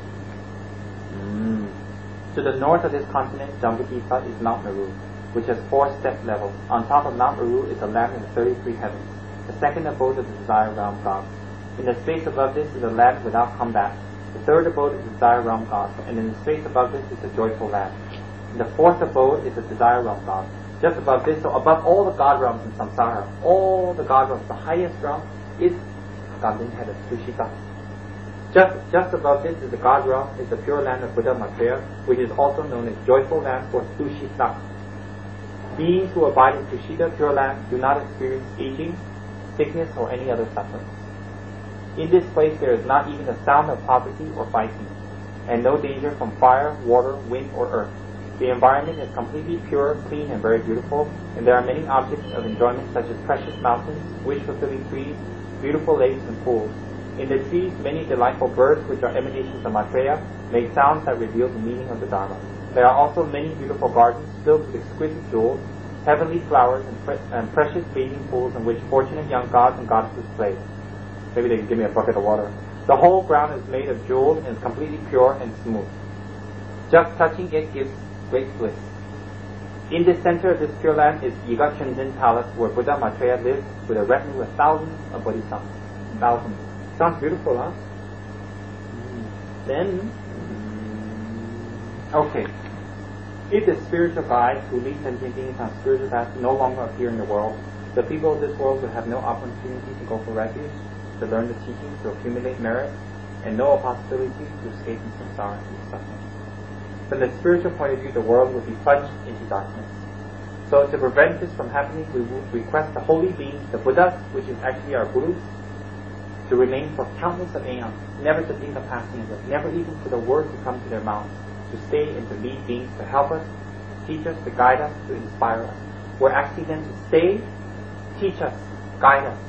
Mm. To the north of this continent, Jambudvipa, is Mount Meru, which has four step levels. On top of Mount Meru is the land of the thirty-three heavens, the second abode of the desire realm gods. In the space above this is a land without combat. The third abode is the desire realm gods, and in the space above this is the joyful land. And the fourth abode is the desire realm gods. Just above this, so above all the god realms in samsara, all the god realms, the highest realm is Dandan heaven, Tushita. Just, just above this is the god realm, is the pure land of Buddha Maitreya, which is also known as joyful land or Tushita. Beings who abide in Tushita, pure land, do not experience aging, sickness, or any other suffering. In this place there is not even a sound of poverty or fighting, and no danger from fire, water, wind, or earth. The environment is completely pure, clean, and very beautiful, and there are many objects of enjoyment such as precious mountains, wish-fulfilling trees, beautiful lakes, and pools. In the trees, many delightful birds, which are emanations of Maitreya, make sounds that reveal the meaning of the Dharma. There are also many beautiful gardens filled with exquisite jewels, heavenly flowers, and, pre- and precious bathing pools in which fortunate young gods and goddesses play. Maybe they can give me a bucket of water. The whole ground is made of jewels and is completely pure and smooth. Just touching it gives great bliss. In the center of this pure land is Yiga Chunjin Palace, where Buddha Maitreya lives with a retinue of thousands of bodhisattvas. Thousands. Sounds beautiful, huh? Mm. Then, okay. If the spiritual guides who lead sentient beings on spiritual paths no longer appear in the world, The people of this world will have no opportunity to go for refuge, to learn the teachings, to accumulate merit, and no possibility to escape from samsara and suffering. From the spiritual point of view, the world will be plunged into darkness. So to prevent this from happening, we will request the holy beings, the Buddhas, which is actually our gurus, to remain for countless of aeons, never to think of passing away, never even for the word to come to their mouths, to stay and to lead beings, to help us, teach us, to guide us, to inspire us. We're asking them to stay, teach us, guide us,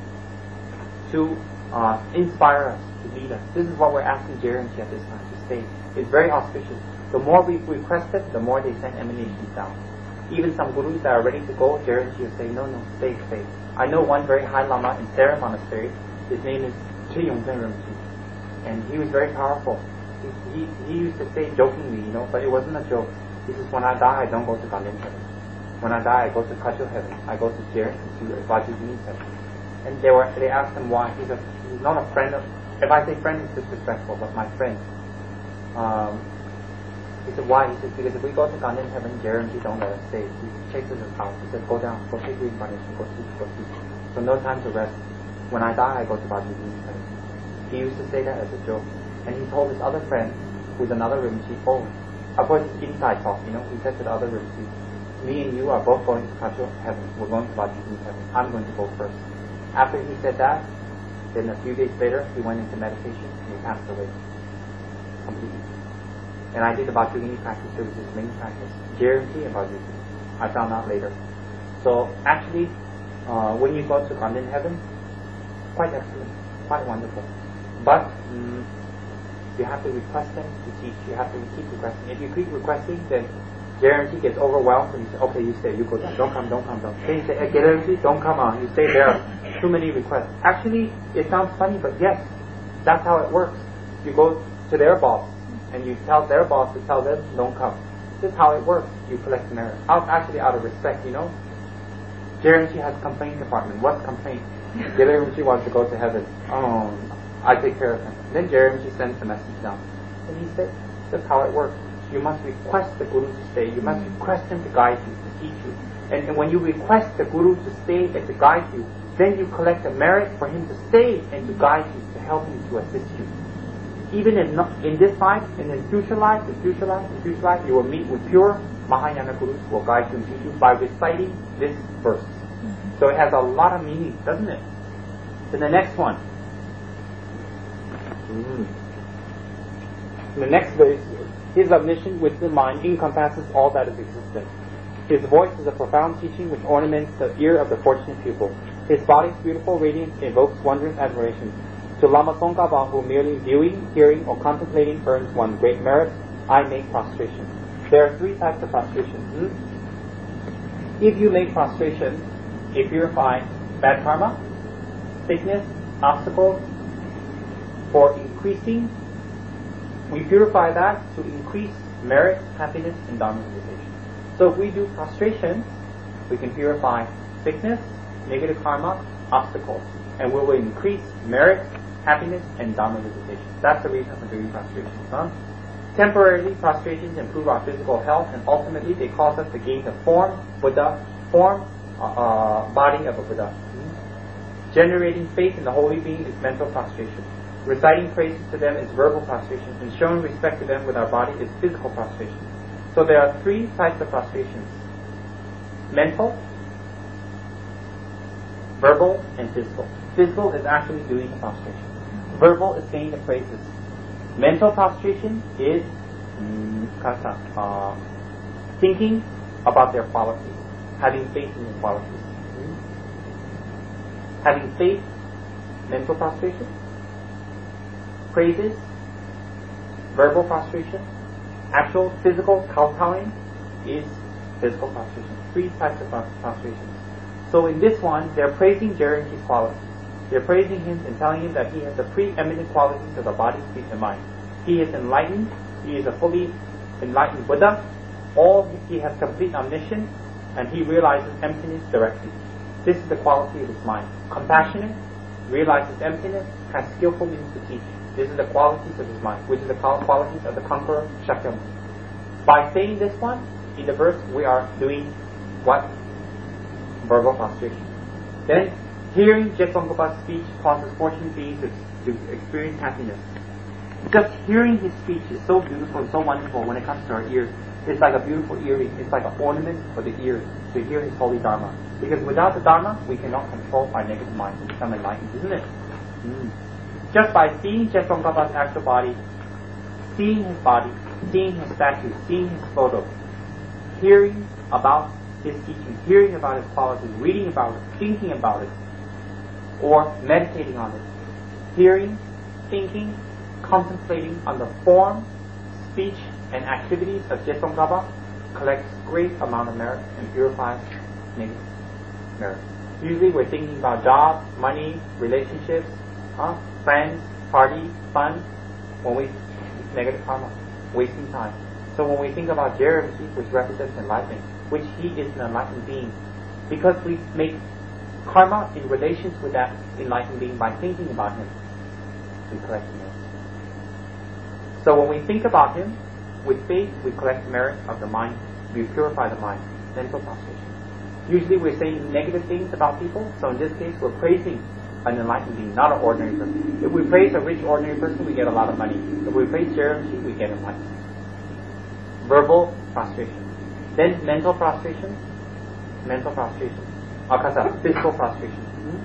to uh, inspire us, to lead us. This is what we're asking Jeremchi at this time, to stay. It's very auspicious. The more we request it, the more they send emanations down. Even some gurus that are ready to go, Jeremchi will say, no, no, stay, stay. I know one very high lama in Sera Monastery. His name is Tri Yongzhen Rinpoche, and he was very powerful. He, he, he used to say jokingly, you know, but it wasn't a joke. He says, when I die, I don't go to Ganden heaven. When I die, I go to Kacho heaven. I go to Jer, to Vajradhani heaven. And they were, they asked him why. He said, he's not a friend of, if I say friend, it's disrespectful, but my friend. Um, he said, why? He said, because if we go to Ganden heaven, Jeremchi don't let us stay. He chases us out. He said, go down, go take reincarnation, go sleep, go sleep. So no time to rest. When I die, I go to Vajradhani heaven. He used to say that as a joke. And he told his other friend, who's another Rinpoche, oh, of course it's inside talk, you know, he said to the other Rinpoche, me and you are both going to Kacho heaven. We're going to Vajradhani heaven. I'm going to go first. After he said that, then a few days later, he went into meditation and he passed away completely. And I did the Vajradhani practice. It was his main practice. Jeremchi and Vajradhani. I found out later. So actually, uh, when you go to Ganden heaven, quite excellent, quite wonderful. But um, you have to request them to teach. You have to keep requesting. If you keep requesting, then Jeremchi gets overwhelmed and you say, okay, you stay, you go down. Don't come, don't come, don't. Then you say, hey, Jeremchi, don't come on. You stay there. Too many requests. Actually, it sounds funny, but yes, that's how it works. You go to their boss and you tell their boss to tell them, don't come. This is how it works. You collect merit. Out, actually, out of respect, you know. Jeremchi has a complaint department. What's complaint? Jeremchi wants to go to heaven. Oh, I take care of him. Then Jeremchi sends the message down. And he said, that's how it works. You must request the Guru to stay. You must request him to guide you, to teach you. And, and when you request the Guru to stay and to guide you, then you collect the merit for him to stay and to guide you, to help you, to assist you. Even in, in this life, and in future life, in future life, in future life, you will meet with pure Mahayana Gurus who will guide you and teach you by reciting this verse. Mm-hmm. So it has a lot of meaning, doesn't it? Then the next one. Mm. The next verse, his omniscient wisdom mind encompasses all that is existent. His voice is a profound teaching which ornaments the ear of the fortunate pupil. His body's beautiful radiance evokes wondrous admiration. To Lama Tsongkhapa, who merely viewing, hearing, or contemplating earns one great merit, I make prostration. There are three types of prostration. Hmm? If you make prostration, it purifies bad karma, sickness, obstacles, for increasing. We purify that to increase merit, happiness, and dharma realization. So if we do prostration, we can purify sickness, negative karma, obstacles, and we will increase merit, happiness, and dharma realization. That's the reason for doing prostration. Huh? Temporarily, prostrations improve our physical health, and ultimately they cause us to gain the form, Buddha, form, uh, uh, body of a Buddha. Hmm? Generating faith in the holy being is mental prostration. Reciting praises to them is verbal prostration, and showing respect to them with our body is physical prostration. So there are three types of prostrations: mental, verbal, and physical. Physical is actually doing the prostration. Verbal is saying the praises. Mental prostration is mm, uh, thinking about their qualities, having faith in their qualities. Mm-hmm. Having faith, mental prostration. Praises, verbal prostration. Actual physical kowtowing is physical prostration. Three types of prostrations. So in this one, they're praising Jeremchi's qualities. They're praising him and telling him that he has the preeminent qualities of the body, speech, and mind. He is enlightened. He is a fully enlightened Buddha. All he has complete omniscience, and he realizes emptiness directly. This is the quality of his mind. Compassionate, realizes emptiness, has skillful means to teach. This is the qualities of his mind, which is the qualities of the conqueror Shakyamuni. By saying this one, in the verse, we are doing what? Verbal prostration. Then, hearing Jetsongkapa's speech causes fortune beings to, to experience happiness. Just hearing his speech is so beautiful and so wonderful when it comes to our ears. It's like a beautiful earring. It's like an ornament for the ears to hear his holy Dharma. Because without the Dharma, we cannot control our negative mind and become enlightened, isn't it? Mm. Just by seeing Jetsongkapa's actual body, seeing his body, seeing his statue, seeing his photo, hearing about his teaching, hearing about his qualities, reading about it, thinking about it, or meditating on it, hearing, thinking, contemplating on the form, speech, and activities of Jetsongkapa collects great amount of merit and purifies negative merit. Usually we're thinking about jobs, money, relationships, huh? friends, party, fun, when we negative karma, wasting time. So when we think about Jeremji, which represents enlightenment, which he is an enlightened being, because we make karma in relations with that enlightened being by thinking about him, we collect merit. So when we think about him, with faith we collect merit of the mind, we purify the mind, mental prostration. Usually we're saying negative things about people, so in this case we're praising an enlightened being, not an ordinary person. If we praise a rich ordinary person, we get a lot of money. If we praise Jeremji, we get enlightenment. Verbal prostration. Then mental prostration, mental prostration. Akasa, physical prostration. Mm-hmm.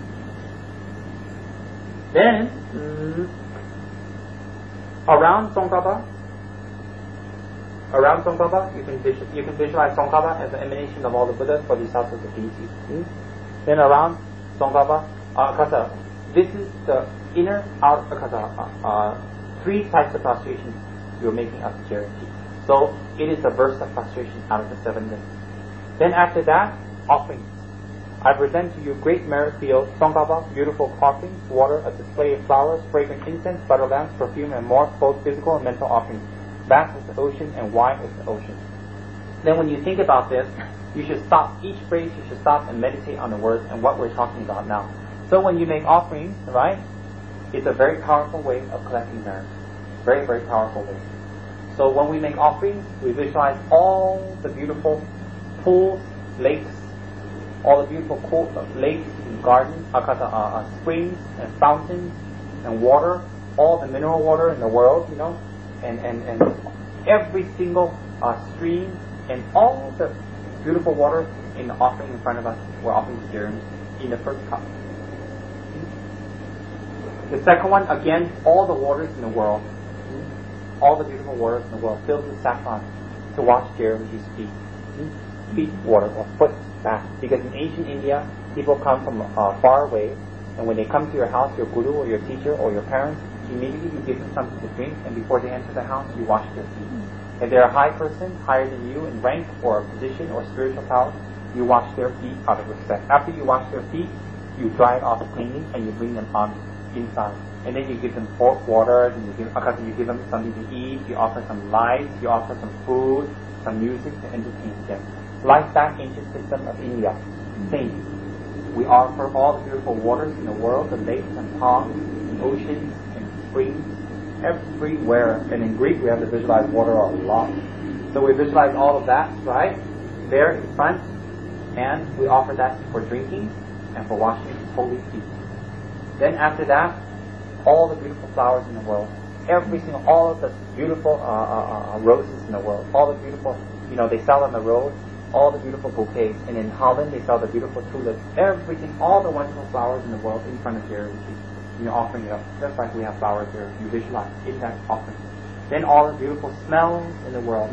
Then, mm, around Tsongkhapa, around Tsongkhapa, you can visual, you can visualize Tsongkhapa as an emanation of all the Buddhas, Bodhisattvas, the deities. Mm-hmm. Then around Tsongkhapa, Akasa, this is the inner, outer, Akasa, uh, uh, three types of prostration you're making up Jeremji. So it is a burst of frustration out of the seven limbs. Then after that, offerings. I present to you great merit field, Tsongkhapa, beautiful offerings, water, a display of flowers, fragrant incense, butter lamps, perfume, and more, both physical and mental offerings. Bath is the ocean, and wine is the ocean. Then when you think about this, you should stop each phrase, you should stop and meditate on the words and what we're talking about now. So when you make offerings, right, it's a very powerful way of collecting merit. Very, very powerful way. So when we make offerings, we visualize all the beautiful pools, lakes, all the beautiful cool, uh, lakes and gardens, uh, uh, springs and fountains and water, all the mineral water in the world, you know, and, and, and every single uh, stream and all the beautiful water in the offering in front of us, we're offering to Jeremji in the first cup. The second one, again, all the waters in the world, all the beautiful waters in the world filled with saffron to wash Jeremji's feet. Feet water or foot bath. Because in ancient India, people come from uh, far away, and when they come to your house, your guru or your teacher or your parents, immediately you give them something to drink, and before they enter the house, you wash their feet. If they're a high person, higher than you in rank or position or spiritual power, you wash their feet out of respect. After you wash their feet, you dry it off cleanly, and you bring them on inside. And then you give them pork water, and you give, you give them something to eat, you offer some lights, you offer some food, some music to entertain them. Like that ancient system of India, same. We offer all the beautiful waters in the world, the lakes and ponds, and oceans and springs, everywhere. And in Greek, we have to visualize water a lot. So we visualize all of that, right, there in front, and we offer that for drinking and for washing holy feet. Then after that, all the beautiful flowers in the world, every single, all of the beautiful uh, uh, uh, roses in the world, all the beautiful, you know, they sell on the road, all the beautiful bouquets, and in Holland they sell the beautiful tulips, everything, all the wonderful flowers in the world in front of Jeremji, and you're offering it up, just like we have flowers here, you visualize in that offering. Then all the beautiful smells in the world,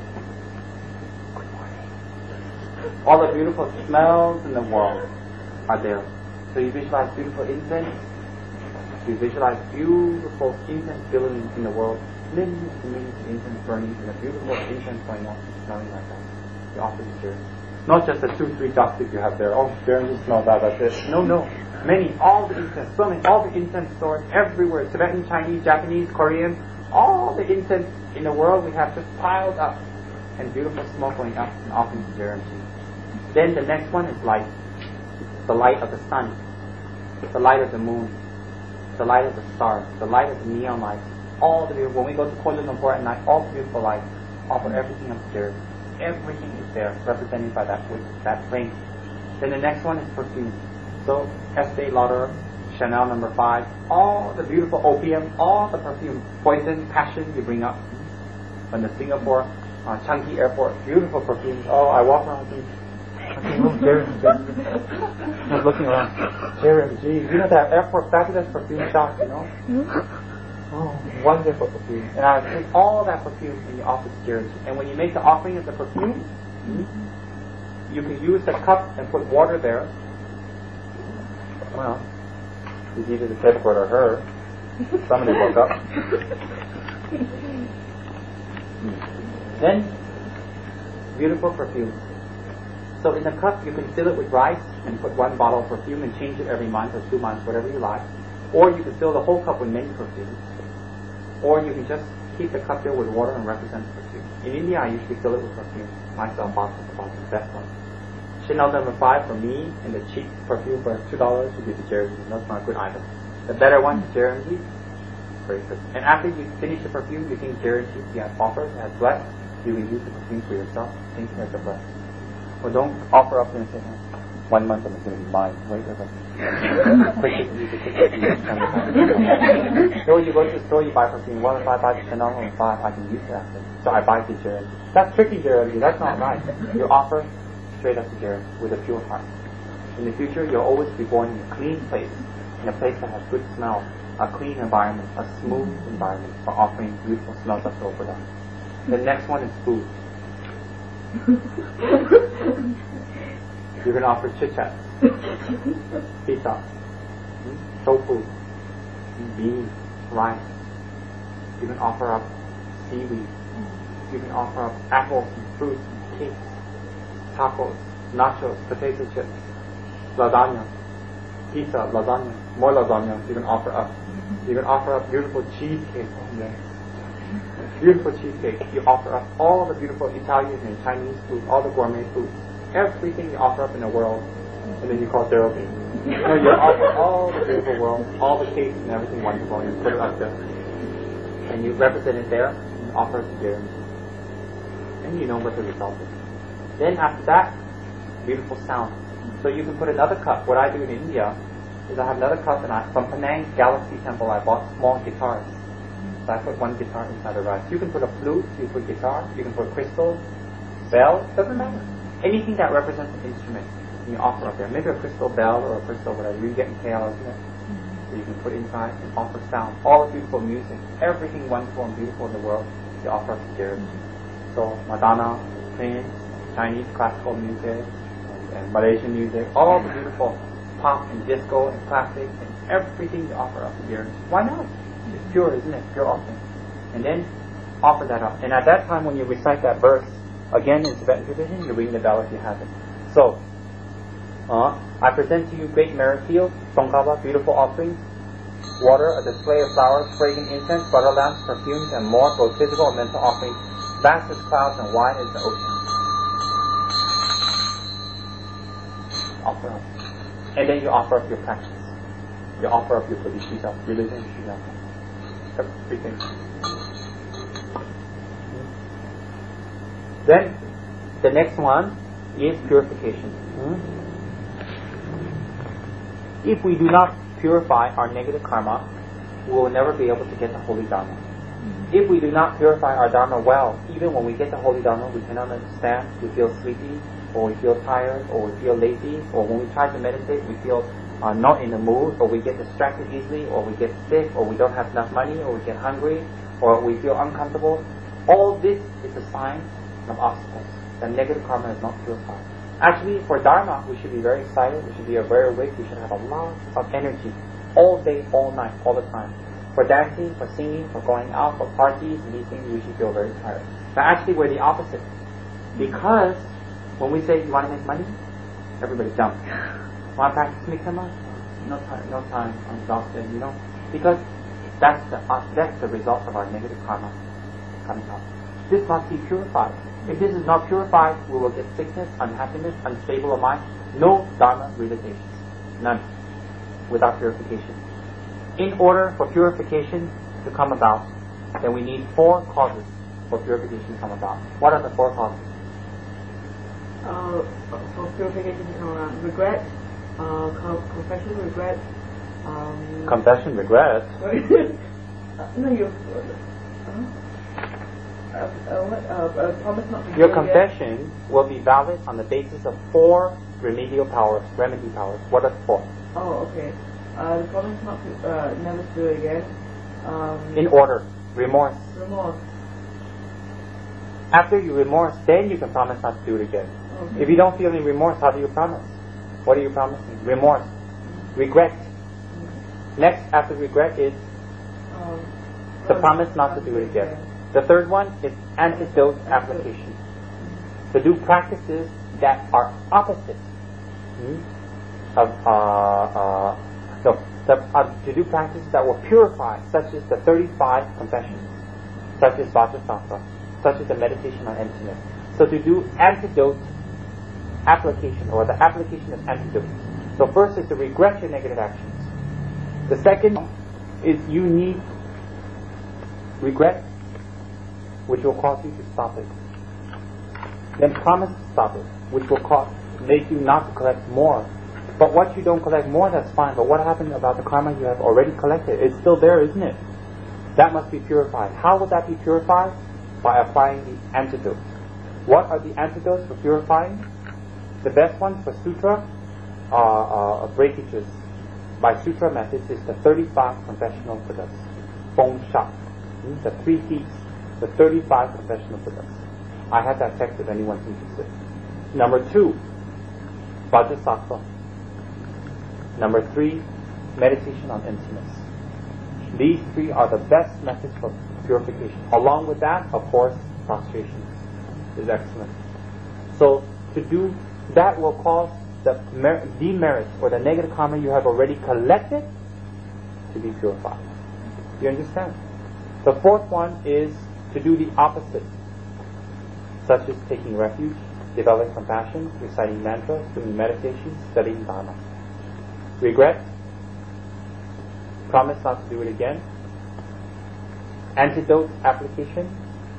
good morning, all the beautiful smells in the world are there. So you visualize beautiful incense, you visualize beautiful incense billowing in the world, millions and millions of incense burning, and a beautiful incense going on, smelling like that. You offer to Jeremji. Not just the two, three chopsticks you have there. Oh, Jeremji smells that, that's it. No, no. Many, all the incense, so many, all the incense stores everywhere. Tibetan, Chinese, Japanese, Korean, all the incense in the world we have just piled up, and beautiful smoke going up and offering to Jeremji. Then the next one is light. The light of the sun, the light of the moon, the light of the stars, the light of the neon lights, all the beautiful, when we go to Kuala Lumpur at night, all the beautiful lights, offer everything up to Jeremji. Everything is there, represented by that wick, that flame. Then the next one is perfume. So Estee Lauder, Chanel number five, all the beautiful opium, all the perfume, poison, passion you bring up. When the Singapore uh, Changi Airport, beautiful perfumes. Oh, I walk around thinking, oh, J R M G. I was looking around, J R M G. You know that airport fabulous perfume shop, you know? Oh, wonderful perfume. And I take all that perfume and you offer to J R M G. And when you make the offering of the perfume, you can use the cup and put water there. Well, it's either the teleport or her. Somebody woke up. Then, beautiful perfume. So in the cup, you can fill it with rice and put one bottle of perfume and change it every month or two months, whatever you like. Or you can fill the whole cup with many perfumes. Or you can just keep the cup filled with water and represent the perfume. In India, I usually fill it with perfume. Myself, box of the best one. Chanel number five for me, and the cheap perfume for two dollars you give to J R M G. That's not a good item. The better one is J R M G. Very good. And after you finish the perfume, you think J R M G you have offered, has blessed, you will use the perfume for yourself. Think as a blessing. Or don't offer up and say, one month and it's going to be mine. Wait a second. So when you go to the store, you buy perfume. Well, if I buy the Chanel number five, I can use it after. So I buy the J R M G. That's tricky, J R M G. That's not right. You offer straight up to J R M G with a pure heart. In the future, you'll always be born in a clean place, in a place that has good smell, a clean environment, a smooth environment for offering beautiful smells of Sopada. The next one is food. You're going to offer chit-chat, pizza, tofu, beans, rice. You can offer up seaweed. You can offer up apples and fruits and cakes, tacos, nachos, potato chips, lasagna, pizza, lasagna, more lasagna. You can offer up. You can offer up beautiful cheesecake. Oh, yes. Beautiful cheesecake. You offer up all the beautiful Italian and Chinese food, all the gourmet food, everything you offer up in the world, and then you call Geraldine. You know, you offer all the beautiful world, all the cakes and everything wonderful, and you put it up there, and you represent it there, and you offer it to Jeremy, and you know what the result is. Then after that, beautiful sound. So you can put another cup. What I do in India is I have another cup, and I, from Penang Galaxy Temple, I bought small guitars. So I put one guitar inside the rice. You can put a flute, you put guitar, you can put crystal, bell, doesn't matter. Anything that represents an instrument, you offer up there. Maybe a crystal bell or a crystal whatever. You get in K L, isn't it? So you can put inside and offer sound. All the beautiful music, everything wonderful and beautiful in the world, you offer up to Jeremy. So Madonna, Prince, Chinese classical music, and, and Malaysian music, all the beautiful pop and disco and classic and everything you offer up to Jeremy. Why not? It's pure, isn't it? Pure offering. And then offer that up. And at that time when you recite that verse, again in Tibetan tradition, you ring the bell if you have it. So, uh, I present to you great merit fields, Songkapa, beautiful offerings, water, a display of flowers, fragrant incense, butter lamps, perfumes, and more, both physical and mental offerings, vast as clouds and wide as the ocean. Offer up. And then you offer up your practice. You offer up your bodhisattva, religion, everything. Then, the next one is purification. Hmm? If we do not purify our negative karma, we will never be able to get the Holy Dharma. Mm-hmm. If we do not purify our Dharma well, even when we get the Holy Dharma, we cannot understand, we feel sleepy, or we feel tired, or we feel lazy, or when we try to meditate, we feel uh, not in the mood, or we get distracted easily, or we get sick, or we don't have enough money, or we get hungry, or we feel uncomfortable. All this is a sign of obstacles. The negative karma is not purified. Actually, for Dharma, we should be very excited, we should be very awake, we should have a lot of energy all day, all night, all the time. For dancing, for singing, for going out, for parties, and these things, we should feel very tired. But actually, we're the opposite. Because when we say, you want to make money? Everybody jumps. Want to practice Miksama? No time, no time, I'm exhausted, you know? Because that's the, uh, that's the result of our negative karma coming out. This must be purified. If this is not purified, we will get sickness, unhappiness, unstable of mind. No Dharma realizations. None. Without purification. In order for purification to come about, then we need four causes for purification to come about. What are the four causes? Uh, for purification to come about, regret, uh, co- confession, regret. Um, Confession, regret. uh, no, you. Uh, uh, uh, what, uh, uh, promise not to do Your it confession again. will be valid on the basis of four remedial powers, remedy powers. What are the four? Oh, okay. Uh, the promise not to, uh, never to do it again. Um, In order. Remorse. remorse. After you remorse, then you can promise not to do it again. Okay. If you don't feel any remorse, how do you promise? What are you promising? Remorse. Regret. Next, after regret is Um, the promise not to do it again. The third one is antidote application. To do practices that are opposite hmm, of uh, uh, no, the, uh, to do practices that will purify, such as the thirty-five confessions, such as Vajrasattva, such as the meditation on emptiness. So to do antidote application, or the application of antidotes. So first is to regret your negative actions. The second is you need regret, which will cause you to stop it. Then promise to stop it, which will cause, make you not to collect more. But what you don't collect more, that's fine. But what happened about the karma you have already collected? It's still there, isn't it? That must be purified. How will that be purified? By applying the antidotes. What are the antidotes for purifying? The best one for sutra uh, uh, breakages by sutra methods is the thirty-five confessional buddhas. Feng Sha. The three heats, the thirty-five confessional buddhas. I have that text if anyone's interested. Number two, Vajrasattva. Number three, meditation on emptiness. These three are the best methods for purification. Along with that, of course, prostration is excellent. So to do that will cause the mer- demerit or the negative karma you have already collected to be purified. You understand? The fourth one is to do the opposite, such as taking refuge, developing compassion, reciting mantras, doing meditation, studying Dharma. Regret, promise not to do it again, antidote application,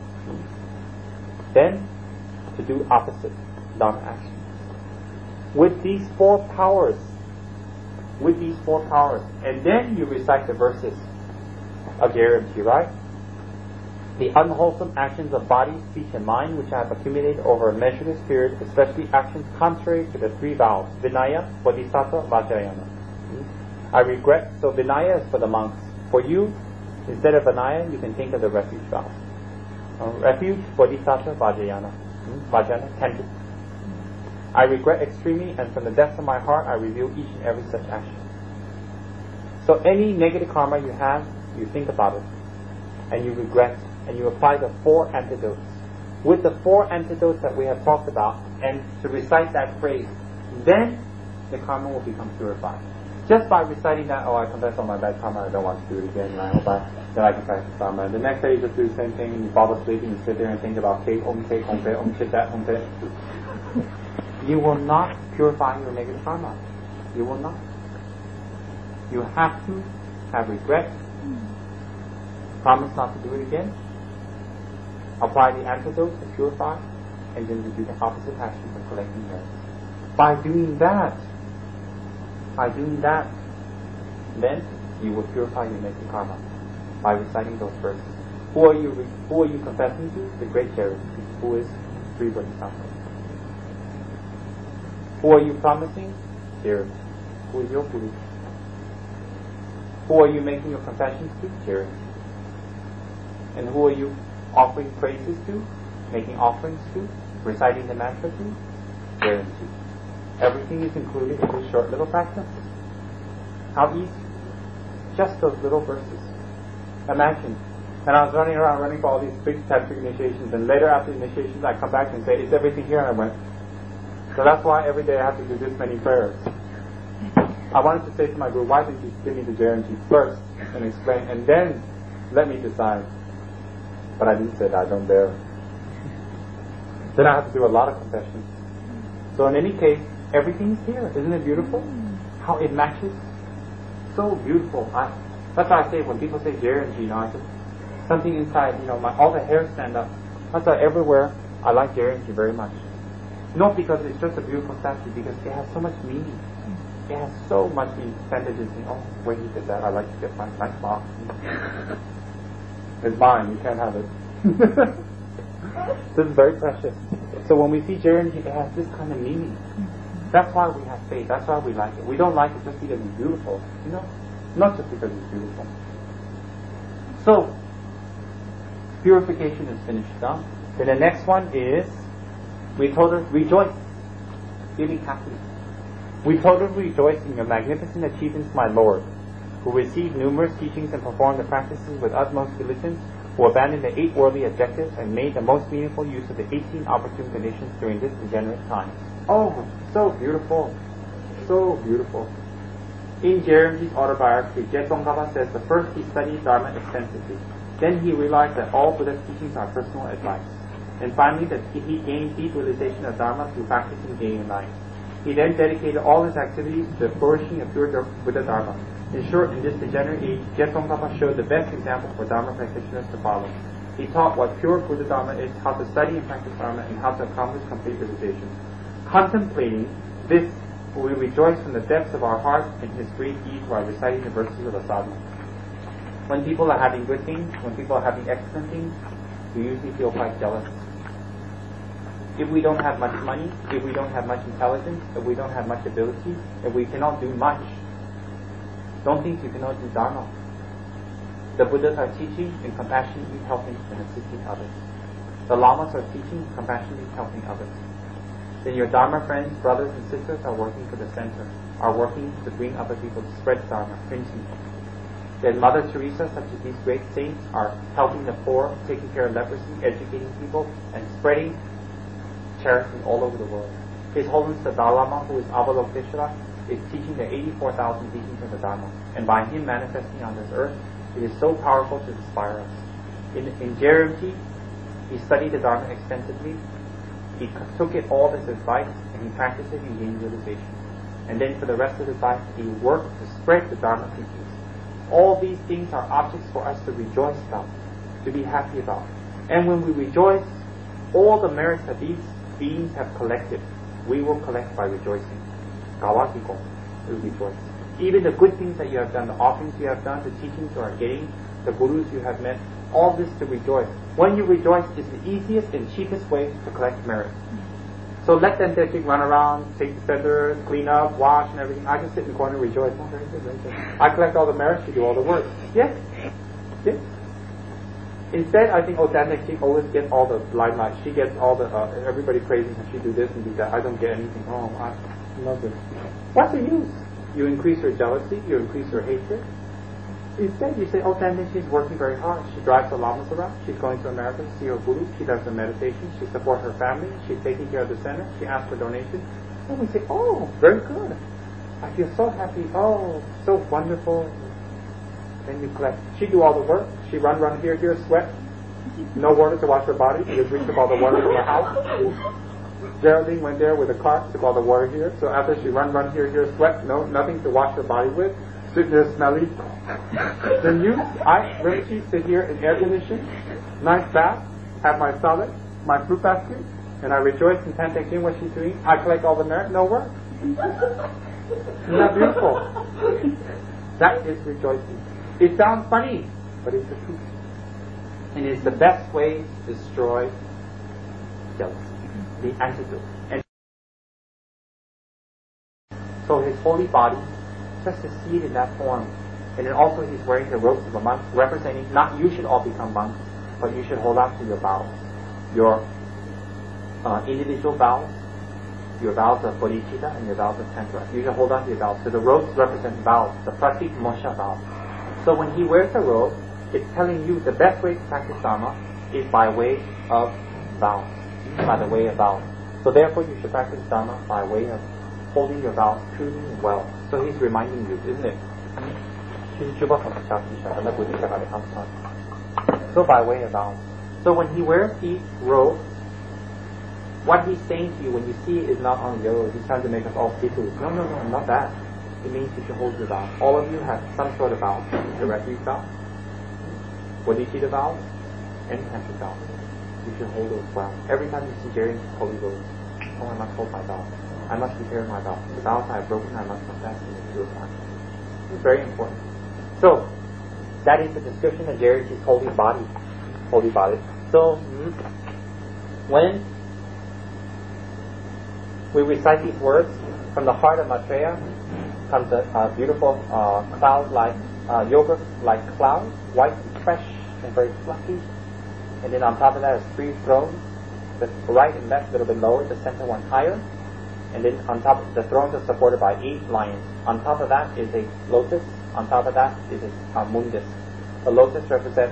then to do opposite, Dharma action. With these four powers, with these four powers, and then you recite the verses of guarantee, right? The unwholesome actions of body, speech, and mind, which I have accumulated over a measureless period, especially actions contrary to the three vows, Vinaya, Bodhisattva, Vajrayana. I regret, so Vinaya is for the monks. For you, instead of Vinaya, you can think of the refuge vow. Uh, refuge, Bodhisattva, Vajrayana. Hmm? Vajrayana, tender. I regret extremely, and from the depths of my heart, I reveal each and every such action. So any negative karma you have, you think about it, and you regret, and you apply the four antidotes. With the four antidotes that we have talked about, and to recite that phrase, then the karma will become purified. Just by reciting that, oh, I confess all my bad karma, I don't want to do it again, and I hope I, then I can practice Dharma. And the next day you just do the same thing, and you fall asleep, and you sit there and think about cake, om cake, om cake, om chit that, om cake. You will not purify your negative karma. You will not. You have to have regret, promise not to do it again, apply the antidote to purify, and then to do the opposite action of collecting merits. By doing that, by doing that, then you will purify your negative karma by reciting those verses. Who are you? Who are you confessing to? The great Charity, who is Sri Bodhisattva. Who are you promising? Charity. Who is your Guru? Who are you making your confessions to? Charity. And who are you offering praises to? Making offerings to? Reciting the mantra to? Charity. Everything is included in this short little practice. How easy? Just those little verses. Imagine. And I was running around running for all these big tantric initiations, and later after initiations I come back and say, is everything here? And I went, so that's why every day I have to do this many prayers. I wanted to say to my guru, why didn't you give me the guarantee first and explain, and then let me decide? But I didn't say that, I don't dare. Then I have to do a lot of confessions. So in any case, everything is here. Isn't it beautiful? How it matches? So beautiful. I, that's why I say when people say guarantee, you know, I just, something inside, you know, my, all the hairs stand up. That's why everywhere I like guarantee very much. Not because it's just a beautiful statue, because it has so much meaning. It has so much advantages. Oh, where he did that, I like to get my nice box. It's mine, you can't have it. This is very precious. So when we see Jeremy, it has this kind of meaning. That's why we have faith. That's why we like it. We don't like it just because it's beautiful. You know? Not just because it's beautiful. So, purification is finished now. Then the next one is, we told her, rejoice. Feeling happy. We told her, rejoice in your magnificent achievements, my Lord, who received numerous teachings and performed the practices with utmost diligence, who abandoned the eight worldly objectives and made the most meaningful use of the eighteen opportune conditions during this degenerate time. Oh, so beautiful. So beautiful. In Jeremy's autobiography, Je Tsongkhapa says that first he studied Dharma extensively. Then he realized that all Buddha's teachings are personal advice. And finally, that he gained deep realization of Dharma through practicing day and night. He then dedicated all his activities to the flourishing of pure Buddha Dharma. In short, in this degenerate age, Je Tsongkhapa showed the best example for Dharma practitioners to follow. He taught what pure Buddha Dharma is, how to study and practice Dharma, and how to accomplish complete realization. Contemplating this, we rejoice from the depths of our hearts in his great deeds while reciting the verses of the sadhana. When people are having good things, when people are having excellent things, we usually feel quite jealous. If we don't have much money, if we don't have much intelligence, if we don't have much ability, if we cannot do much, don't think you cannot do Dharma. The Buddhas are teaching and compassionately helping and assisting others. The Lamas are teaching, compassionately helping others. Then your Dharma friends, brothers and sisters are working for the center, are working to bring other people to spread Dharma, printing. Then Mother Teresa, such as these great saints, are helping the poor, taking care of leprosy, educating people, and spreading charity all over the world. His Holiness the Dalai Lama, who is Avalokiteshvara, is teaching the eighty-four thousand teachings of the Dharma. And by him manifesting on this earth, it is so powerful to inspire us. In, in Jeremti, he studied the Dharma extensively. He took it all as advice, and he practiced it and gained realization. And then for the rest of his life, he worked to spread the Dharma teachings. All these things are objects for us to rejoice about, to be happy about. And when we rejoice, all the merits that these beings have collected, we will collect by rejoicing. Gawakiko, we rejoice. Even the good things that you have done, the offerings you have done, the teachings you are getting, the gurus you have met, all this to rejoice. When you rejoice, is the easiest and cheapest way to collect merit. So let them take run around, take the feathers, clean up, wash and everything. I just sit in the corner and rejoice. Oh, very good, very good. I collect all the merits, you do all the work. Yes? Yes? Instead, I think Odanek, she always gets all the limelight. She gets all the, uh, everybody praising her. She do this and do that. I don't get anything. Oh, I love it. What's the use? You increase your jealousy, you increase your hatred. Instead, you say, oh, Danek, she's working very hard. She drives the lamas around. She's going to America to see her guru. She does the meditation. She supports her family. She's taking care of the center. She asks for donations. And we say, oh, very good. I feel so happy. Oh, so wonderful. Then you collect. She do all the work. She run, run here, here, sweat. No water to wash her body. She just reached up all the water from the house. Geraldine went there with a cart, took all the water here. So after she run, run here, here, sweat, no, nothing to wash her body with. Sit there smelly. Then you, I, Rinchi, sit here in air conditioning, nice bath, have my salad, my fruit basket, and I rejoice and thank what she's doing. I collect all the merit, no work. Isn't that beautiful? That is rejoicing. It sounds funny, but it's the truth. And it's the best way to destroy jealousy. The antidote. And so his holy body, just to see it in that form. And then also he's wearing the robes of a monk, representing not you should all become monks, but you should hold on to your vows. Your uh, individual vows, your vows of bodhicitta and your vows of tantra. You should hold on to your vows. So the robes represent vows, the pratik mosha vows. So when he wears the robe, it's telling you the best way to practice Dharma is by way of vows. By the way of vows. So therefore you should practice Dharma by way of holding your vows truly and well. So he's reminding you, isn't it? So by way of vows. So when he wears these robes, what he's saying to you when you see it is not on yo, he's trying to make us all people. No, no, no, not that. It means you should hold your vows. All of you have some sort of vows. The refuge vow, bodhicitta vows, and tantric vows. You should hold those well. Every time you see Jerry's holy robes, oh, I must hold my vows. I must repair my vows. The vows I have broken, I must confess and purify. It's very important. So, that is the description of Jerichi's holy body. Holy body. So, mm, when we recite these words, from the heart of Maitreya comes a, a beautiful uh, cloud-like, uh, yogurt-like cloud, white and fresh and very fluffy. And then on top of that is three thrones, the right and left a little bit lower, the center one higher. And then on top of the thrones are supported by eight lions. On top of that is a lotus. On top of that is a, a mundus. The lotus represents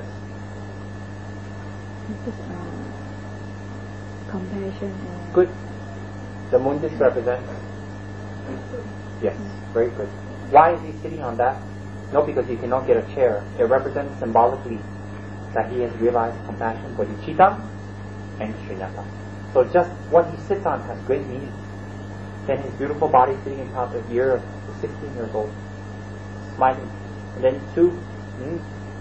uh, compassion. Or good. The mundus represents yes, very good. Why is he sitting on that? No, because he cannot get a chair. It represents symbolically that he has realized compassion, bodhicitta, and shunyata. So just what he sits on has great meaning. Then his beautiful body sitting in top of the ear of sixteen years old, smiling. And then to, hmm,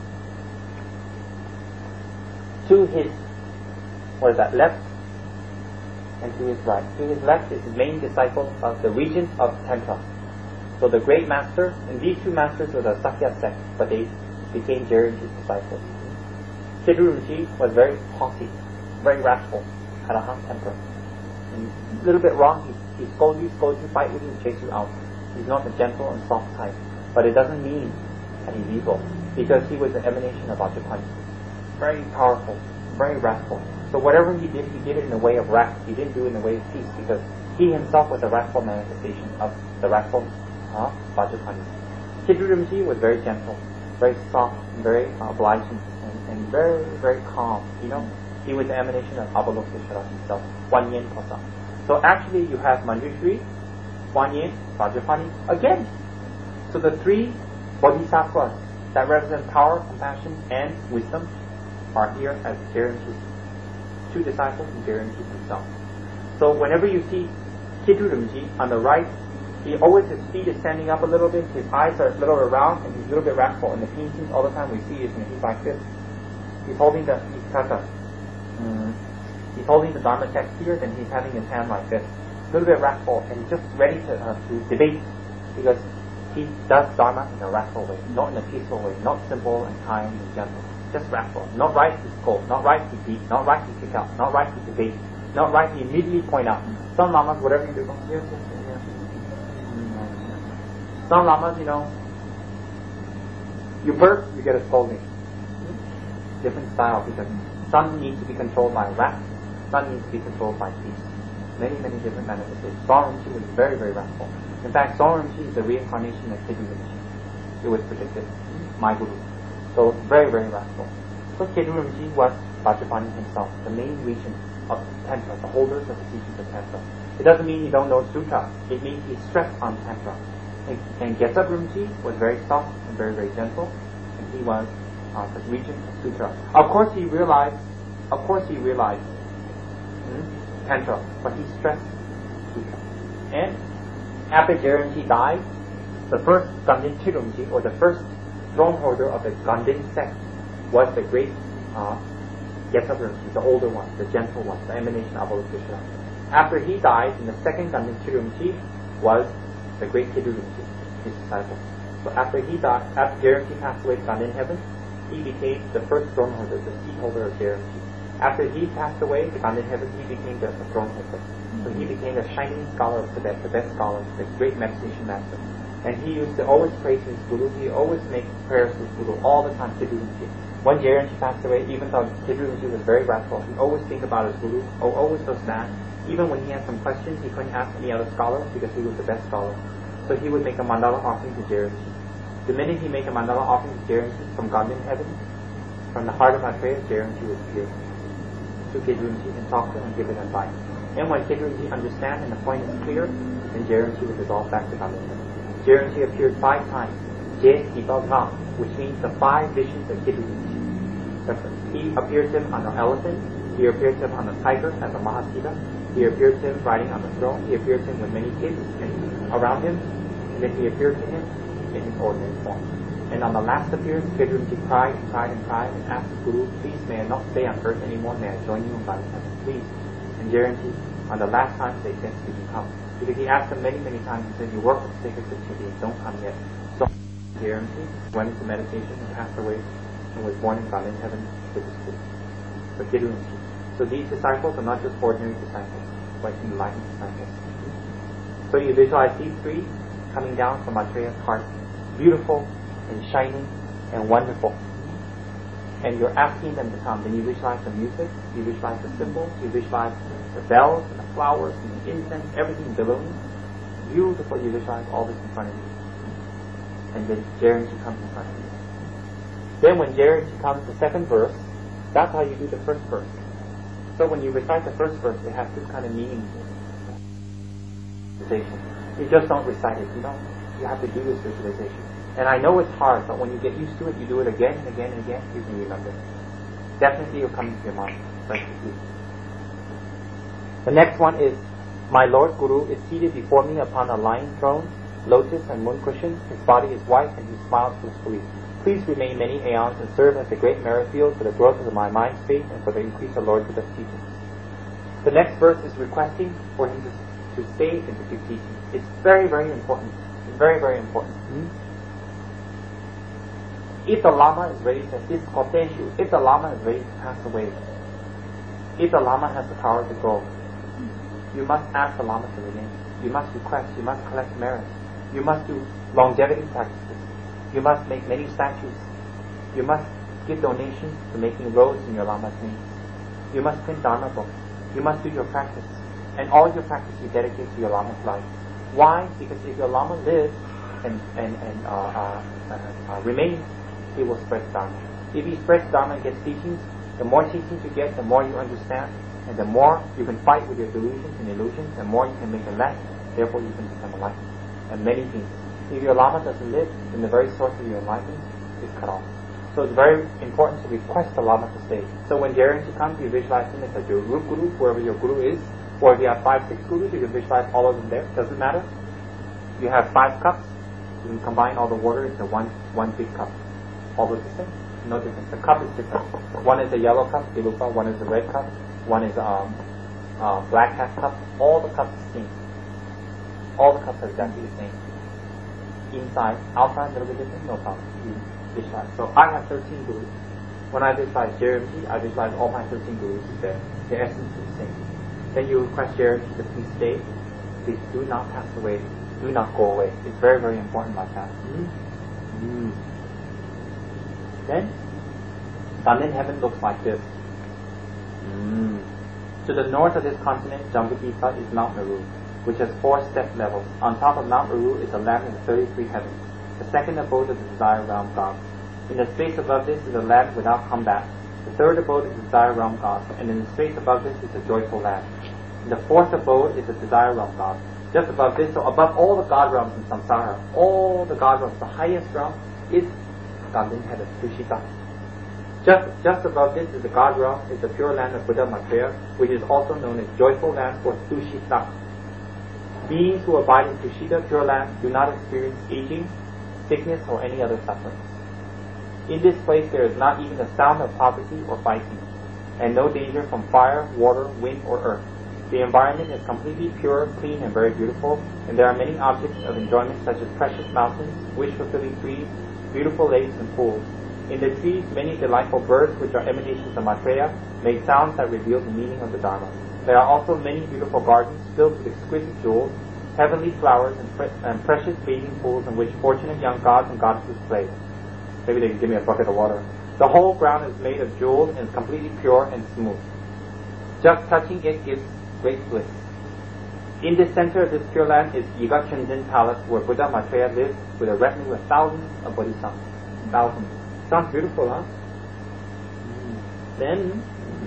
to his, what is that, left, and to his right. To his left is his main disciple of the regent of Tantra. So the great master, and these two masters were the Sakya sect, but they became Jerichi's disciples. Kidurumji was very haughty, very wrathful, had a hot temper. And a little bit wrong, he, he scolds you, scolds you, fight with you, chase you out. He's not the gentle and soft type. But it doesn't mean that he's evil, because he was the emanation of Vajrapani. Very powerful, very wrathful. So whatever he did, he did it in the way of wrath. He didn't do it in the way of peace, because he himself was a wrathful manifestation of the wrathful uh, Vajrapani. Kidurumji was very gentle, very soft, very uh, obliging, and, and very, very calm. You know, he was the emanation of Avalokiteshvara himself, Guan Yin Kosa. So actually you have Manjushri, Guan Yin, Vajrapani again. So the three bodhisattvas that represent power, compassion, and wisdom are here as Jerichi's two disciples and Jerichi himself. So whenever you see Kidurumji on the right, he always, his feet is standing up a little bit, his eyes are a little around, and he's a little bit wrathful. In the paintings all the time we see is when he's like this. He's holding the, he's kata. Mm. He's holding the Dharma text here, and he's having his hand like this. A little bit wrathful, and just ready to, uh, to debate, because he does Dharma in a wrathful way, not in a peaceful way, not simple and kind and gentle. Just wrathful. Not right to scold, not right to beat, not right to kick out, not right to debate, not right to immediately point out. Some lamas, whatever you do, oh, yes, yes, yes, yes. Some lamas, you know, you burp, you get a scolding. Different style, because some need to be controlled by wrath, some need to be controlled by peace. Many, many different manifestations. Sorenchi was very, very wrathful. In fact, Sorenchi is the reincarnation of Kidurumji. It was predicted. My guru. So, very, very wrathful. So, Kidurumji was Vajrapani himself, the main regent of Tantra, the holders of the teachings of Tantra. It doesn't mean you don't know Sutra. It means he stressed on Tantra. And, and Gesabrimji was very soft and very, very gentle, and he was uh, the regent of Sutra. Of course, he realized, of course, he realized hmm, Tantra, but he stressed Sutra. And after Jerichi died, the first Ganden Chirumji, or the first throne holder of the Ganden sect, was the great uh, Gesabrimji, the older one, the gentle one, the emanation of Avalokiteshvara. After he died, in the second Ganden Chirumji was the great Kidurumji, his disciple. So after he died, after Jerichi passed away to Ganden heaven, he became the first throne holder, the seat holder of Jerichi. After he passed away to Ganden heaven, he became the, the throne holder. So he became the shining scholar of Tibet, the best scholar, the great meditation master. And he used to always pray to his guru. He always make prayers to his guru all the time, Kidurumji. When Jerichi passed away, even though Kidurumji was very wrathful, he always think about his guru, oh, always so sad. Even when he had some questions, he couldn't ask any other scholar because he was the best scholar. So he would make a mandala offering to Jerichi. The minute he make a mandala offering to Jerichi from Ganden heaven, from the heart of Maitreya, Jerichi would appear to Kidurumji and talk to him and give him advice. And when Kidurumji understands and the point is clear, then Jerichi would dissolve back to Ganden heaven. Jerichi appeared five times, Je Kibagha, which means the five visions of Kidurumji. He appeared to him on an elephant, he appeared to him on a tiger as a Mahasiddha, he appeared to him riding on the throne, he appeared to him with many kids and around him, and then he appeared to him in his ordinary form. And on the last appearance, Kidurumji cried and cried and cried and asked the Guru, please may I not stay on earth anymore, may I join you in Ganden heaven, please. And Jerichi on the last time they sent to come. Because he asked them many, many times, he said, you work with sacred beings, don't come yet. So Jeremy went into meditation and passed away and was born in God in heaven with his Guru. So Kirunji. So these disciples are not just ordinary disciples, but enlightened disciples. So you visualize these three coming down from Maitreya's heart, beautiful and shining and wonderful. And you're asking them to come. Then you visualize the music, you visualize the symbols, you visualize the bells and the flowers and the incense, everything billowing. Beautiful, you visualize all this in front of you. And then Jeremji comes in front of you. Then when Jeremji comes, the second verse, that's how you do the first verse. So when you recite the first verse, it has this kind of meaning. You just don't recite it. You don't. You have to do this visualization. And I know it's hard, but when you get used to it, you do it again and again and again, you can remember it. Definitely it'll come into your mind. Right? The next one is, my Lord Guru is seated before me upon a lion throne, lotus and moon cushion. His body is white and he smiles blissfully. Please remain many aeons and serve as a great merit field for the growth of my mind's faith and for the increase of Lord Buddha's teachings. The next verse is requesting for him to, to stay and to keep teaching. It's very, very important. It's very, very important. Hmm? If the Lama is ready to this Koteshu, if the Lama is ready to pass away, if the Lama has the power to go, you must ask the Lama to remain. You must request, you must collect merits. You must do longevity practices. You must make many statues. You must give donations to making roads in your Lama's name. You must print Dharma books. You must do your practice. And all your practice you dedicate to your Lama's life. Why? Because if your Lama lives and, and, and uh, uh, uh, uh, remains, he will spread Dharma. If he spreads Dharma and gets teachings, the more teachings you get, the more you understand, and the more you can fight with your delusions and illusions, the more you can make it less, therefore you can become enlightened. And many things. If your Lama doesn't live, then the very source of your enlightenment is cut off. So it's very important to request the Lama to stay. So when Jeremji comes, you visualize him as a root Guru, wherever your Guru is, or if you have five, six Gurus, you can visualize all of them there. Doesn't matter. You have five cups, you can combine all the water into one one big cup. All look the same? No difference. The cup is different. One is a yellow cup, Ilupa, one is a red cup, one is a um, uh, black hat cup. All the cups are the same. All the cups are exactly the same. Inside, outside, a little bit different, no problem. You visualize. So I have thirteen Gurus. When I visualize Jeremji, I visualize all my thirteen Gurus there. The essence is the same. Then you request Jeremji to please stay. Please do not pass away. Do not go away. It's very, very important like that. Mm-hmm. Mm. Then, Ganlen heaven looks like this. Mm. To the north of this continent, Jambudvipa, is Mount Meru, which has four step levels. On top of Mount Meru is a land of the thirty-three heavens, the second abode of the desire realm gods. In the space above this is a land without combat. The third abode is the desire realm gods, and in the space above this is a joyful land. And the fourth abode is the desire realm gods. Just above this, so above all the god realms in samsara, all the god realms, the highest realm is Ganlen heaven, Tushita. Just just above this is the god realm, is the pure land of Buddha Maitreya, which is also known as joyful land or Tushita. Beings who abide in Tushita, pure land, do not experience aging, sickness, or any other suffering. In this place there is not even a sound of poverty or fighting, and no danger from fire, water, wind, or earth. The environment is completely pure, clean, and very beautiful, and there are many objects of enjoyment such as precious mountains, wish-fulfilling trees, beautiful lakes, and pools. In the trees, many delightful birds, which are emanations of Maitreya, make sounds that reveal the meaning of the Dharma. There are also many beautiful gardens filled with exquisite jewels, heavenly flowers, and, pre- and precious bathing pools in which fortunate young gods and goddesses play. Maybe they can give me a bucket of water. The whole ground is made of jewels and is completely pure and smooth. Just touching it gives great bliss. In the center of this pure land is Yiga Chunjin Palace, where Buddha Maitreya lives with a retinue of thousands of bodhisattvas. Thousands. Sounds beautiful, huh? Mm. Then,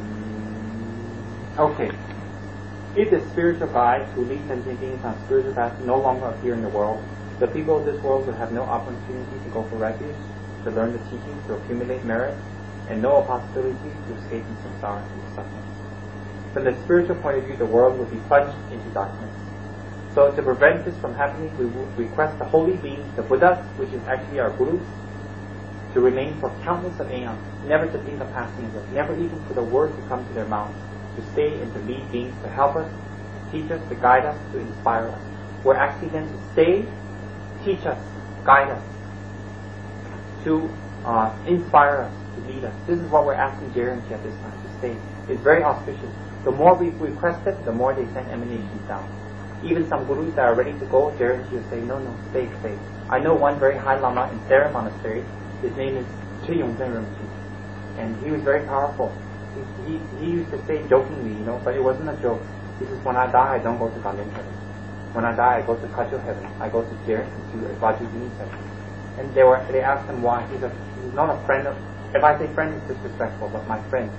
okay. If the spiritual guides who lead sentient beings on spiritual paths no longer appear in the world, the people of this world will have no opportunity to go for refuge, to learn the teachings, to accumulate merit, and no possibility to escape from samsara and suffering. From the spiritual point of view, the world will be plunged into darkness. So to prevent this from happening, we will request the holy beings, the Buddhas, which is actually our Gurus, to remain for countless of aeons, never to think of passing away, never even for the word to come to their mouths, to stay and to lead beings to help us teach us, to guide us, to inspire us. We're asking them to stay, teach us, guide us, to uh, inspire us, to lead us. This is what we're asking Jeremchi at this time, to stay. It's very auspicious. The more we request it, the more they send emanations down. Even some gurus that are ready to go, Jeremchi will say, no, no, stay, stay. I know one very high lama in Sera Monastery. His name is Tri Yongzhen Rinpoche. And he was very powerful. He, he, he used to say jokingly, you know, but it wasn't a joke. He says, when I die, I don't go to Ganden heaven. When I die, I go to Kacho heaven. I go to Jer, to Vajradhani heaven. And they were, they asked him why. He's, a, he's not a friend of, if I say friend, it's disrespectful, but my friend.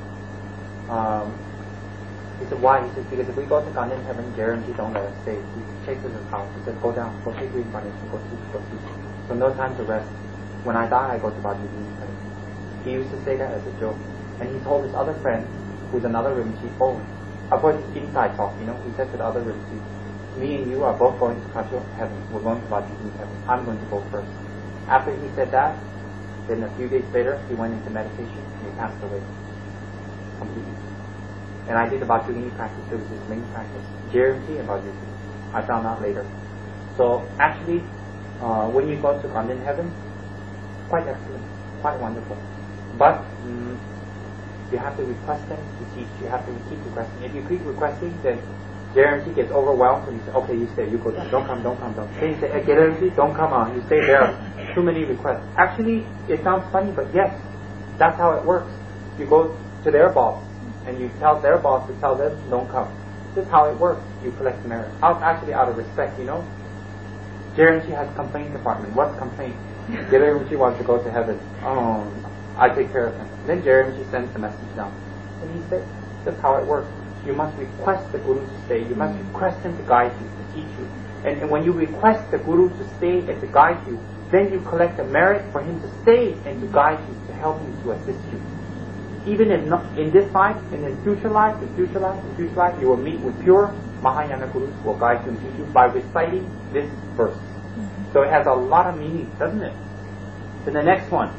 Um, he said, why? He says, because if we go to Ganden heaven, Jeremchi don't let us stay. He chases us out. He says, go down, go take reincarnation, go teach, go teach. So no time to rest. When I die, I go to Vajradhani heaven. He used to say that as a joke. And he told his other friend, who's another Rinpoche, oh, of course it's inside talk, you know, he said to the other Rinpoche, me and you are both going to Kacho heaven, we're going to Vajradhani heaven, I'm going to go first. After he said that, then a few days later, he went into meditation and he passed away. Completely. And I did the Vajradhani practice, it was his main practice. Jeremchi and Vajradhani. I found out later. So actually, uh, when you go to Ganden heaven, quite excellent, quite wonderful. But mm, you have to request them to teach. You have to keep requesting. If you keep requesting, then Jeremchi gets overwhelmed and you say, okay, you stay, you go down. Don't come, don't come, don't. Then you say, hey, Jeremchi, don't come on. You stay there. Too many requests. Actually, it sounds funny, but yes, that's how it works. You go to their boss and you tell their boss to tell them, don't come. This is how it works. You collect merit. Out, actually, out of respect, you know. Jeremchi has complaint department. What's complaint? Jeremchi wants to go to heaven. Oh, I take care of him. Then Jeremchi sends the message down. And he said, that's how it works. You must request the Guru to stay. You must request him to guide you, to teach you. And, and when you request the Guru to stay and to guide you, then you collect the merit for him to stay and to guide you, to help you, to assist you. Even in, not, in this life, and in future life, in future life, in future life, you will meet with pure Mahayana Gurus who will guide you and teach you by reciting this verse. Mm-hmm. So it has a lot of meaning, doesn't it? Then the next one.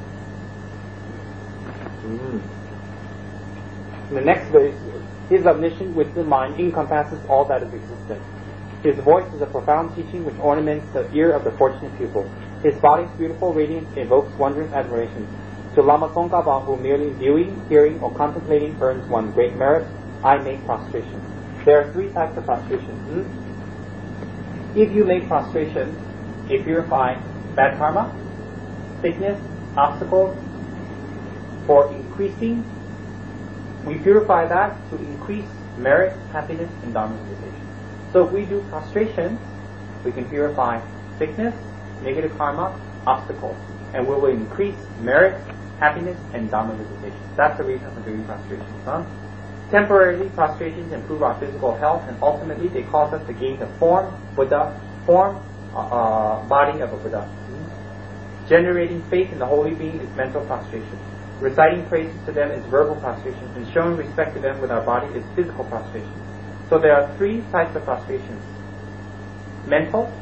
Mm. The next verse, his omniscient wisdom mind encompasses all that is existent. His voice is a profound teaching which ornaments the ear of the fortunate pupil. His body's beautiful radiance evokes wondrous admiration. To Lama Tsongkhapa, who merely viewing, hearing, or contemplating earns one great merit, I make prostration. There are three types of prostration. Hmm? If you make prostration, you purify bad karma, sickness, obstacles, for increasing, we purify that to increase merit, happiness, and dharma realization. So if we do prostration, we can purify sickness, negative karma, obstacles, and we will increase merit, happiness, and dharma realization. That's the reason for doing prostration. Huh? Temporarily, prostrations improve our physical health, and ultimately they cause us to gain the form, Buddha, form, uh, uh, body of a Buddha. Hmm? Generating faith in the holy being is mental prostration. Reciting praises to them is verbal prostration, and showing respect to them with our body is physical prostration. So there are three types of prostrations: mental,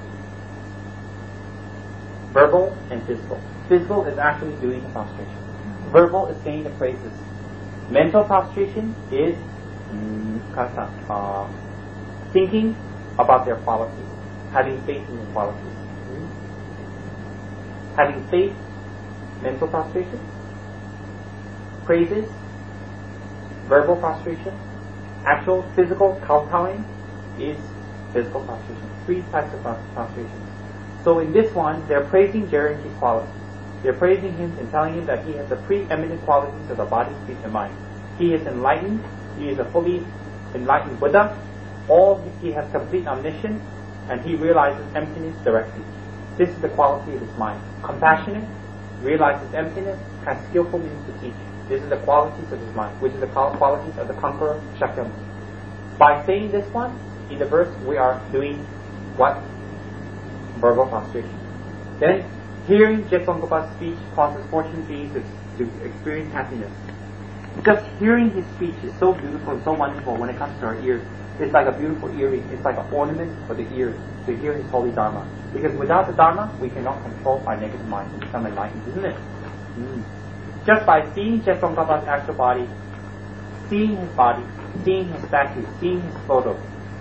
verbal, and physical. Physical is actually doing the prostration. Verbal is saying the praises. Mental prostration is mm, uh, thinking about their qualities, having faith in their qualities. Mm. Having faith, mental prostration. Praises, verbal prostration. Actual physical kowtowing is physical prostration. Three types of prostration. So in this one, they're praising Jeremchi's qualities. They're praising him and telling him that he has the preeminent qualities of the body, speech, and mind. He is enlightened. He is a fully enlightened Buddha. All he has complete omniscience, and he realizes emptiness directly. This is the quality of his mind. Compassionate, realizes emptiness, has skillful means to teach. This is the qualities of his mind, which is the qualities of the conqueror Shakyamuni. By saying this one, in the verse, we are doing what? Verbal prostration. Then, hearing Jetsongkhapa's speech causes fortunate beings to, to experience happiness. Just hearing his speech is so beautiful and so wonderful when it comes to our ears. It's like a beautiful earring. It's like an ornament for the ears to hear his holy Dharma. Because without the Dharma, we cannot control our negative mind and become enlightened, isn't it? Mm. Just by seeing Jetsongkhapa's actual body, seeing his body, seeing his statue, seeing his photo,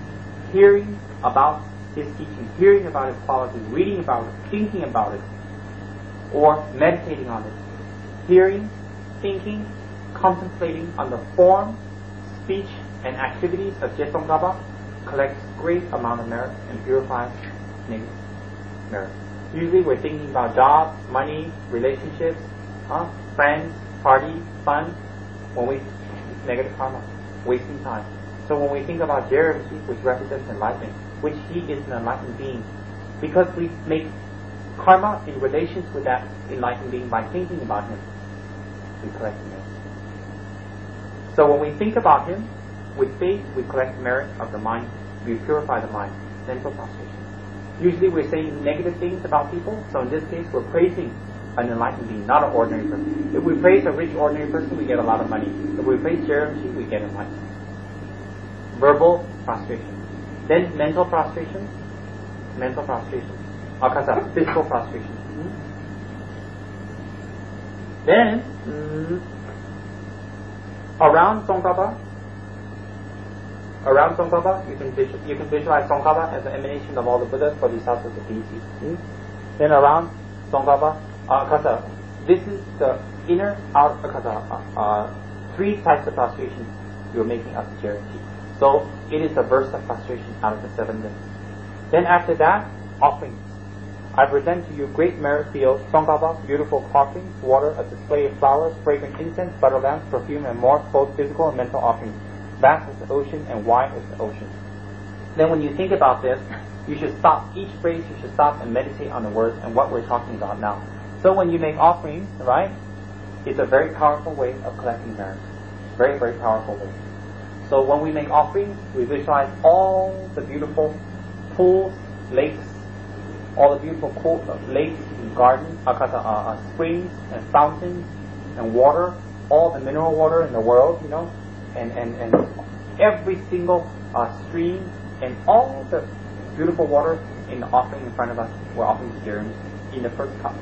hearing about his teaching, hearing about his qualities, reading about it, thinking about it, or meditating on it. Hearing, thinking, contemplating on the form, speech, and activities of Jesongkaba collects great amount of merit and purifies negative merit. Usually we're thinking about jobs, money, relationships, huh? friends, party, fun. When we negative karma, wasting time. So when we think about Jeremji, which represents enlightenment, which he is an enlightened being, because we make karma in relations with that enlightened being by thinking about him, we collect merit. So when we think about him, with faith, we collect merit of the mind. We purify the mind. Mental prostration. Usually we're saying negative things about people, so in this case we're praising an enlightened being, not an ordinary person. If we praise a rich ordinary person, we get a lot of money. If we praise Jeremji, we get enlightenment. Verbal prostration. Then mental prostration. Mental prostration. Akasa, physical prostration. Hmm? Then, mm, around Tsongkhapa, around Tsongkhapa, you can visual, you can visualize Tsongkhapa as an emanation of all the Buddhas, Bodhisattvas, and deities. Hmm? Then around Tsongkhapa, Akasa, this is the inner, out, Akasa, uh, uh, three types of prostration you're making up to Jeremji. So it is a verse of prostration out of the seven limbs. Then after that, offerings. I present to you great merit fields, Tsongkhapa, beautiful offerings, water, a display of flowers, fragrant incense, butter lamps, perfume, and more, both physical and mental offerings. Vast is the ocean, and wide is the ocean. Then when you think about this, you should stop each phrase, you should stop and meditate on the words and what we're talking about now. So when you make offerings, right, it's a very powerful way of collecting merit. Very, very powerful way. So when we make offerings, we visualize all the beautiful pools, lakes, all the beautiful cool, uh, lakes and gardens, uh, uh, springs and fountains and water, all the mineral water in the world, you know, and, and, and every single uh, stream and all the beautiful water in the offering in front of us, we're offering to Jeremji in the first cup.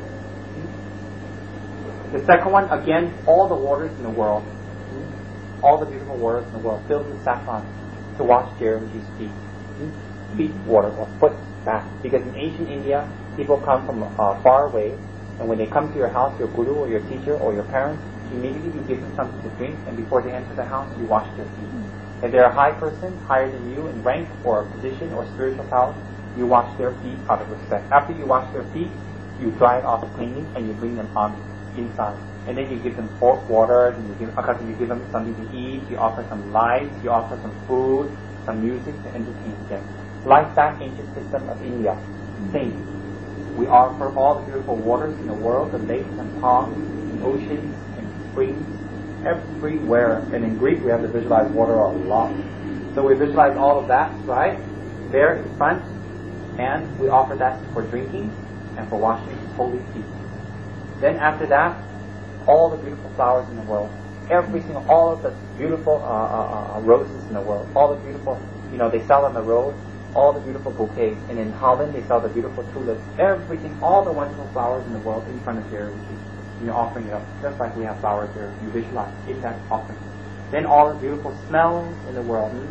The second one, again, all the waters in the world, all the beautiful waters in the world filled with saffron to wash Jeremji's feet. Feet water or foot bath. Because in ancient India, people come from uh, far away, and when they come to your house, your guru or your teacher or your parents, immediately you give them something to drink, and before they enter the house, you wash their feet. If they're a high person, higher than you in rank or position or spiritual power, you wash their feet out of respect. After you wash their feet, you dry it off cleanly, and you bring them on inside. And then you give them water, and you give, you give them something to eat, you offer some lights, you offer some food, some music to entertain them. Like that ancient system of India. Same. We offer all the beautiful waters in the world, the lakes and ponds, and oceans and springs, everywhere. And in Greek we have to visualize water a lot. So we visualize all of that, right, there in front, and we offer that for drinking and for washing holy feet. Then after that, all the beautiful flowers in the world, every single, all of the beautiful uh, uh, uh, roses in the world, all the beautiful, you know, they sell on the road, all the beautiful bouquets, and in Holland they sell the beautiful tulips, everything, all the wonderful flowers in the world in front of Jeremji. You're offering it up, just like we have flowers here. You visualize in that offering. Then all the beautiful smells in the world. Hmm?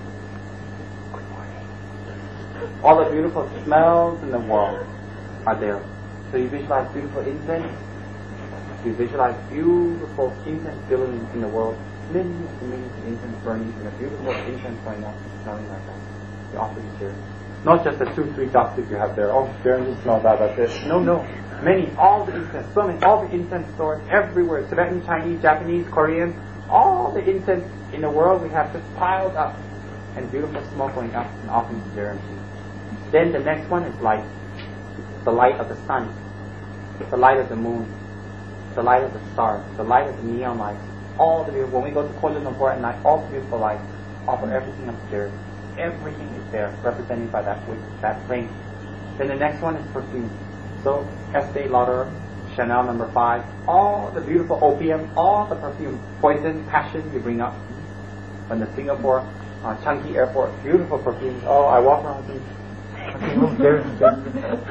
Good morning. All the beautiful smells in the world are there. So you visualize beautiful incense. You visualize beautiful incense billowing in the world. Millions and millions of incense burning and a beautiful incense going up, smelling like that. You offer it here. Not just the two, three drops that you have there. Oh, Jeremji smells that, that's it. No, no. Many, all the incense, so many, all the incense stores everywhere. Tibetan, Chinese, Japanese, Korean, all the incense in the world we have just piled up. And beautiful smoke going up and offering to Jeremji. Then the next one is light. The light of the sun. The light of the moon. The light of the stars. The light of the neon lights. All the beautiful, when we go to Kuala Lumpur at night, all the beautiful lights. Offer everything up to Jeremji. Everything is there, represented by that wick, that flame. Then the next one is perfume. So, Estee Lauder, Chanel number five, all the beautiful opium, all the perfume, poison, passion you bring up. From the Singapore uh, Changi Airport, beautiful perfumes. Oh, I walk around and oh, Jeremji.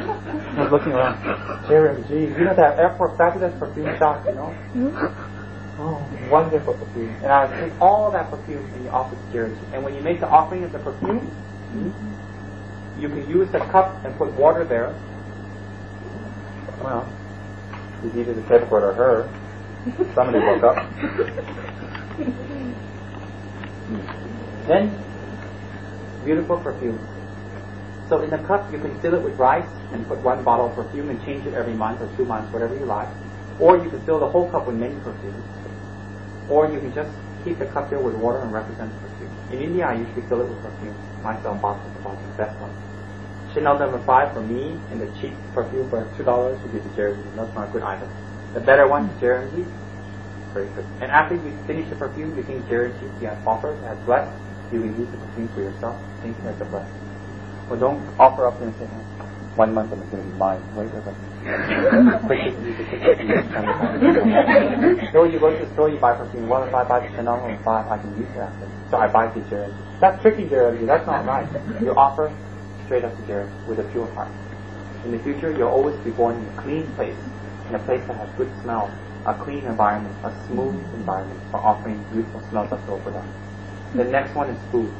I was looking around. Jeremji, you know that airport fabulous perfume shop, you know? Oh, wonderful perfume. And I take all that perfume and you offer to Jirachi. And when you make the offering of the perfume, mm-hmm. you can use the cup and put water there. Well, it's either the Tedford or her. Somebody woke up. Then, beautiful perfume. So in the cup, you can fill it with rice and put one bottle of perfume and change it every month or two months, whatever you like. Or you can fill the whole cup with many perfumes. Or you can just keep the cup filled with water and represent the perfume. In India, I usually fill it with perfume. I sell boxes of boxes, the best one. Chanel number five for me, and the cheap perfume for two dollars to give to Jeremy. That's not a good item. The better one, Jeremy, very good. And after you finish the perfume, you think Jeremy has offered, has blessed, you will use the perfume for yourself. Think as a blessing. Well, don't offer up and say, one month and it's going to be mine. Wait a second. So you go to the store, you buy perfume. Well, if I buy the Chanel number five, I can use it after. So I buy the Jeremy. That's tricky, Jeremy. That's not right. You offer straight up to Jeremy with a pure heart. In the future, you'll always be born in a clean place, in a place that has good smell, a clean environment, a smooth environment for offering beautiful smells of Sopada. The next one is food.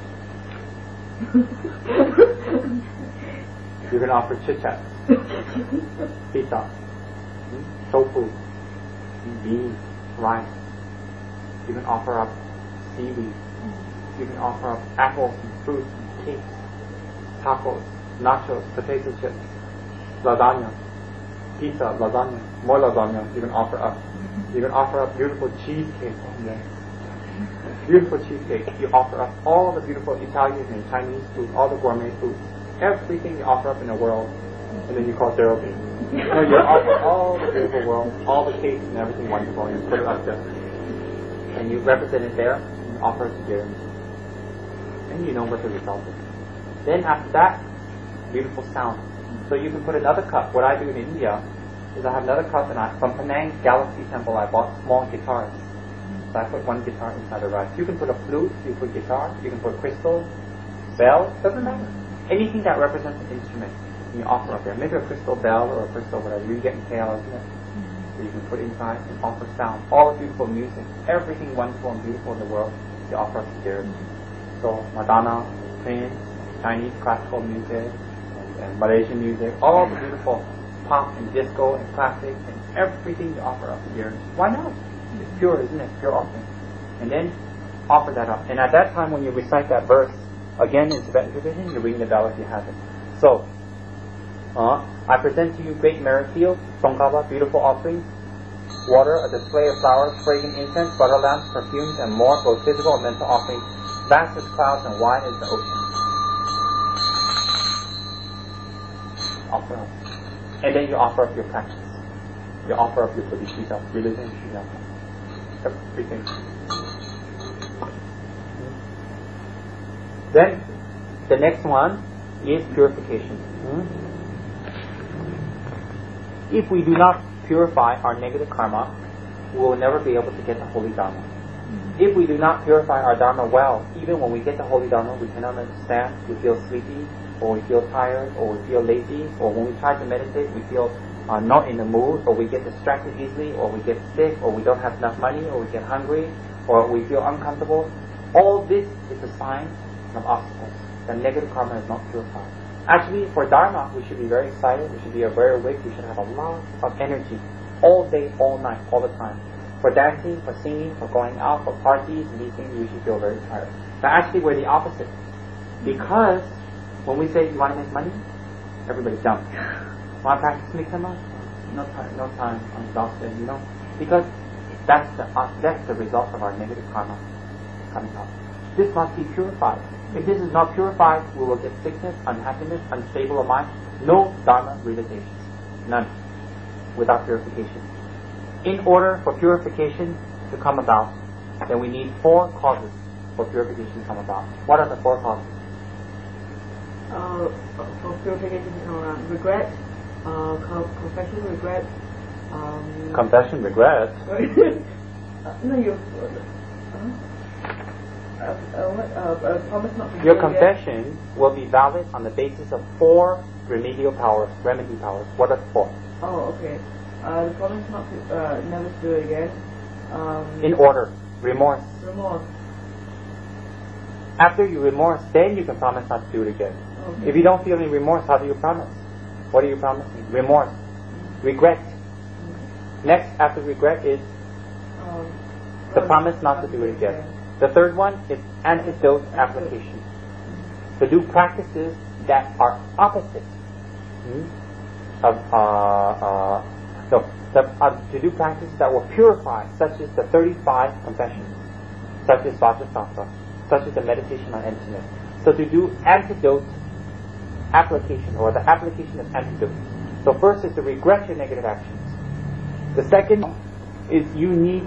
You're going to offer chit-chat, pizza, tofu, beans, rice. You can offer up seaweed. You can offer up apples and fruits and cakes, tacos, nachos, potato chips, lasagna, pizza, lasagna, more lasagna. You can offer up. You can offer up beautiful cheesecake. Yes. Beautiful cheesecake. You offer up all the beautiful Italian and Chinese food, all the gourmet food, everything you offer up in the world, and then you call therapy. No, you offer all the beautiful world, all the cakes and everything wonderful, and you put it up there, and you represent it there, and you offer it to Jeremy, and you know what the result is. Then after that, beautiful sound. So you can put another cup. What I do in India is I have another cup, and I, from Penang Galaxy Temple, I bought small guitars. So I put one guitar inside the rice. You can put a flute, you put guitar, you can put crystal, bell, doesn't matter. Anything that represents an instrument, you offer up there. Maybe a crystal bell or a crystal whatever. You get in K L, isn't it? So you can put inside and offer sound. All the beautiful music, everything wonderful and beautiful in the world, you offer up to Jeremy. So Madonna, Prince, Chinese classical music, and, and Malaysian music, all the beautiful pop and disco and classic and everything you offer up to Jeremy. Why not? It's pure, isn't it? Pure offering. And then offer that up. And at that time when you recite that verse, again in Tibetan tradition, you ring the bell if you have it. So, uh, I present to you great merit fields, Songkapa, beautiful offerings, water, a display of flowers, fragrant incense, butter lamps, perfumes, and more, both physical and mental offerings, vast as clouds and wide as the ocean. Offer up. And then you offer up your practice. You offer up your bodhisattva, religion, Sriyapa. Everything. Then, the next one is purification. Hmm? If we do not purify our negative karma, we will never be able to get the holy Dharma. Mm-hmm. If we do not purify our Dharma well, even when we get the holy Dharma, we cannot understand, we feel sleepy, or we feel tired, or we feel lazy, or when we try to meditate, we feel uh, not in the mood, or we get distracted easily, or we get sick, or we don't have enough money, or we get hungry, or we feel uncomfortable. All this is a sign of obstacles. The negative karma is not purified. Actually, for Dharma, we should be very excited, we should be very awake, we should have a lot of energy, all day, all night, all the time. For dancing, for singing, for going out, for parties, and these things, we should feel very tired. But actually, we're the opposite. Because when we say, you want to make money? Everybody jumps. Want to practice Miksama? No time, no time, I'm exhausted, you know? Because that's the, uh, that's the result of our negative karma coming up. This must be purified. If this is not purified, we will get sickness, unhappiness, unstable of mind. No Dharma realizations. None. Without purification. In order for purification to come about, then we need four causes for purification to come about. What are the four causes? Uh, for purification to come around. Regret, uh, confession, regret. Um, confession, regret? uh, no, you... Uh, Uh, uh, what, uh, uh, promise not to Your confession again. Will be valid on the basis of four remedial powers, remedy powers. What are the four? Oh, okay. Uh, the promise not to, uh, never to do it again. um, In order. Remorse. remorse. After you remorse, then you can promise not to do it again. Okay. If you don't feel any remorse, how do you promise? What are you promising? Remorse. Regret. Next, after regret is Um, the promise not to do it again. The third one is antidote application. To do practices that are opposite hmm, of uh, uh, no, the, uh, to do practices that will purify, such as the thirty-five confessions, such as Vajrasattva, such as the meditation on emptiness. So to do antidote application, or the application of antidote. So first is to regret your negative actions. The second is you need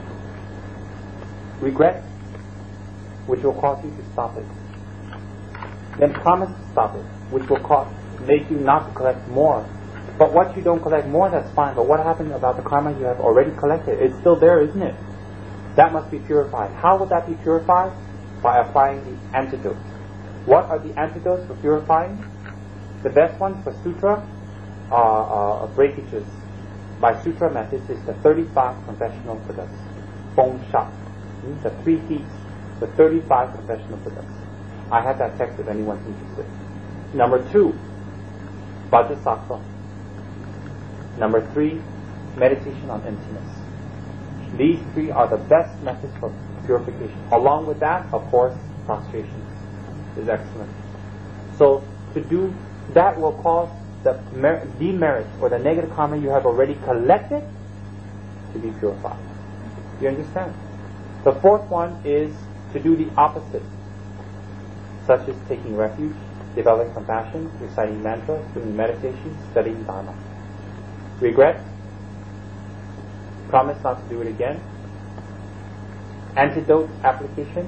regret, which will cause you to stop it. Then promise to stop it, which will cause, make you not to collect more. But once you don't collect more, that's fine. But what happens about the karma you have already collected? It's still there, isn't it? That must be purified. How will that be purified? By applying the antidotes. What are the antidotes for purifying? The best one for sutra uh, uh, breakages by sutra methods is the thirty-five confessional buddhas. Feng Sha. The three heats, the thirty-five confessional buddhas. I have that text if anyone's interested. Number two, Vajrasattva. Number three, meditation on emptiness. These three are the best methods for purification. Along with that, of course, prostration is excellent. So to do that will cause the mer- demerit or the negative karma you have already collected to be purified. You understand? The fourth one is to do the opposite, such as taking refuge, developing compassion, reciting mantras, doing meditation, studying Dharma. Regret, promise not to do it again, antidote application,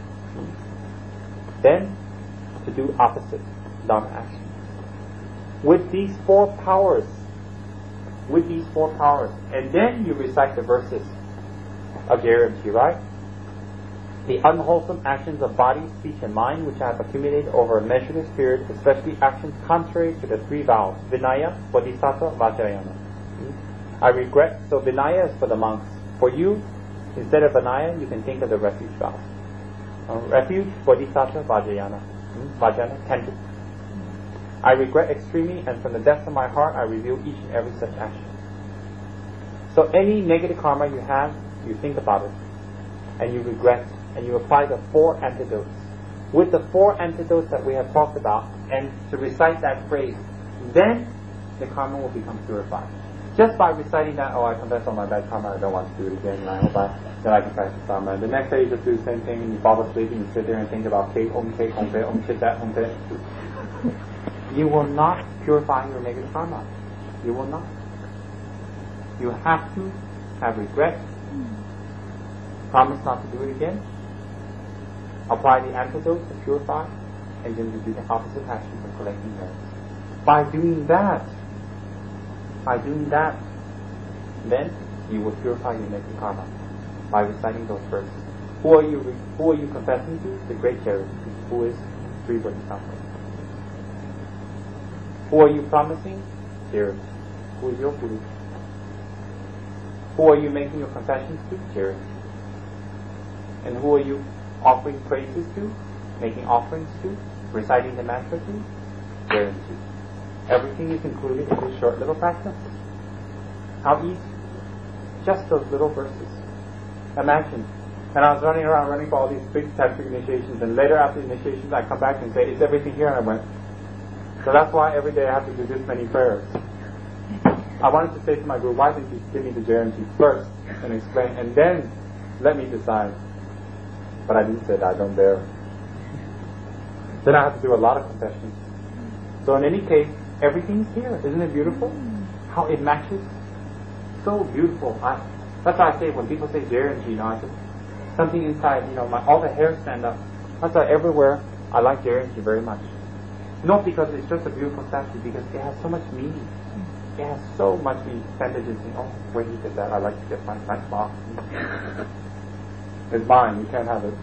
then to do opposite, Dharma action. With these four powers, with these four powers, and then you recite the verses of Jairamji, right? The unwholesome actions of body, speech, and mind, which I have accumulated over a measureless period, especially actions contrary to the three vows, Vinaya, Bodhisattva, Vajrayana. I regret, so Vinaya is for the monks. For you, instead of Vinaya, you can think of the refuge vow. Uh, refuge, Bodhisattva, Vajrayana. Hmm? Vajrayana, tender. I regret extremely, and from the depths of my heart, I reveal each and every such action. So any negative karma you have, you think about it, and you regret, and you apply the four antidotes. With the four antidotes that we have talked about, and to recite that phrase, then the karma will become purified. Just by reciting that, oh, I confess all my bad karma, I don't want to do it again, and I hope I, then I can practice Dharma. And the next day you just do the same thing, and you fall asleep, and you sit there and think about Kate, Om Kate, Om Kate, Om Chit, that, Om Kate. You will not purify your negative karma. You will not. You have to have regret, promise not to do it again, apply the antidote to purify, and then to do the opposite action of collecting merits. By doing that, by doing that, then you will purify your negative karma by reciting those verses. Who are you? Re- who are you confessing to? The great Jairamji, who is Sri Bodhisattva. Who are you promising? Jairamji. Who is your Guru? Who are you making your confessions to? Jairamji. And who are you offering praises to? Making offerings to? Reciting the mantra to? Jairamji. Everything is included in this short little practice. How easy? Just those little verses. Imagine. And I was running around running for all these big tantric initiations, and later after initiations I come back and say, is everything here? And I went, so that's why every day I have to do this many prayers. I wanted to say to my guru, why didn't you give me the Jairamji first and explain, and then let me decide. But I didn't say that, I don't dare. Then I have to do a lot of confessions. So in any case, everything's here. Isn't it beautiful? How it matches? So beautiful. I, that's why I say when people say Jairamji, you know, I just, something inside, you know, my, all the hairs stand up. That's why everywhere I like Jairamji very much. Not because it's just a beautiful statue, because it has so much meaning. It has so much meaning. Sentences, you know, oh, where he did that, I like to get my nice box. It's mine, you can't have it.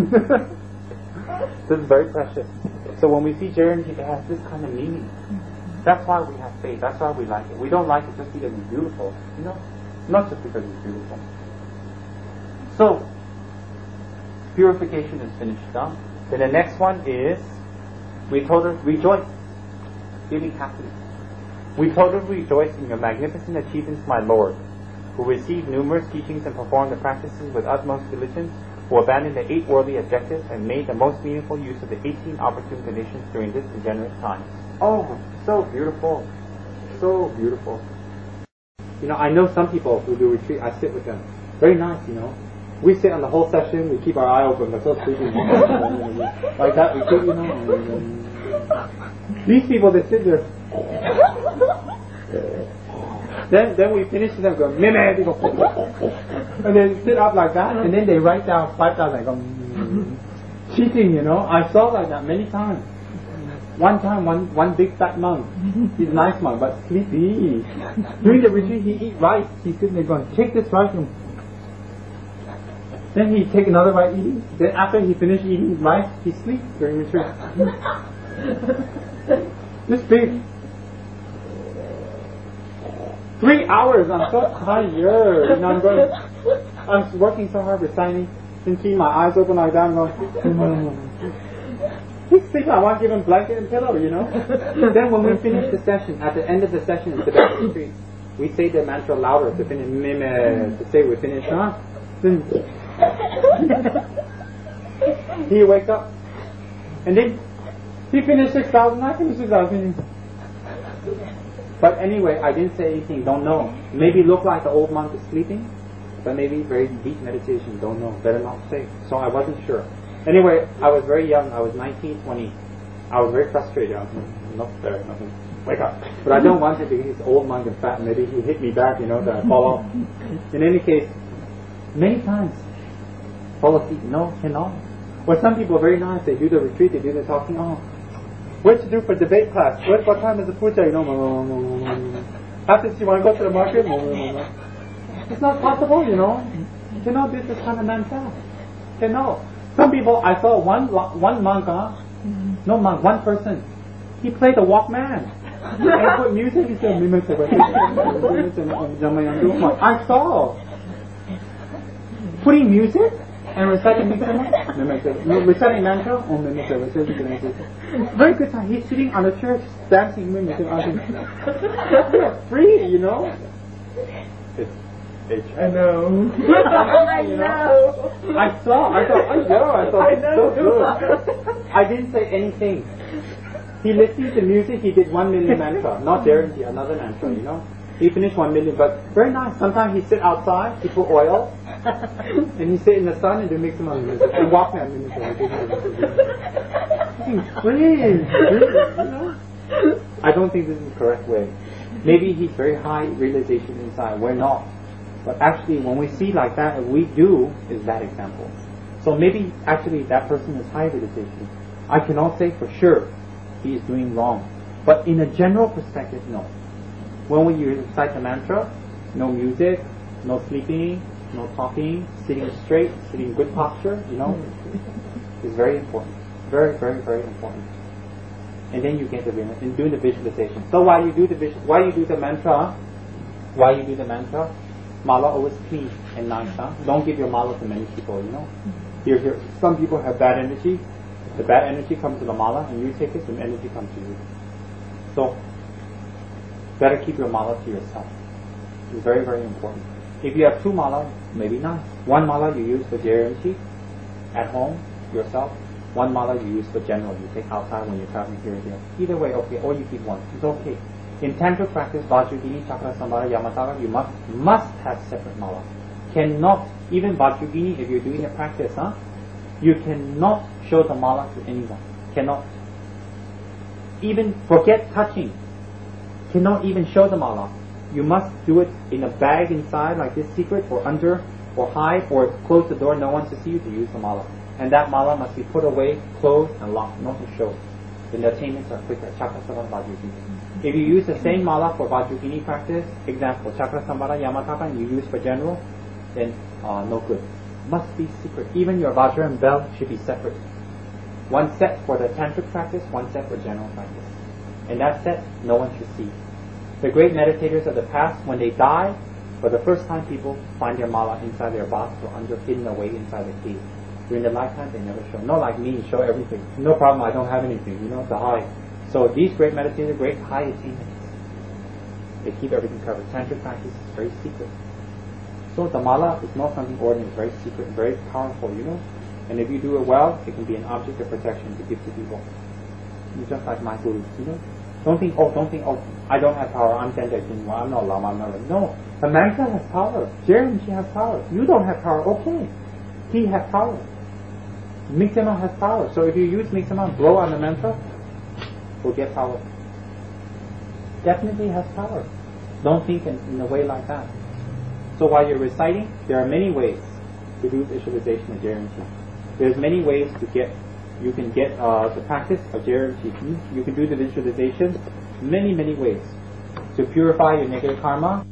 This is very precious. So when we see Jairamji, it has this kind of meaning. That's why we have faith. That's why we like it. We don't like it just because it's beautiful. You know, not just because it's beautiful. So, purification is finished. Huh? Then the next one is, we told her, rejoice, feeling happy. We told her, rejoice in your magnificent achievements, my Lord, who received numerous teachings and performed the practices with utmost diligence, who abandoned the eight worldly objectives and made the most meaningful use of the eighteen opportune conditions during this degenerate time. Oh, so beautiful. So beautiful. You know, I know some people who do retreat, I sit with them. Very nice, you know. We sit on the whole session, we keep our eye open, we're so sleepy. Like that, we sit, you know. These people, they sit there. Then then we finish them, go, meh, meh, they go, and they sit up like that, and then they write down five thousand, like, um, cheating, you know. I saw like that many times. One time, one one big fat monk, he's a nice monk, but sleepy. During the retreat, he eat rice. He's sitting there going, take this rice. And then he take another bite eating. Then after he finished eating rice, he sleeps during retreat. This big. Three hours, I'm so tired. You know, I'm going, I'm working so hard reciting, and keep my eyes open like that, I'm going, he's sleeping, I want to give him blanket and pillow, you know. Then when we finish the session, at the end of the session in Tibet retreat, we say the mantra louder to finish, to say we finished, huh? Then he wake up, and then he finished six thousand, I finished six thousand. But anyway, I didn't say anything, don't know. Maybe look like the old monk is sleeping, but maybe very deep meditation, don't know. Better not say. So I wasn't sure. Anyway, I was very young, I was nineteen, twenty. I was very frustrated. I was like, not there, nothing. Wake up. But I don't want it because he's old monk and fat, maybe he hit me back, you know, that I fall off. In any case, many times, fall asleep, no, cannot. Or some people are very nice, they do the retreat, they do the talking, oh, what to do for debate class? What, what time is the puja? You know, after you want to go to the market? It's not possible, you know. You cannot do this kind of mantra. Cannot. Some people, I saw one one monk, huh? No monk, one person. He played the Walkman. And put music. He said, I saw. Putting music and reciting reciting mantra. Very good time. He's sitting on the church dancing. Free, you know. It's, it's, I know. I know. I saw. I thought. I know. I thought. I know. So good. I didn't say anything. He listened to music. He did one million mantra. Not there. Another mantra. You know. He finished one million, but very nice. Sometimes he sit outside. He put oil. And he sit in the sun and do mix them up and walk down in the Please, you know? I don't think this is the correct way. Maybe he's very high realization inside. We're not. But actually, when we see like that, what we do is that example. So maybe actually that person is high realization. I cannot say for sure he is doing wrong. But in a general perspective, no. When we recite the mantra, no music, no sleeping, no talking, sitting straight, sitting good posture, you know, is very important. Very, very, very important. And then you get the and do the visualization. So while you do the visual, while you do the mantra, while you do the mantra, mala always clean and nice. Huh? Don't give your mala to many people. You know, here, here. Some people have bad energy. The bad energy comes to the mala, and you take it, and energy comes to you. So better keep your mala to yourself. It's very, very important. If you have two mala, maybe not. One mala you use for Jeremchi at home, yourself. One mala you use for general. You take outside when you're traveling here and there. Either way, okay. Or you keep one. It's okay. In tantric practice, Vajrayogini, Chakra Samvara, Yamataka, you must must have separate mala. Cannot, even Vajrayogini, if you're doing a practice, huh? You cannot show the mala to anyone. Cannot. Even forget touching. Cannot even show the mala. You must do it in a bag inside like this, secret, or under, or hide, or close the door, no one to see you to use the mala. And that mala must be put away, closed, and locked, not to show. Then the attainments are quicker. Chakra Samvara, Vajrayogini. If you use the same mala for Vajrayogini practice, example, Chakra Samvara, Yamataka, and you use for general, then uh, no good. Must be secret. Even your Vajra and belt should be separate. One set for the tantric practice, one set for general practice. And that set, no one should see. The great meditators of the past, when they die, But the first time people find their mala inside their box or under hidden away inside the cave, during the lifetime they never show. Not like me, show everything. No problem, I don't have anything. You know, it's a high. So these great meditators, great high attainments, they keep everything covered. Tantric practice is very secret. So the mala is not something ordinary, it's very secret, very powerful, you know. And if you do it well, it can be an object of protection to give to people. You just like my guru, you know. Don't think, oh, don't think, oh, I don't have power, I'm Tenjai King, I'm not Lama, I'm not Lama. No, the Magda has power. Jeremy, she has power. You don't have power, okay. He has power. Mixema has power. So if you use Mixema, blow on the mantra, we'll get power. Definitely has power. Don't think in, in a way like that. So while you're reciting, there are many ways to do visualization of Jeremy. There's many ways to get, you can get uh, the practice of Jeremy. You can do the visualization many, many ways to purify your negative karma,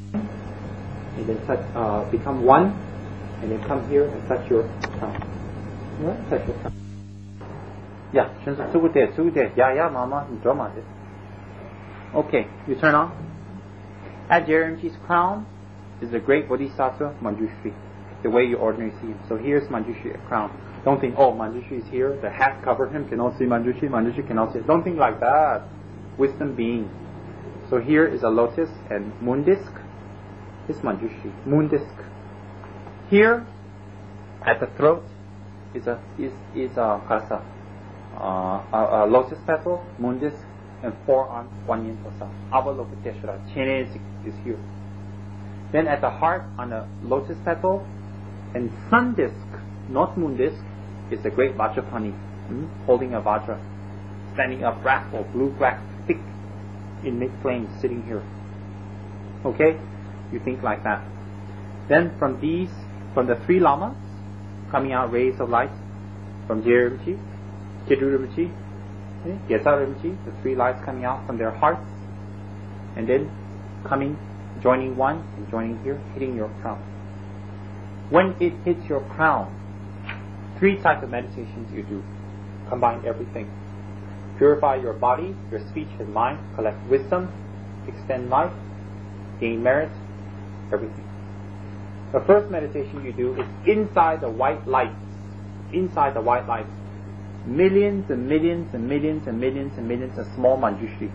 and then touch, uh, become one, and then come here and touch your crown. Right? Touch your crown. Yeah, yeah, yeah, mama, drama. Okay, you turn on. At Jeremy's crown is the great Bodhisattva Manjushri, the way you ordinarily see him. So here's Manjushri, a crown. Don't think, oh, Manjushri is here, the hat covered him, cannot see Manjushri, Manjushri cannot see it. Don't think like that. Wisdom being. So here is a lotus and moon disk. This Manjushri, moon disk. Here, at the throat, is a is is a kasa, uh, a, a lotus petal, moon disk, and forearm one yin tosa. Avalokiteshvara, Chene is here. Then at the heart, on a lotus petal, and sun disk, not moon disk, is the great Vajrapani, hmm? holding a Vajra, standing up, wrathful, blue black, thick, in mid flames, sitting here. Okay, you think like that. Then from these, from the three lamas, coming out rays of light, from Jirrimchi, Kidurrimchi, Gesarrimchi, the three lights coming out from their hearts, and then coming, joining one, and joining here, hitting your crown. When it hits your crown, three types of meditations you do. Combine everything. Purify your body, your speech and mind, collect wisdom, extend life, gain merit, everything. The first meditation you do is inside the white lights. Inside the white lights. Millions and millions and millions and millions and millions of small Manjushri.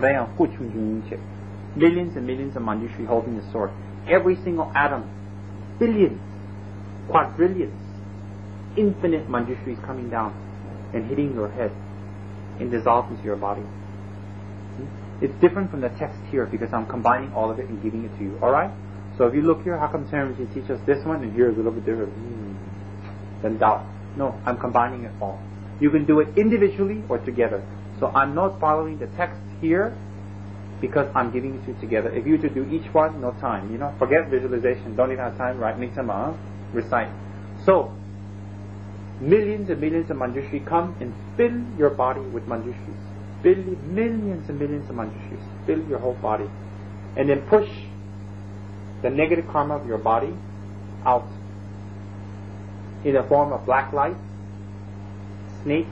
Millions and millions of Manjushri holding the sword. Every single atom. Billions. Quadrillions. Infinite Manjushri is coming down and hitting your head and dissolve into your body. It's different from the text here because I'm combining all of it and giving it to you. Alright? So if you look here, how come Saramji teach us this one and here is a little bit different? Hmm. Then doubt. No, I'm combining it all. You can do it individually or together. So I'm not following the text here because I'm giving it to you together. If you were to do each one, no time. You know, forget visualization. Don't even have time. Right? Mixama, recite. So millions and millions of Manjushri come and fill your body with Manjushris. Fill millions and millions of Manjushris. Fill your whole body. And then push the negative karma of your body out in the form of black light, snakes,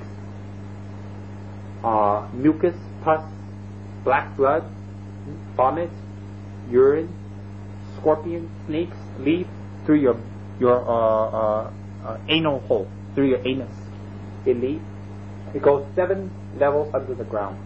uh, mucus, pus, black blood, vomit, urine, scorpion, snakes leave through your your uh, uh, uh, anal hole, through your anus. They leave. It goes seven levels under the ground.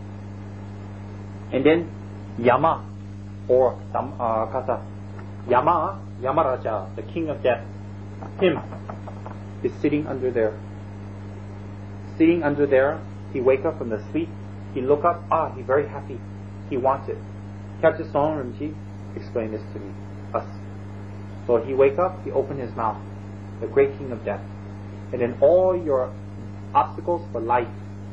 And then Yama, or uh, Kasa, Yama, Yamaraja, the king of death, him is sitting under there. Sitting under there, he wake up from the sleep, he look up, ah, he's very happy, he wants it. Captain Sonramji explain this to me, us. So he wake up, he open his mouth, the great king of death, and then all your obstacles for life,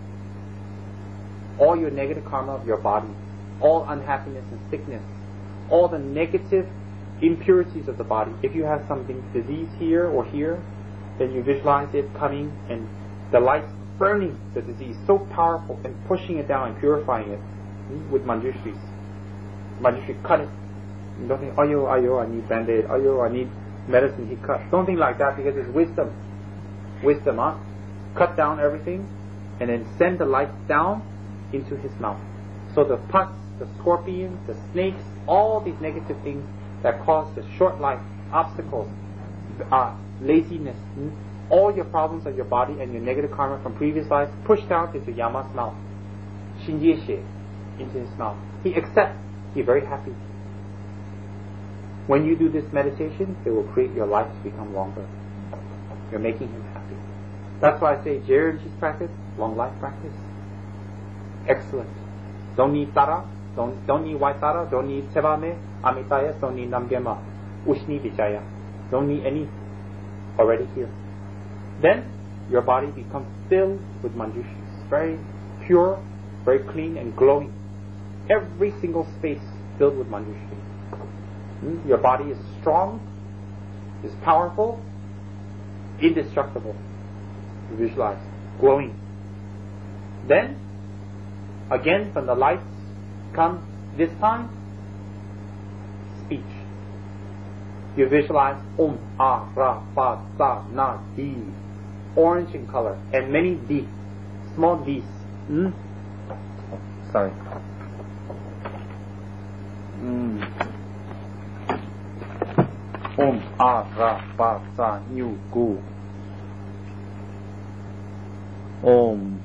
all your negative karma of your body, all unhappiness and sickness, all the negative impurities of the body. If you have something, disease here or here, then you visualize it coming and the light burning the disease, so powerful, and pushing it down and purifying it with Manjushris. Manjushri, cut it. You don't think, ayo, ayo, I need band-aid, ayo, I need medicine, he cut. Don't think like that because it's wisdom. Wisdom, huh? Cut down everything and then send the light down into his mouth. So the pus, the scorpions, the snakes, all these negative things that cause the short life, obstacles, uh, laziness, all your problems of your body and your negative karma from previous lives pushed down into Yama's mouth. Shinjie into his mouth. He accepts. He's very happy. When you do this meditation, it will create your life to become longer. You're making him happy. That's why I say Jerenchi's practice, long life practice. Excellent. Don't need tara, don't, don't need white tara, don't need sevame, amitaya, don't need namgema, ushni vijaya. Don't need any. Already here. Then your body becomes filled with manjushris. Very pure, very clean and glowing. Every single space filled with manjushri. Hmm? Your body is strong, is powerful, indestructible. You visualize. Glowing. Then, again from the lights come this time, speech. You visualize Om, Ah, Ra, Fa, Sa, Na, Di. Orange in color. And many D. Small D's. Hmm? Oh, sorry. Mm. Om, Ah, Ra, Fa, Sa, Nyu, Gu. Om.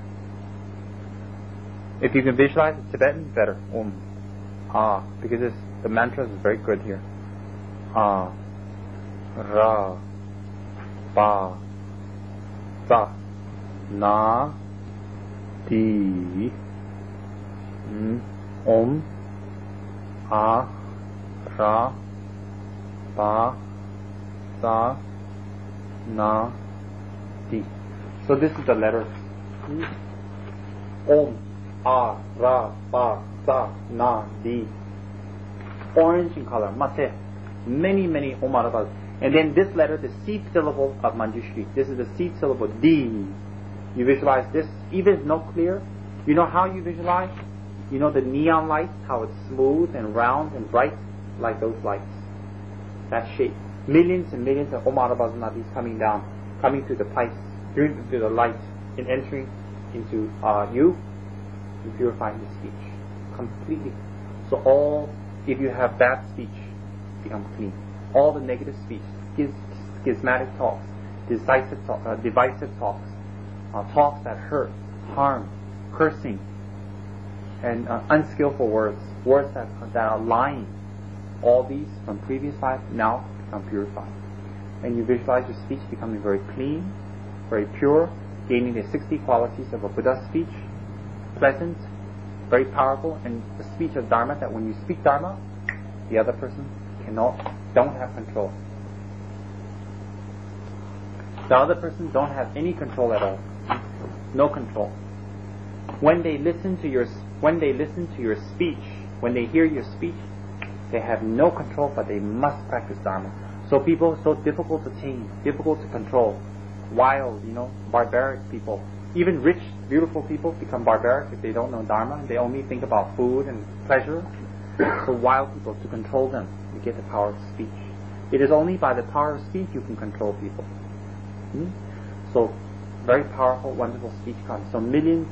If you can visualize it Tibetan, better. Om. Ah. Because this, the mantra is very good here. Ah. Ra. Ba. Sa. Na. Di. Mm. Om. Ah. Ra. Ba. Sa. Na. Di. So this is the letters. Om, Ah, Ra, Ba, Sa, Na, Di. Orange in color, Mate. Many, many Om Arabas. And then this letter, the seed syllable of Manjushri. This is the seed syllable, Di. You visualize this, even if it's not clear. You know how you visualize? You know the neon lights, how it's smooth and round and bright, like those lights. That shape. Millions and millions of Om Arabas and Nadis coming down, coming to the place. To the light in entering into uh, you, you purify the speech completely. So all, if you have bad speech, become clean. All the negative speech, schism, schismatic talks, decisive talk, uh, divisive talks, uh, talks that hurt, harm, cursing, and uh, unskillful words, words that, that are lying. All these from previous life now become purified, and you visualize your speech becoming very clean, very pure, gaining the sixty qualities of a Buddha speech, pleasant, very powerful, and the speech of Dharma, that when you speak Dharma, the other person cannot, don't have control. The other person don't have any control at all. No control. When they listen to your, when they listen to your speech, when they hear your speech, they have no control, but they must practice Dharma. So people are so difficult to tame, difficult to control. Wild, you know, barbaric people. Even rich, beautiful people become barbaric if they don't know Dharma. They only think about food and pleasure. So wild people, to control them, you get the power of speech. It is only by the power of speech you can control people. Hmm? So, very powerful, wonderful speech comes. So millions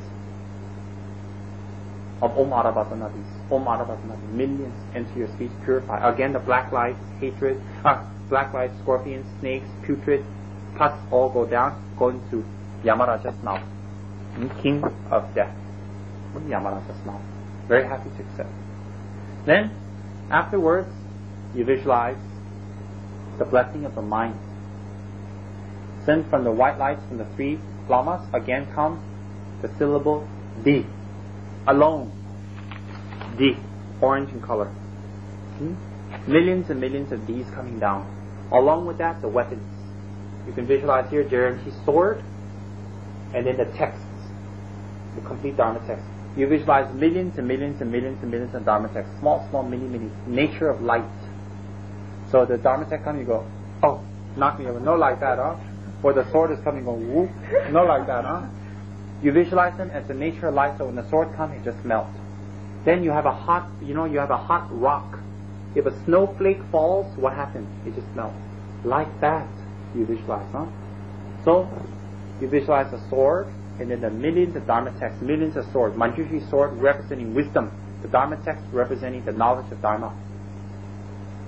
of Om Arabhasanadis, Om Arabhasanadis, millions enter your speech, purify. Again, the black lights, hatred, uh, black lights, scorpions, snakes, putrid, pus all go down, go into Yamaraja's mouth, king of death. Yamaraja's mouth. Very happy to accept. Then, afterwards, you visualize the blessing of the mind. Then from the white lights from the three lamas, again comes the syllable Di. Alone. Di. Orange in color. Hmm? Millions and millions of Ds coming down. Along with that, the weapons. You can visualize here Jerenchi's sword, and then the texts, the complete Dharma text. You visualize millions and millions and millions and millions of Dharma texts, small, small, mini, mini, nature of light. So the Dharma text comes, you go, oh, knock me over, no like that, huh? Or the sword is coming, go, whoop, no like that, huh? You visualize them as the nature of light, so when the sword comes, it just melts. Then you have a hot, you know, you have a hot rock. If a snowflake falls, what happens? It just melts. Like that. You visualize, huh? So, you visualize a sword, and then the millions of Dharma texts, millions of swords. Manjushri sword representing wisdom. The Dharma text representing the knowledge of Dharma.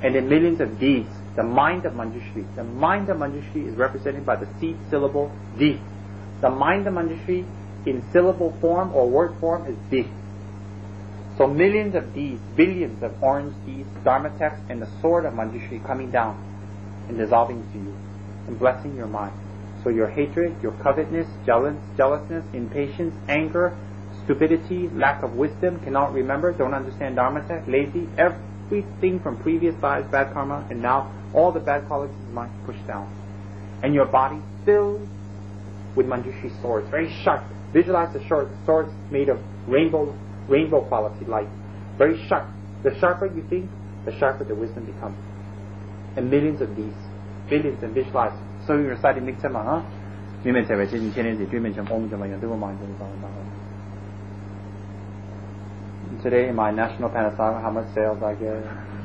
And then millions of Ds. The mind of Manjushri. The mind of Manjushri is represented by the seed syllable D. The mind of Manjushri in syllable form or word form is D. So millions of Ds, billions of orange Ds, Dharma text, and the sword of Manjushri coming down and dissolving to you and blessing your mind. So your hatred, your covetousness, jealous, jealousness, impatience, anger, stupidity, lack of wisdom, cannot remember, don't understand Dharma text, lazy, everything from previous lives, bad karma, and now all the bad qualities of mind pushed down. And your body filled with Manjushri swords, very sharp. Visualize the short swords made of rainbow rainbow quality light. Very sharp. The sharper you think, the sharper the wisdom becomes. And millions of these. Billions and visualize. So you recite in Miksama, huh? Today in my national Panasonic, how much sales I get?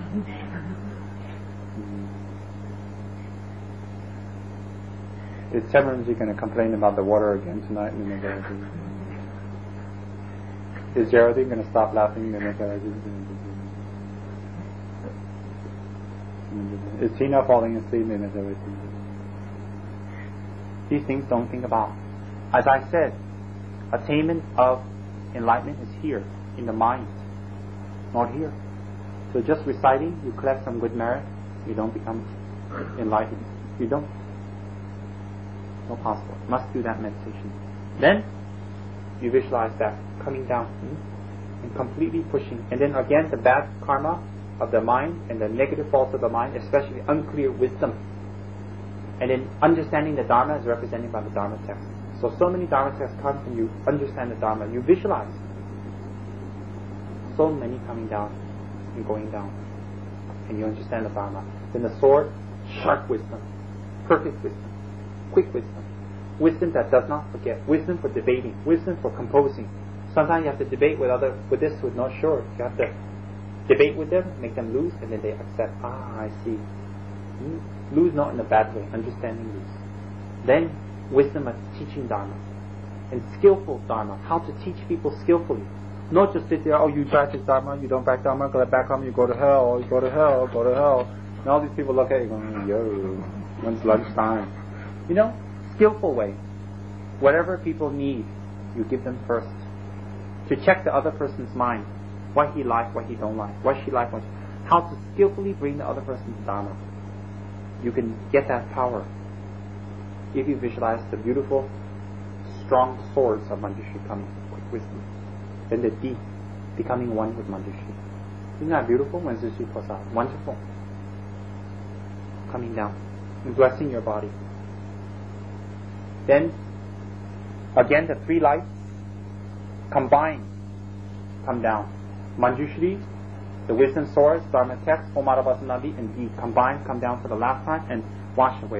Is Chamanji going to complain about the water again tonight? Is Geraldine going to stop laughing? Is Tina falling asleep? These things don't think about. As I said, attainment of enlightenment is here, in the mind, not here. So just reciting, you collect some good merit, you don't become enlightened. You don't. No possible. Must do that meditation. Then you visualize that coming down hmm, and completely pushing. And then again the bad karma of the mind and the negative faults of the mind, especially unclear wisdom. And then understanding the Dharma is represented by the Dharma text. So, so many Dharma texts come and you understand the Dharma. You visualize. So many coming down and going down. And you understand the Dharma. Then the sword, sharp wisdom, perfect wisdom, quick wisdom. Wisdom that does not forget. Wisdom for debating. Wisdom for composing. Sometimes you have to debate with other with this who's not sure. You have to debate with them, make them lose, and then they accept. Ah, I see. Hmm? Lose not in a bad way. Understanding lose. Then wisdom of teaching Dharma. And skillful Dharma. How to teach people skillfully. Not just sit there, oh, you practice Dharma, you don't practice Dharma, go back home, you go to hell, you go to hell, go to hell. And all these people look at you going, yo, when's lunchtime? You know, skillful way. Whatever people need, you give them first. To check the other person's mind. What he like, what he don't like. What she like, what she... How to skillfully bring the other person to Dharma. You can get that power if you visualize the beautiful, strong swords of Manjushri coming with wisdom. Then the deep becoming one with Manjushri. Isn't that beautiful when Manjushri pours out? Wonderful. Coming down and blessing your body. Then, again, the three lights combined come down. Manjushri, the wisdom swords, Dharma text, Om Arabhasanadi, and deep combined come down for the last time and wash away.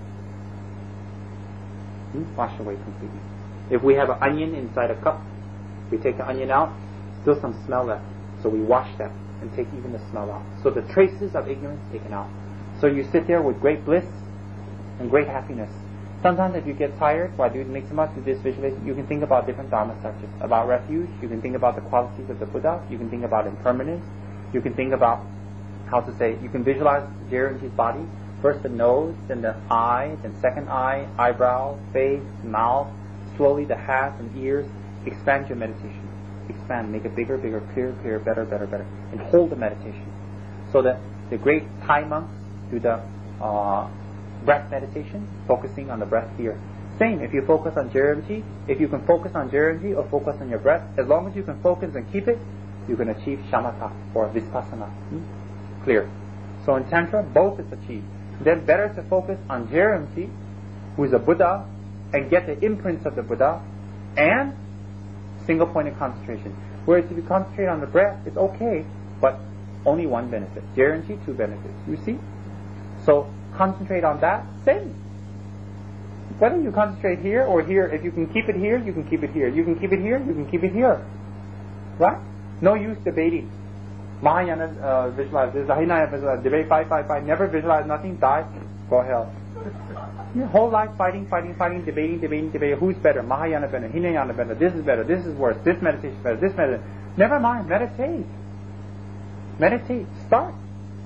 Hmm? Wash away completely. If we have an onion inside a cup, we take the onion out, still some smell left. So we wash that and take even the smell out. So the traces of ignorance taken out. So you sit there with great bliss and great happiness. Sometimes if you get tired while doing Mixama, do this visualization, you can think about different Dharma subjects. About refuge, you can think about the qualities of the Buddha, you can think about impermanence, you can think about, how to say, you can visualize Jairamji's body. First the nose, then the eye, then second eye, eyebrow, face, mouth, slowly the hat and ears. Expand your meditation. Expand, make it bigger, bigger, clearer, clearer, better, better, better. And hold the meditation. So that the great Thai monks do the uh, breath meditation, focusing on the breath here. Same, if you focus on Jairamji, if you can focus on Jairamji or focus on your breath, as long as you can focus and keep it, you can achieve shamatha or vipassana. Hmm? Clear. So in Tantra, both is achieved. Then better to focus on Jairamji, who is a Buddha, and get the imprints of the Buddha, and single pointed concentration. Whereas if you concentrate on the breath, it's okay, but only one benefit. Jairamji, two benefits. You see? So concentrate on that, same. Whether you concentrate here or here, if you can keep it here, you can keep it here. You can keep it here, you can keep it here. Right? No use debating. Mahayana uh, visualize this, Hinayana visualize, debate, fight, fight, fight, never visualize nothing, die, go hell. Your whole life fighting, fighting, fighting, debating, debating, debating. Who's better? Mahayana better, Hinayana better, this is better, this is worse, this meditation is better, this meditation. Never mind, meditate. Meditate. Start.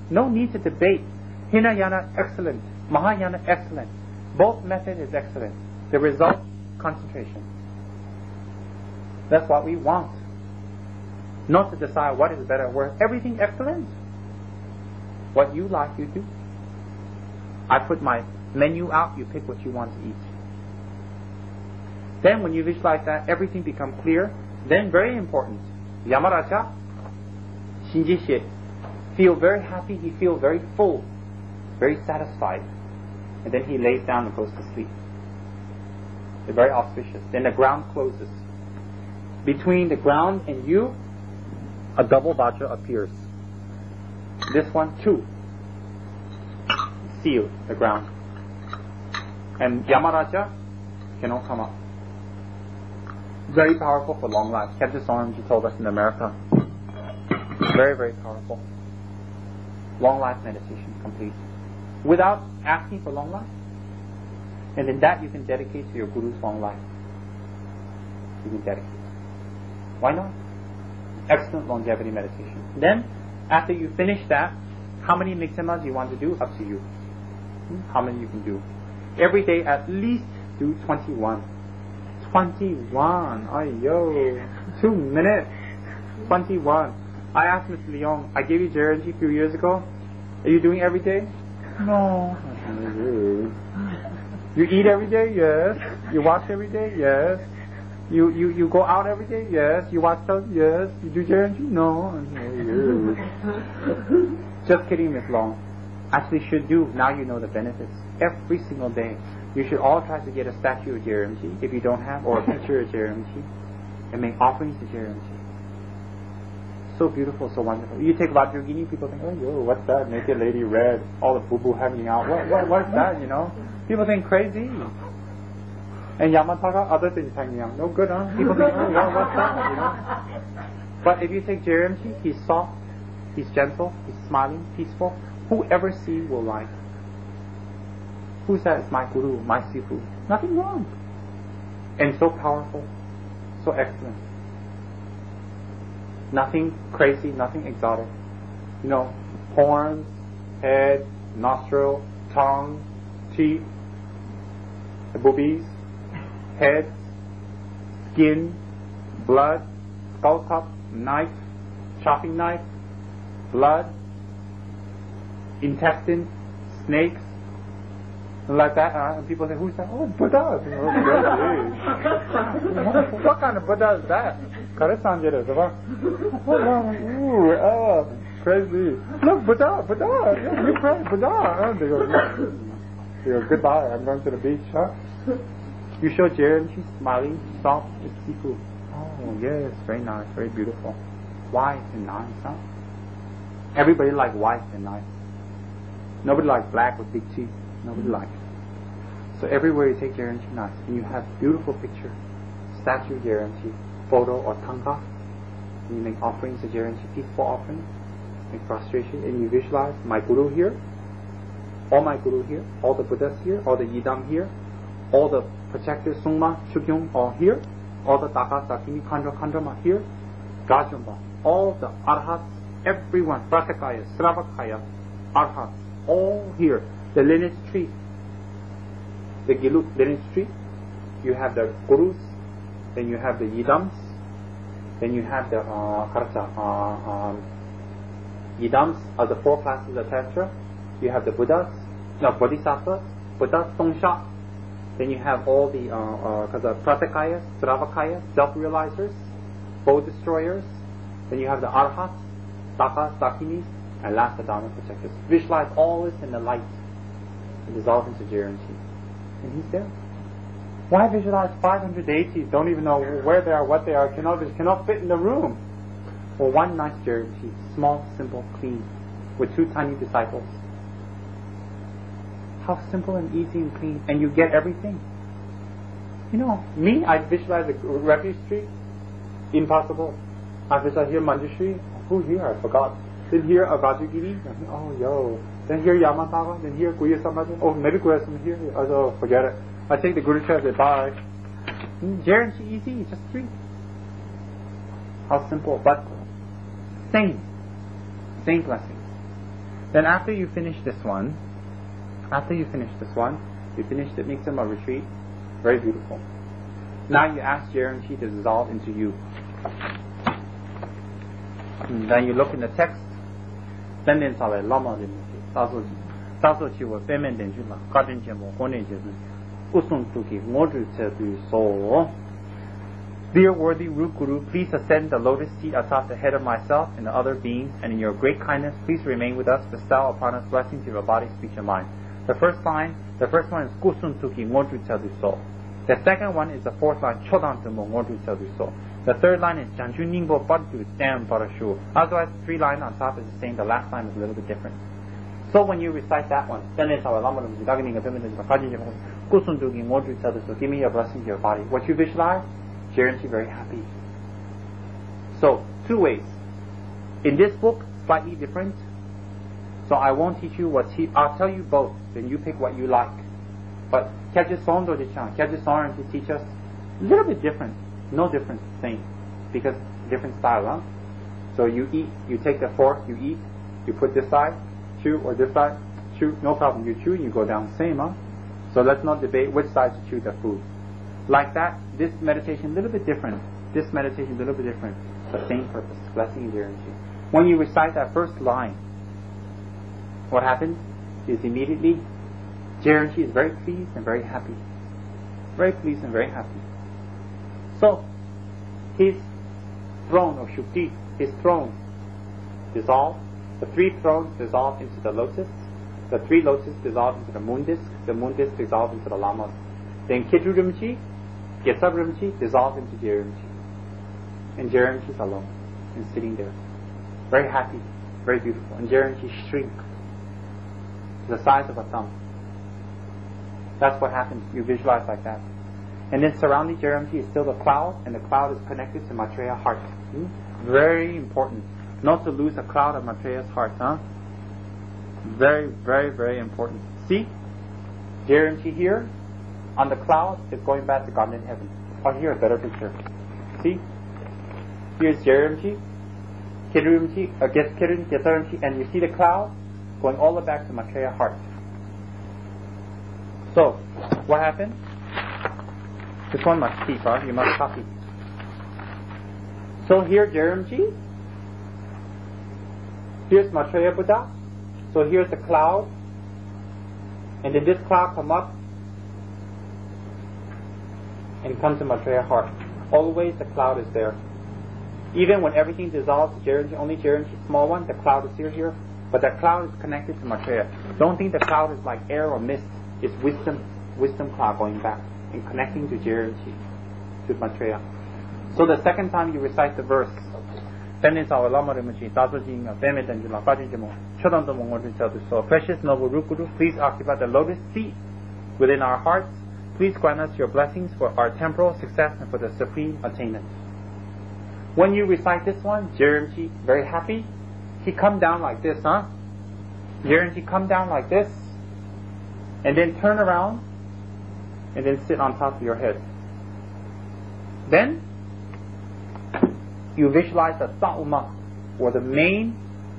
No need to debate. Hinayana, excellent. Mahayana, excellent. Both method is excellent. The result, concentration. That's what we want. Not to decide what is better or worse. Everything excellent. What you like, you do. I put my menu out, you pick what you want to eat. Then when you visualize that, everything becomes clear. Then very important, Yamaraja, Shinji feel very happy, he feels very full, very satisfied. And then he lays down and goes to sleep. They're very auspicious. Then the ground closes. Between the ground and you, a double vajra appears. This one, two. Seal the ground. And Yamaraja cannot come up. Very powerful for long life. Captain Swamiji told us in America. Very, very powerful. Long life meditation, complete. Without asking for long life. And then that you can dedicate to your Guru's long life. You can dedicate. Why not? Excellent longevity meditation. Then, after you finish that, how many miksemas you want to do? Up to you. How many you can do. Every day at least do twenty-one. twenty-one. Ay yo. Two minutes. twenty-one. I asked Mister Leong, I gave you Jerenji a few years ago. Are you doing every day? No. You eat every day? Yes. You wash every day? Yes. You, you, you go out every day? Yes. You watch stuff? Yes. You do Jerenji? No. Just kidding, Miss Long. Actually should do. Now you know the benefits. Every single day. You should all try to get a statue of Jerenji if you don't have, or a picture of Jerenji, and make offerings to Jerenji. So beautiful, so wonderful. You take Vajragini, people think, oh, yo, what's that? Naked lady red, all the boo-boo hanging out. What, what, what's that, you know? People think crazy. And Yamataka, other things hanging out. No good, huh? People think, oh, well, what's that, you know? But if you take Jerenji, he's soft, he's gentle, he's smiling, peaceful. Whoever sees will like. Who says, my Guru, my Sifu? Nothing wrong. And so powerful, so excellent. Nothing crazy, nothing exotic. You know, horns, head, nostril, tongue, teeth, the boobies, head, skin, blood, skull cup, knife, chopping knife, blood, intestine, snakes, like that. Uh, and people say, who's that? Oh, Buddha. You know, what, what kind of Buddha is that? Ooh, oh, crazy. Look, Buddha, Buddha. Yeah, you pray, Buddha. They go, they go, goodbye, I'm going to the beach, huh? You show Jared, she's smiling, soft, it's Sifu. Oh, yes, very nice, very beautiful. White and nice, huh? Everybody like white and nice. Nobody likes black with big teeth. Nobody likes it. So everywhere you take Jerenji, nice. And you have beautiful picture, statue Jerenji, photo or tanga. And you make offerings to Jerenji, peaceful offerings, make prostration, and you visualize my Guru here, all my Guru here, all the Buddhas here, all the Yidam here, all the protectors, Sungma, Chukyung, all here, all the Takas, Dakini, Khandra, Khandrama here, Gajumba, all the Arhats, everyone, Pratakaya, Sravakaya, Arhats, all here. The lineage tree, the Gilut lineage tree, you have the Gurus, then you have the Yidams, then you have the uh, uh, um, Yidams are the four classes of Tantra, you have the Buddhas, no, Bodhisattvas, Buddhas, Tongsha, then you have all the uh, uh, Pratakayas, Sravakayas, self-realizers, foe destroyers, then you have the Arhats, Takas, Dakinis, and last the Dharma protectors. Visualize all this in the light. Dissolve into Jerenji. And he's there. Why visualize five hundred deities? Don't even know where they are, what they are, cannot, cannot fit in the room. Or one nice Jerenji, small, simple, clean, with two tiny disciples. How simple and easy and clean, and you get everything. You know, me, I visualize a refuge tree, impossible. I visualize here Manjushri, who here? I forgot. Then here a Vajragini, oh yo. Then here Yamatava, then here Guya Samaja. Oh, maybe Guya Samaja here. Oh, forget it. I take the Guru chair, say bye. Jerenji easy, just three. How simple, but same. Same blessing. Then after you finish this one, after you finish this one, you finish the Miksama retreat, very beautiful. Now you ask Jerenchi to dissolve into you. And then you look in the text, then then saw a lama de Taso Taso Chiwa Femen Denjula, Garden Jemo, Hone Jesu, Usun Tuki, Modru Tedu So. Dear worthy root Guru, please ascend the lotus seat atop the head of myself and the other beings, and in your great kindness, please remain with us, bestow upon us blessings of your body, speech, and mind. The first line, the first one is Kusun Tuki, Modru Tedu So. The second one is the fourth line, Chodan Tumo, Modru Tedu So. The third line is Janju Ningbo Padu Dam Parashu. Otherwise, the three lines on top is the same. The last line is a little bit different. So when you recite that one, give me your blessing to your body. What you visualize, Jerenchi very happy. So two ways. In this book, slightly different. So I won't teach you what he. I'll tell you both. Then you pick what you like. But Kyajison Dojichan, Kyajison to teach us a little bit different. No different thing, because different style, huh? So you eat, you take the fork, you eat, you put this side, chew, or this side, chew, no problem. You chew, you go down same, huh? So let's not debate which side to chew the food. Like that, this meditation a little bit different. This meditation a little bit different, but same purpose, blessing and Jerenchi. When you recite that first line, what happens is immediately Jerenchi is very pleased and very happy. Very pleased and very happy. So, his throne of Shukti, his throne dissolved. The three thrones dissolved into the lotus. The three lotuses dissolved into the moon disk. The moon disk dissolved into the lamas. Then Kitru Rimchi, Gesab Rimchi dissolved into Jerenchi. And Jerenchi is alone and sitting there. Very happy, very beautiful. And Jerenchi shrink to the size of a thumb. That's what happens. You visualize like that. And then surrounding Jerenchi is still the cloud, and the cloud is connected to Maitreya heart. Hmm? Very important. Not to lose a cloud of Maitreya's heart, huh? Very, very, very important. See? Jerenchi here, on the cloud, is going back to God in heaven. Oh, here a better picture. See? Here's Jerenchi, Kirimchi, uh, Kirin, Kesarimchi, and you see the cloud going all the way back to Maitreya heart. So, what happened? This one must keep, huh? You must copy. So here Jerenchi, here's Maitreya Buddha, so here's the cloud, and then this cloud come up and come to Maitreya heart. Always the cloud is there. Even when everything dissolves, Jerenchi, only Jerenchi, small one, the cloud is still here, but that cloud is connected to Maitreya. Don't think the cloud is like air or mist. It's wisdom, wisdom cloud going back and connecting to Jerenchi, to Maitreya. So the second time you recite the verse, so precious noble Rukuru, please occupy the lotus seat within our hearts. Please grant us your blessings for our temporal success and for the supreme attainment. When you recite this one, Jerenchi, very happy, he come down like this, huh? Jerenchi come down like this, and then turn around, and then sit on top of your head. Then, you visualize the Sa'uma, or the main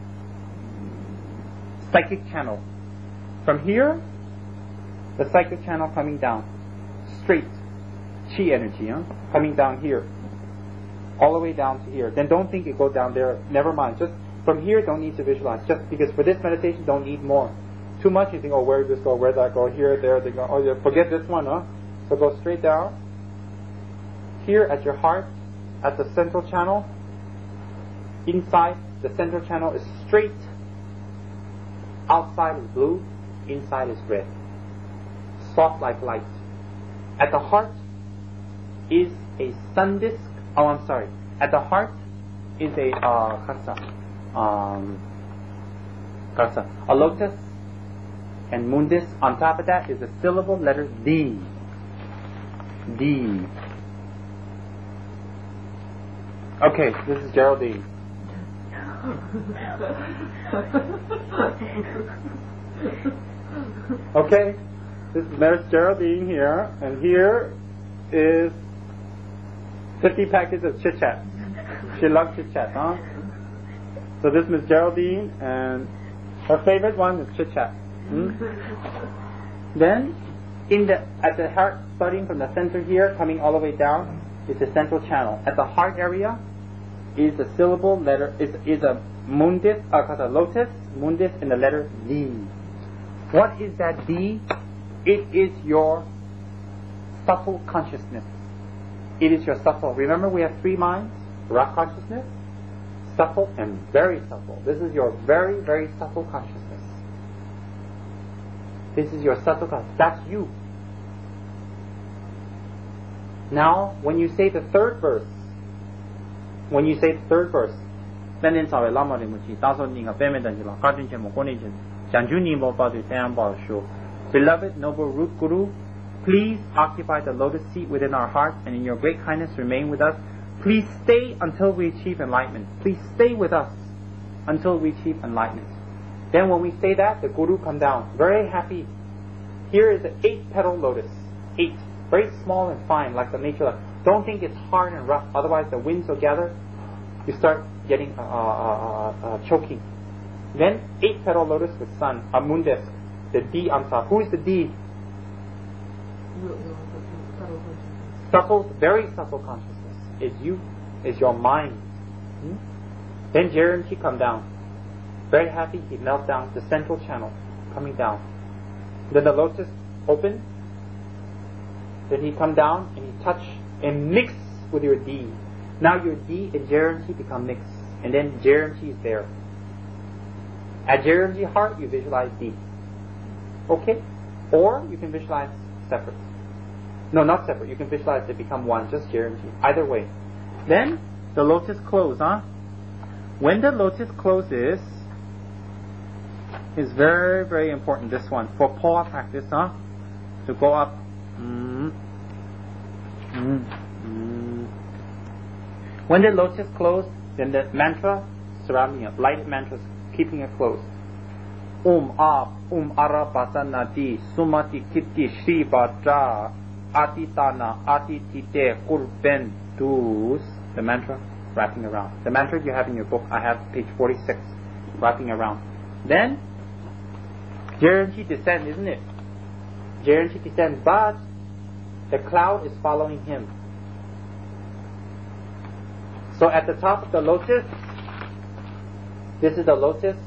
psychic channel. From here, the psychic channel coming down, straight, chi energy, huh? Coming down here, all the way down to here. Then don't think it go down there, never mind. Just from here, don't need to visualize. Just because for this meditation, don't need more. Too much, you think, oh, where does this go, where does that go, here, there, they go, oh, yeah, forget this one, huh? So go straight down. Here at your heart, at the central channel, inside, the central channel is straight. Outside is blue, inside is red. Soft like light. At the heart is a sun disk. Oh, I'm sorry. At the heart is a uh, kasa, um, kasa, a lotus and moon disk. On top of that is the syllable letter D. D. Okay, this is Geraldine. Okay, this is Miss Geraldine here, and here is fifty packets of chit chat. She loves chit chat, huh? So this is Miss Geraldine, and Her favorite one is chit chat. Hmm? Then, in the at the heart, starting from the center here, coming all the way down, is the central channel. At the heart area, is a syllable letter is is a mundus, uh, called a lotus mundus, and the letter D. What is that D? It is your subtle consciousness. It is your subtle. Remember, we have three minds: raw consciousness, subtle, and very subtle. This is your very, very subtle consciousness. This is your subtle consciousness. That's you. Now, when you say the third verse, when you say the third verse, beloved noble root Guru, please occupy the lotus seat within our hearts, and in your great kindness remain with us. Please stay until we achieve enlightenment. Please stay with us until we achieve enlightenment. Then when we say that, the Guru come down, very happy. Here is an eight petal lotus. Eight. Very small and fine, like the nature of. Don't think it's hard and rough, otherwise the winds will gather. You start getting uh, uh, uh, uh, choking. Then eight petal lotus with sun, a mundus, the D on top. Who is the D? Subtle, very subtle consciousness. Is you, is your mind. Hmm? Then Jayanti come down. Very happy, he melts down the central channel, coming down. Then the lotus open. Then he come down and he touch and mix with your D. Now your D and Jayanti become mixed, and then Jayanti is there. At Jayanti heart, you visualize D. Okay? Or you can visualize separate. No, not separate. You can visualize they become one, just Jayanti. Either way. Then the lotus close, huh? When the lotus closes, is very, very important, this one. For Paw practice, huh? To go up. Mm. Mm. Mm. When the lotus closed, then the mantra surrounding it, light mantras, keeping it closed. Om Ab, Um Arabasanadi, Sumati Kiti Shri Bhadra, Atitana, Atitite Kurben Dus. The mantra wrapping around. The mantra you have in your book, I have page forty-six, wrapping around. Then, Jayanti descend, isn't it? Jayanti descend, but the cloud is following him. So at the top of the lotus, this is the lotus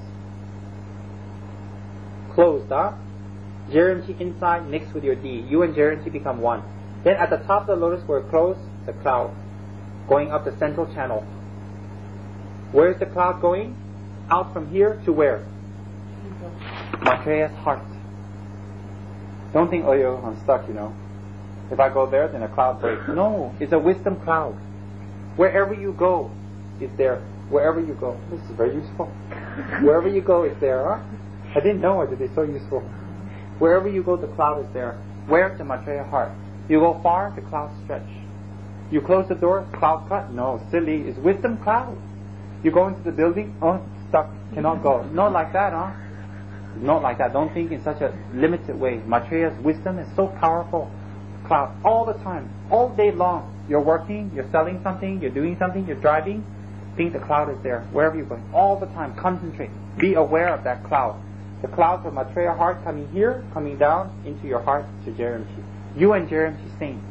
closed, huh? Jayanti inside mixed with your D. You and Jayanti become one. Then at the top of the lotus where it closed, the cloud going up the central channel. Where is the cloud going? Out from here to where? Maitreya's heart. Don't think, oh, yo, I'm stuck, you know. If I go there, then a cloud breaks. No, it's a wisdom cloud. Wherever you go, it's there. Wherever you go. This is very useful. Wherever you go, it's there, huh? I didn't know it would be so useful. Wherever you go, the cloud is there. Where? The Maitreya heart. You go far, the clouds stretch. You close the door, cloud cut. No, silly. It's wisdom cloud. You go into the building, oh, stuck, cannot go. Not like that, huh? Not like that. Don't think in such a limited way. Maitreya's wisdom is so powerful. Cloud all the time, all day long. You're working, you're selling something, you're doing something, you're driving. Think the cloud is there wherever you're going. All the time, concentrate. Be aware of that cloud. The cloud from Maitreya heart coming here, coming down into your heart to Jayanti. You and Jayanti sing.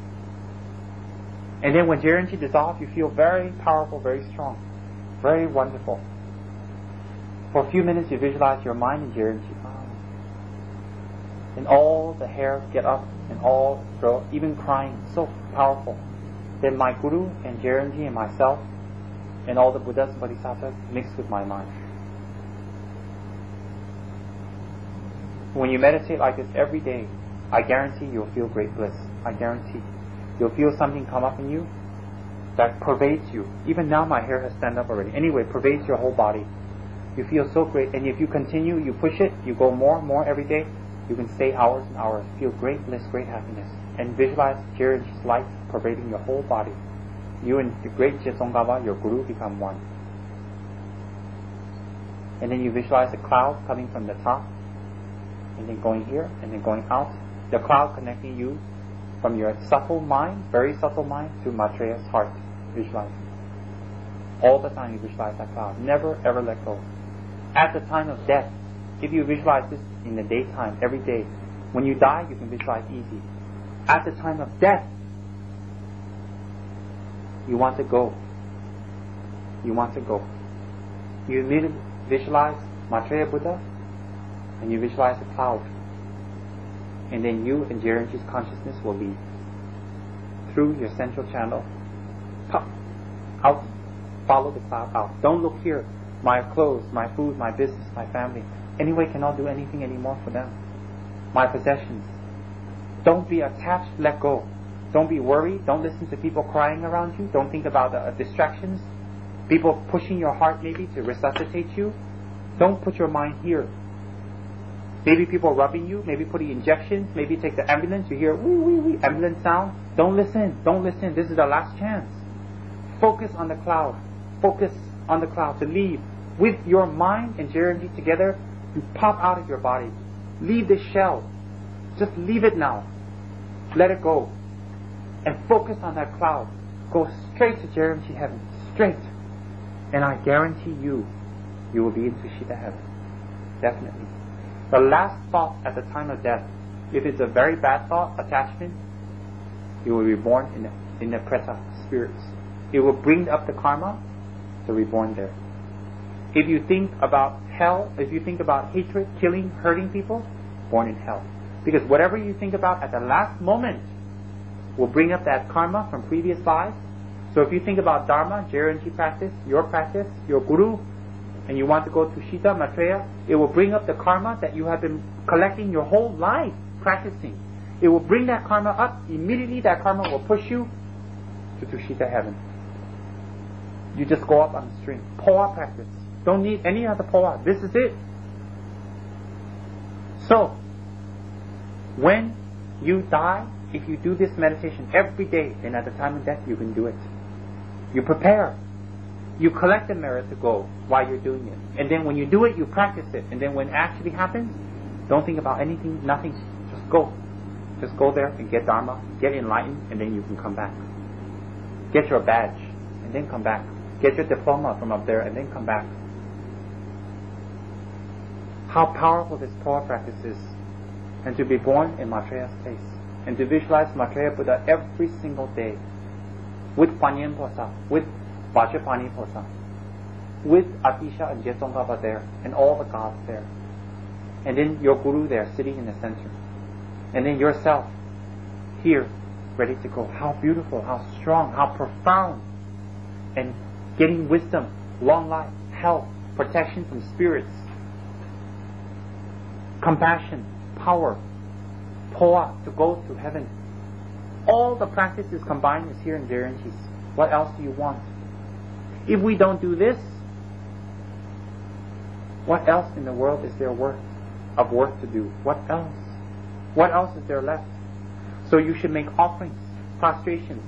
And then when Jayanti dissolves, you feel very powerful, very strong, very wonderful. For a few minutes, you visualize your mind in Jayanti. And all the hairs get up, and all throw, even crying, so powerful. Then my Guru and Jayanti and myself, and all the Buddhas and Bodhisattvas mixed with my mind. When you meditate like this every day, I guarantee you'll feel great bliss. I guarantee. You'll feel something come up in you that pervades you. Even now my hair has stand up already. Anyway, pervades your whole body. You feel so great. And if you continue, you push it, you go more and more every day, you can stay hours and hours, feel great bliss, great happiness. And visualize Jayanti's light pervading your whole body. You and the great Jetsongkhapa, your Guru, become one. And then you visualize a cloud coming from the top, and then going here, and then going out. The cloud connecting you from your subtle mind, very subtle mind, to Maitreya's heart. Visualize. All the time you visualize that cloud. Never ever let go. At the time of death, if you visualize this in the daytime, every day, when you die, you can visualize easy. At the time of death, you want to go. You want to go. You immediately visualize Maitreya Buddha, and you visualize a cloud. And then you and Jairamji's consciousness will be through your central channel. Pop, out. Follow the cloud out. Don't look here. My clothes, my food, my business, my family. Anyway, cannot do anything anymore for them. My possessions. Don't be attached, let go. Don't be worried. Don't listen to people crying around you. Don't think about uh, distractions. People pushing your heart maybe to resuscitate you. Don't put your mind here. Maybe people rubbing you, maybe putting injections, maybe take the ambulance, you hear wee wee wee ambulance sound. Don't listen, don't listen. This is the last chance. Focus on the cloud. Focus on the cloud to leave. With your mind and Jairamji together, you pop out of your body. Leave the shell. Just leave it now. Let it go. And focus on that cloud. Go straight to Jairamji heaven. Straight. And I guarantee you, you will be in Tushita heaven. Definitely. The last thought at the time of death, if it's a very bad thought, attachment, you will be born in the, in the preta, spirits. It will bring up the karma to be born there. If you think about hell, if you think about hatred, killing, hurting people, born in hell. Because whatever you think about at the last moment will bring up that karma from previous lives. So if you think about Dharma, Jairamji practice, your practice, your Guru, and you want to go to Tushita, Maitreya, it will bring up the karma that you have been collecting your whole life practicing. It will bring that karma up. Immediately that karma will push you to Tushita heaven. You just go up on the string. Poa practice. Don't need any other poa. This is it. So, when you die, if you do this meditation every day, then at the time of death you can do it. You prepare. You collect the merit to go while you're doing it. And then when you do it, you practice it. And then when it actually happens, don't think about anything, nothing. Just go. Just go there and get Dharma, get enlightened, and then you can come back. Get your badge, and then come back. Get your diploma from up there, and then come back. How powerful this Poa practice is. And to be born in Maitreya's place. And to visualize Maitreya Buddha every single day. With Panyen Posa, with Vajrapani Posa, with Atisha and Jetsongkhapa there, and all the gods there. And then your Guru there, sitting in the center. And then yourself, here, ready to go. How beautiful, how strong, how profound. And getting wisdom, long life, health, protection from spirits, compassion, power, Poa, to go to heaven. All the practices combined is here in Jairamji's. What else do you want? If we don't do this, what else in the world is there worth of work to do? What else? What else is there left? So you should make offerings, prostrations,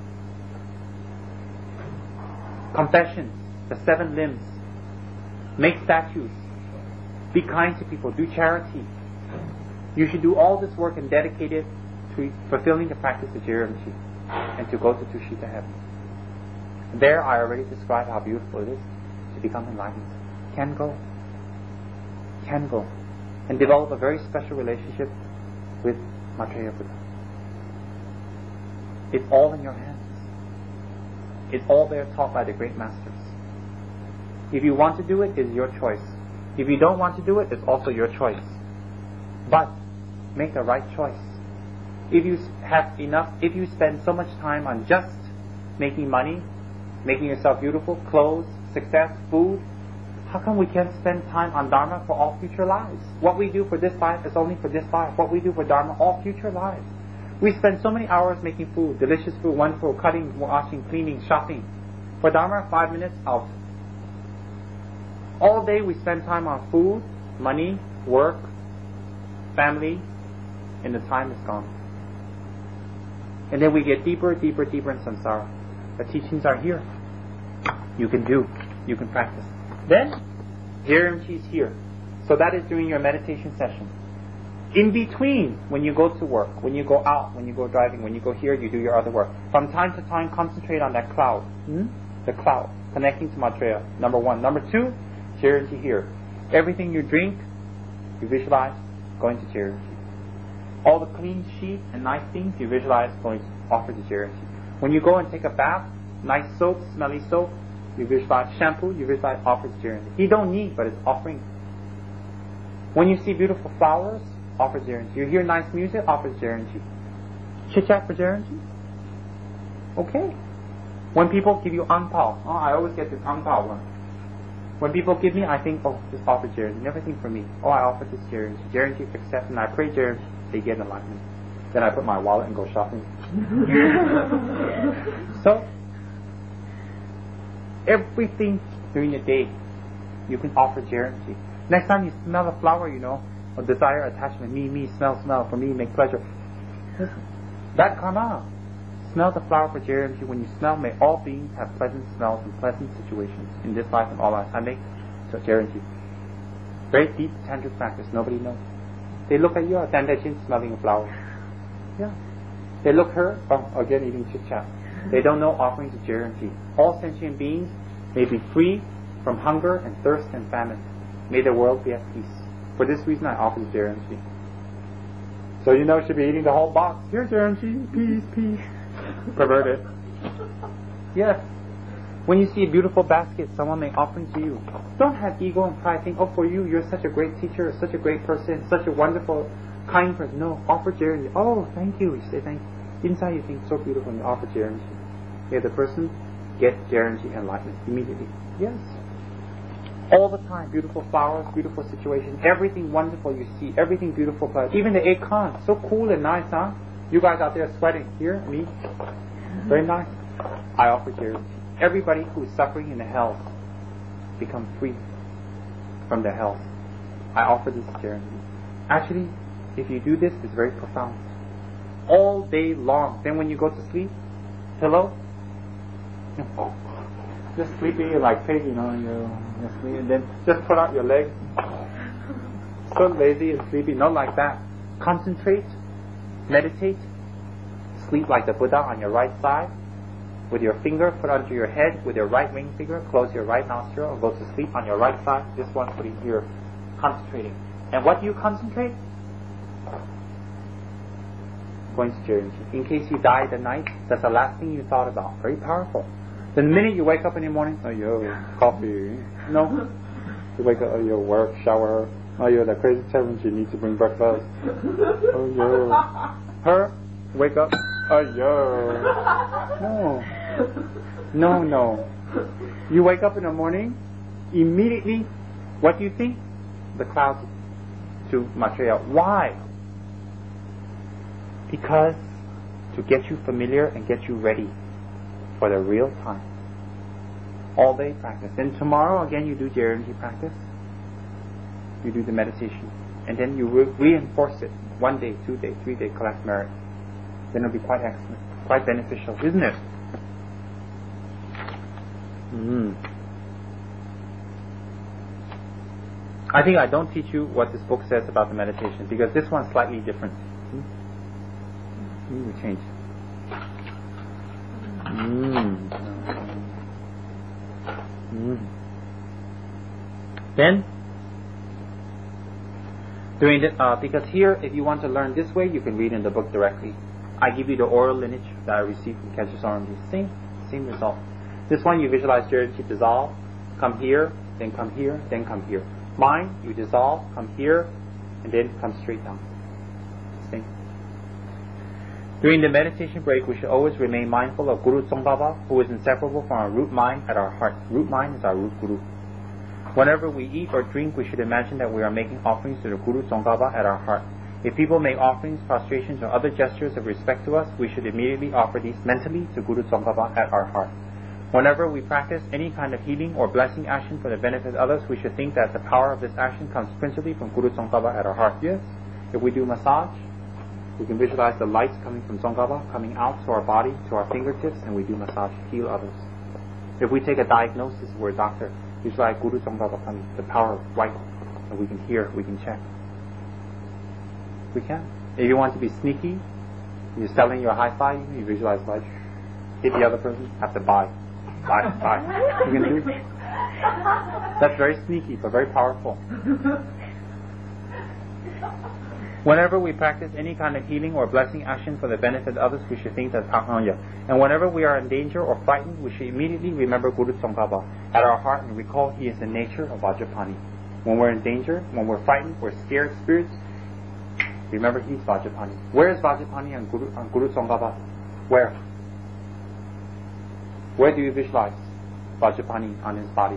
confessions, the seven limbs, make statues, be kind to people, do charity. You should do all this work and dedicate it to fulfilling the practice of Jairamji and to go to Tushita heaven. There I already described how beautiful it is to become enlightened. Can go. Can go. And develop a very special relationship with Maitreya Buddha. It's all in your hands. It's all there taught by the great masters. If you want to do it, it's your choice. If you don't want to do it, it's also your choice. But make the right choice. If you have enough, if you spend so much time on just making money, making yourself beautiful, clothes, success, food, how come we can't spend time on Dharma for all future lives? What we do for this life is only for this life. What we do for Dharma, all future lives. We spend so many hours making food, delicious food, wonderful, cutting, washing, cleaning, shopping. For Dharma, five minutes out. All day we spend time on food, money, work, family, and the time is gone. And then we get deeper, deeper, deeper in samsara. The teachings are here. You can do. You can practice. Then, Jairamji is here. So that is during your meditation session. In between, when you go to work, when you go out, when you go driving, when you go here, you do your other work. From time to time, concentrate on that cloud. Hmm? The cloud. Connecting to Maitreya. Number one. Number two, Jairamji here. Everything you drink, you visualize going to Jerry. All the clean sheet and nice things, you visualize going to offer to Jerry. When you go and take a bath, nice soap, smelly soap, you visualize shampoo, you visualize offer to Jerry. He don't need, but it's offering. When you see beautiful flowers, offer to Jerry. You hear nice music, offer to Jerry. Chit chat for Jerry. Okay. When people give you ang pao, oh, I always get this ang pao one. When people give me, I think, oh, just offer Jerry. Never think for me. Oh, I offer this Jerry. Jerry accepts, and I pray Jerry. They get enlightenment. Then I put my wallet and go shopping. So, everything during the day, you can offer charity. Next time you smell a flower, you know, or desire attachment, me, me, smell, smell, for me, make pleasure. That come out. Smell the flower for charity. When you smell, may all beings have pleasant smells and pleasant situations in this life and all life. I make so charity. Very deep tantric practice. Nobody knows. They look at you, Tandachin smelling a flower. Yeah. They look her, oh, again eating chit chat. They don't know offerings of charity. All sentient beings may be free from hunger and thirst and famine. May the world be at peace. For this reason I offer charity. So you know you should be eating the whole box. Here's charity, peace, peace. Perverted. Yes. When you see a beautiful basket, someone may offer to you. Don't have ego and pride. Think, oh, for you, you're such a great teacher, such a great person, such a wonderful, kind person. No, offer charity. Oh, thank you. You say thank you. Inside you think so beautiful and you offer charity. May the person get charity and enlightenment immediately. Yes. All the time, beautiful flowers, beautiful situation, everything wonderful you see, everything beautiful. Even the acorn, so cool and nice, huh? You guys out there sweating. Here, me. Very nice. I offer charity. Everybody who is suffering in the hell become free from the hell. I offer this charity. Actually, if you do this, it's very profound. All day long. Then when you go to sleep, pillow, oh, just sleepy like pig, you know, you're, you're sleeping. Then just put out your legs. So lazy and sleepy. Not like that. Concentrate, meditate, sleep like the Buddha on your right side. With your finger put onto your head, with your right ring finger, close your right nostril and go to sleep on your right side. This one putting here, concentrating. And what do you concentrate? Going to charity. In case you die at night, that's the last thing you thought about. Very powerful. The minute you wake up in the morning, oh yo, coffee. No. You wake up, oh yo, work, shower. Oh yo, that crazy seven, you need to bring breakfast. Oh yo. Her, wake up, oh yo. No. No, no. You wake up in the morning, immediately, what do you think? The clouds to Maitreya. Why? Because to get you familiar and get you ready for the real time. All day practice. Then tomorrow again you do Jayanti practice. You do the meditation. And then you re- reinforce it. One day, two days, three days, collect merit. Then it'll be quite excellent. Quite beneficial, isn't it? Mm. I think I don't teach you what this book says about the meditation because this one's slightly different. Hmm? We change. Mm. Mm. Then, during the, uh, because here, if you want to learn this way, you can read in the book directly. I give you the oral lineage that I received from Kajus Ormji. Same, same result. This one you visualize Jyoti dissolve, come here, then come here, then come here. Mine, you dissolve, come here, and then come straight down. Same. During the meditation break, we should always remain mindful of Guru Tsongkhapa, who is inseparable from our root mind at our heart. Root mind is our root Guru. Whenever we eat or drink, we should imagine that we are making offerings to the Guru Tsongkhapa at our heart. If people make offerings, prostrations, or other gestures of respect to us, we should immediately offer these mentally to Guru Tsongkhapa at our heart. Whenever we practice any kind of healing or blessing action for the benefit of others, we should think that the power of this action comes principally from Guru Tsongkhapa at our heart. Yes? If we do massage, we can visualize the lights coming from Tsongkhapa, coming out to our body, to our fingertips, and we do massage, heal others. If we take a diagnosis, we're a doctor, visualize Guru Tsongkhapa coming, the power of light, and we can hear, we can check. We can. If you want to be sneaky, you're selling your hi-fi, you visualize light, hit the other person, have to buy. Buy, buy. You can do it. That's very sneaky, but very powerful. Whenever we practice any kind of healing or blessing action for the benefit of others, we should think that Pakhanya. And whenever we are in danger or frightened, we should immediately remember Guru Tsongkhapa at our heart and recall he is the nature of Vajrapani. When we're in danger, when we're frightened, we're scared spirits, remember he's Vajrapani. Where is Vajrapani on Guru, on Guru Tsongkhapa? Where? Where do you visualize Vajrapani on his body?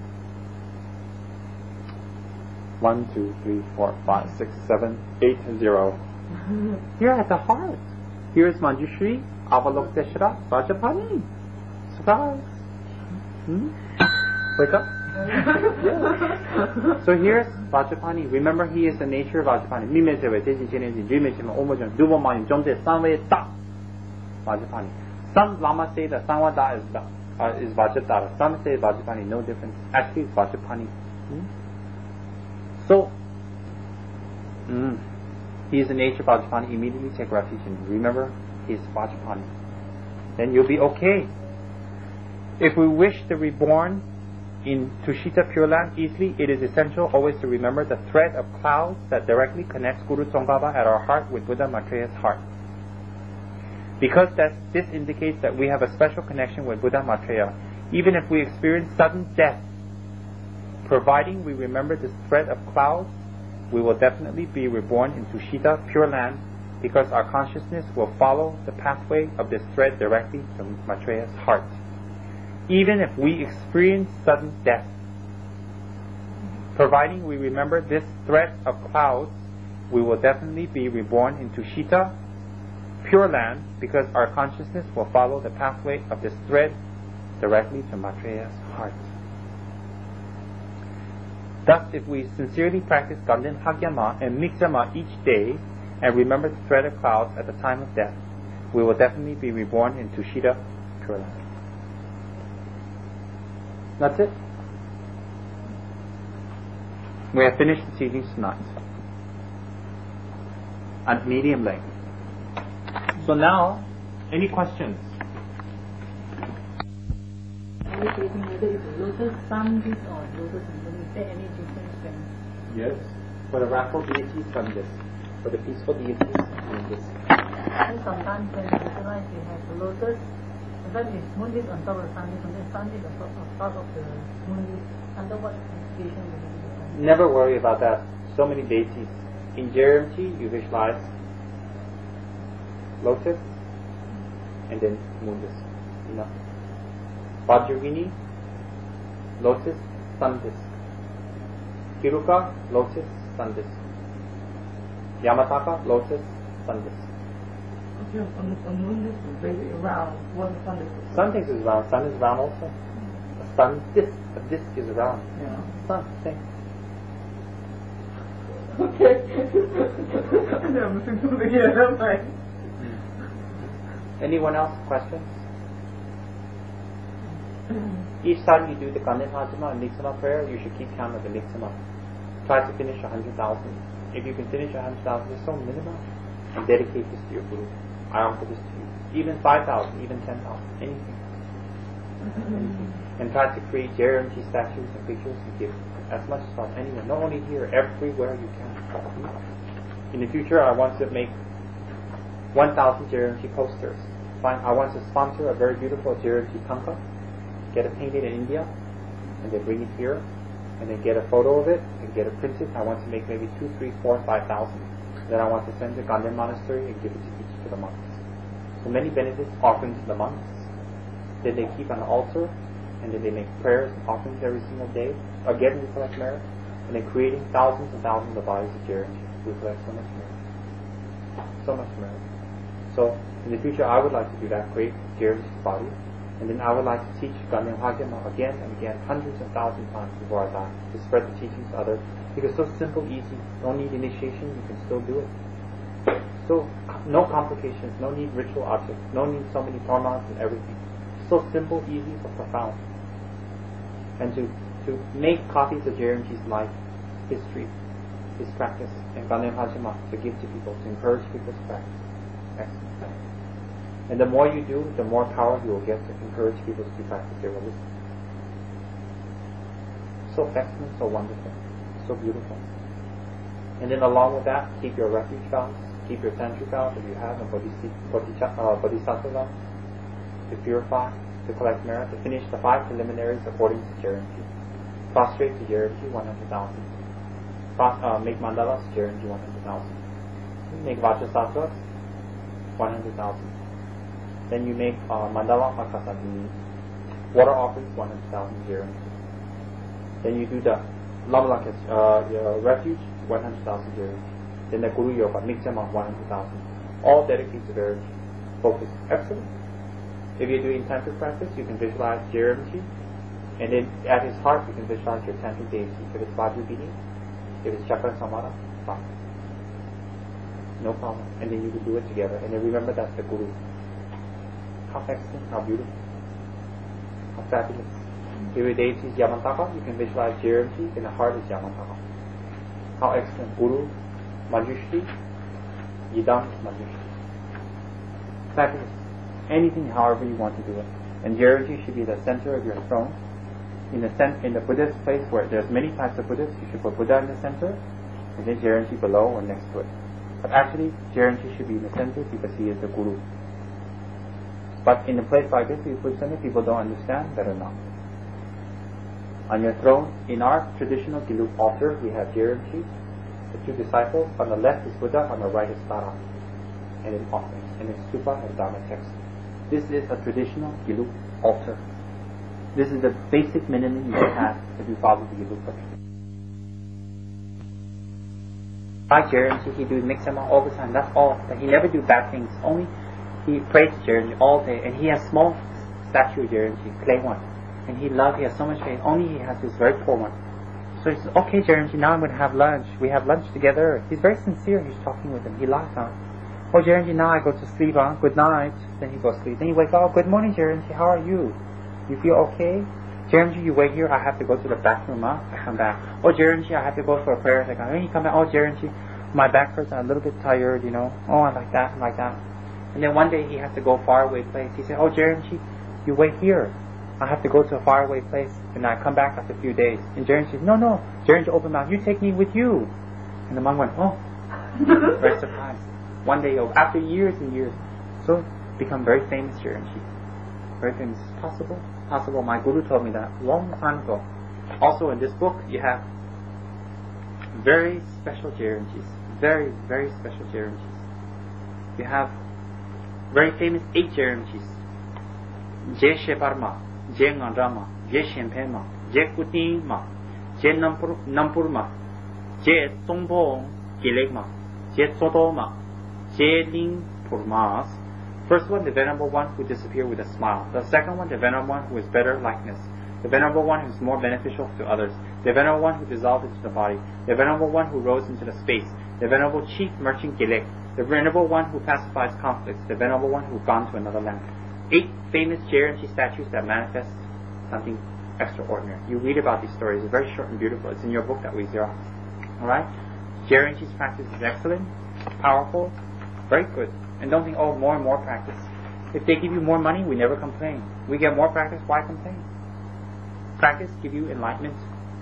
One, two, three, four, five, six, seven, eight, zero. Here at the heart. Here is Manjushri, Avalokiteshvara, Vajrapani. Surprise. Hmm? Wake up. Yeah. So here's Vajrapani. Remember, he is the nature of Vajrapani. Mimesewe, Teji Chenezi, Jimechima, Omojan, Dubomani, Jomte, Sanwe, Da. Vajrapani. Some Lama say that Sanwa Da is, uh, is Vajradhara. Some say Vajrapani, no difference. Actually, it's Vajrapani. Hmm? So, mm, he is the nature of Vajrapani. Immediately take refuge in him. Remember, he is Vajrapani. Then you'll be okay. If we wish to be reborn in Tushita Pure Land easily, it is essential always to remember the thread of clouds that directly connects Guru Tsongkhapa at our heart with Buddha Maitreya's heart. Because that this indicates that we have a special connection with Buddha Maitreya, even if we experience sudden death, providing we remember this thread of clouds, we will definitely be reborn in Tushita Pure Land, because our consciousness will follow the pathway of this thread directly to Maitreya's heart. Even if we experience sudden death, providing we remember this thread of clouds, we will definitely be reborn in Tushita Pure Land, because our consciousness will follow the pathway of this thread directly to Maitreya's heart. Thus, if we sincerely practice Ganden Hagyama and Miksama each day and remember the thread of clouds at the time of death, we will definitely be reborn in Tushita Pure Land. That's it. We have finished the teachings tonight at medium length. So now, any questions? Whether it's lotus sun this or lotus moon, is there any difference then? Yes. For the wrathful deities, sun this. For the peaceful deities, moon this. And sometimes when you visualize you have the lotus, sometimes it's moon this on top of the sun this, sometimes sun this on top, on top of the moon this. Under what situation will you visualize? Never worry about that. So many deities. In J R M T, you visualize lotus and then moon this. Enough. Vajravini, lotus, sun disk. Kiruka, lotus, sun disk. Yamataka, lotus, sun disk. Okay, a moon disk is very round. What sun disk? Sun disk is round. Sun is round also. A sun disk, a disk is round. Yeah. Sun, same. Okay. I'm missing something here. I'm like. Anyone else? Questions? Each time you do the Ganden Hajima and Miksama prayer, you should keep count of the Miksama. Try to finish a hundred thousand. If you can finish a hundred thousand, it's so minimal. And dedicate this to your Guru. I offer this to you. Even five thousand, even ten thousand, anything. anything. And try to create J R M T statues and pictures and give as much as possible anywhere. Not only here, everywhere you can. In the future, I want to make one thousand J R M T posters. Fine. I want to sponsor a very beautiful J R M T tanka. Get it painted in India, and then bring it here, and then get a photo of it, and get it printed. I want to make maybe two, three, four, five thousand. Then I want to send to Ganden Monastery and give it to each to the monks. So many benefits offerings to the monks. Then they keep an altar, and then they make prayers and offerings every single day. Again, we collect merit, and then creating thousands and thousands of bodies of J R M T. We collect so much merit. So much merit. So in the future, I would like to do that, create J R M T bodies. And then I would like to teach Ganden Hagyama again and again, hundreds and thousands of times before I die, to spread the teachings to others. Because it's so simple, easy, don't need initiation, you can still do it. So, no complications, no need ritual objects, no need so many pranams and everything. So simple, easy, but profound. And to, to make copies of J R M T's life, history, his practice, and Ganden Hagyama to give to people, to encourage people to practice. Excellent. And the more you do, the more power you will get to encourage people to practice their religion. So excellent, so wonderful, so beautiful. And then along with that, keep your refuge vows, keep your tantric vows if you have, and bodhisattva vows, to purify, to collect merit, to finish the five preliminaries according to Jerenji. Prostrate to Jerenji, one hundred thousand. Uh, make mandalas, Jerenji, one hundred thousand. Make vajrasattras, one hundred thousand. Then you make uh, mandala makasagini, water offerings, one hundred thousand Jerenji. Then you do the lamalakas, uh, your refuge, one hundred thousand Jerenji. Then the Guru Yoga, Mikjama, one hundred thousand. All dedicated to Jerenji. Focus. Excellent. If you're doing tantric practice, you can visualize Jerenji, and then at his heart, you can visualize your tantric deity. If it's Vajrabhini, if it's Chakra Samara, fine. No problem. And then you can do it together. And then remember that's the Guru. How excellent, how beautiful, how fabulous. If your deity is Yamantaka, you can visualize Jerenji, and the heart is Yamantaka. How excellent. Guru, Manjushri, Yidam is Manjushri. Fabulous. Anything, however you want to do it. And Jerenji should be the center of your throne. In the cent- in the Buddhist place where there's many types of Buddhists, you should put Buddha in the center, and then Jerenji below or next to it. But actually, Jerenji should be in the center because he is the Guru. But in a place like this, you put center, people don't understand, better not. On your throne, in our traditional Gelug altar, we have Jerenji, the two disciples. On the left is Buddha, on the right is Tara, and then offerings, and then stupa and Dharma text. This is a traditional Gelug altar. This is the basic minimum you should have if you follow the Gelug tradition. Like Jerenji, he do Miksama all the time. That's all. But he never do bad things. Only he prays to Jerenji all day, and he has small statue of Jerenji, clay one, and he loves. He has so much faith. Only he has this very poor one. So he says, "Okay, Jerenji, now I'm going to have lunch. We have lunch together." He's very sincere. He's talking with him. He laughs on. "Oh, Jerenji, now I go to sleep. Huh? Good night." Then he goes to sleep. Then he wakes up. "Oh, good morning, Jerenji. How are you? You feel okay? Jerenji, you wait here. I have to go to the bathroom. Huh? I come back. Oh, Jerenji, I have to go for a prayer. I come. Then he come back. Oh, Jerenji, my back hurts. I'm a little bit tired. You know. Oh, I like that. I like that. And then one day he has to go far away place. He said, "Oh, Jerenji, you wait here. I have to go to a far away place, and I come back after a few days." And Jerenji said, "No, no." Jerenji opened mouth. "You take me with you." And the monk went, "Oh," very surprised. One day, after years and years, so become very famous Jerenji. Very famous. Possible? Possible. My Guru told me that long time ago. Also in this book, you have very special Jerenjis. Very, very special Jerenjis. You have very famous eight Jerenjis. Je Sheparma, Je Ngandrama, Je Shenpema, Je Kutima, Je Nampurma, Je Songbong Gilegma, Je Sodoma, Je Ling Purmas. First one, the Venerable One who disappeared with a smile. The second one, the Venerable One who is better likeness. The Venerable One who is more beneficial to others. The Venerable One who dissolved into the body. The Venerable One who rose into the space. The Venerable Chief Merchant Gilek. The Venerable One who pacifies conflicts. The Venerable One who gone to another land. Eight famous Jerenji statues that manifest something extraordinary. You read about these stories. It's very short and beautiful. It's in your book that we Xerox. Alright? Jerenji's practice is excellent, powerful, very good. And don't think, oh, more and more practice. If they give you more money, we never complain. We get more practice, why complain? Practice give you enlightenment.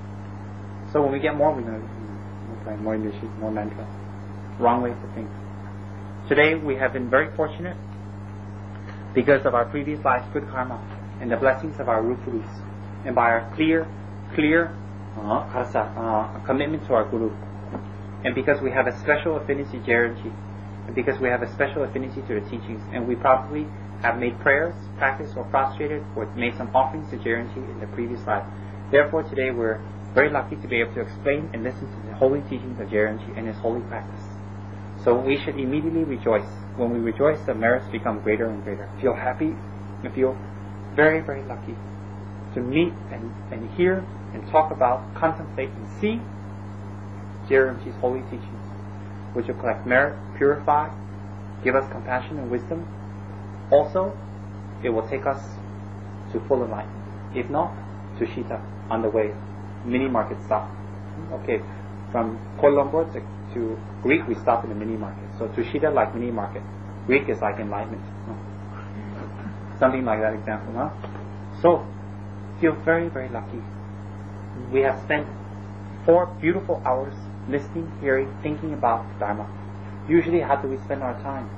So when we get more, we're going to complain. More English, more mantra. Wrong way to think. Today we have been very fortunate because of our previous life's good karma and the blessings of our Rupurus, and by our clear, clear uh, uh, commitment to our Guru. And because we have a special affinity to Jerenji, and because we have a special affinity to the teachings, and we probably have made prayers, practiced, or prostrated, or made some offerings to Jerenji in the previous life. Therefore, today we're very lucky to be able to explain and listen to the holy teachings of Jerenji and his holy practice. So we should immediately rejoice. When we rejoice, the merits become greater and greater. Feel happy and feel very, very lucky to meet and, and hear and talk about, contemplate and see Jerenji's holy teachings, which will collect merit, purify, give us compassion and wisdom. Also, it will take us to full enlightenment. If not, to Shita on the way, mini market stop. Okay, from Colombo to, to Greek, we stop in the mini market. So to Shita, like mini market. Greek is like enlightenment. Something like that example, huh? So, feel very, very lucky. We have spent four beautiful hours listening, hearing, thinking about Dharma. Usually, how do we spend our time?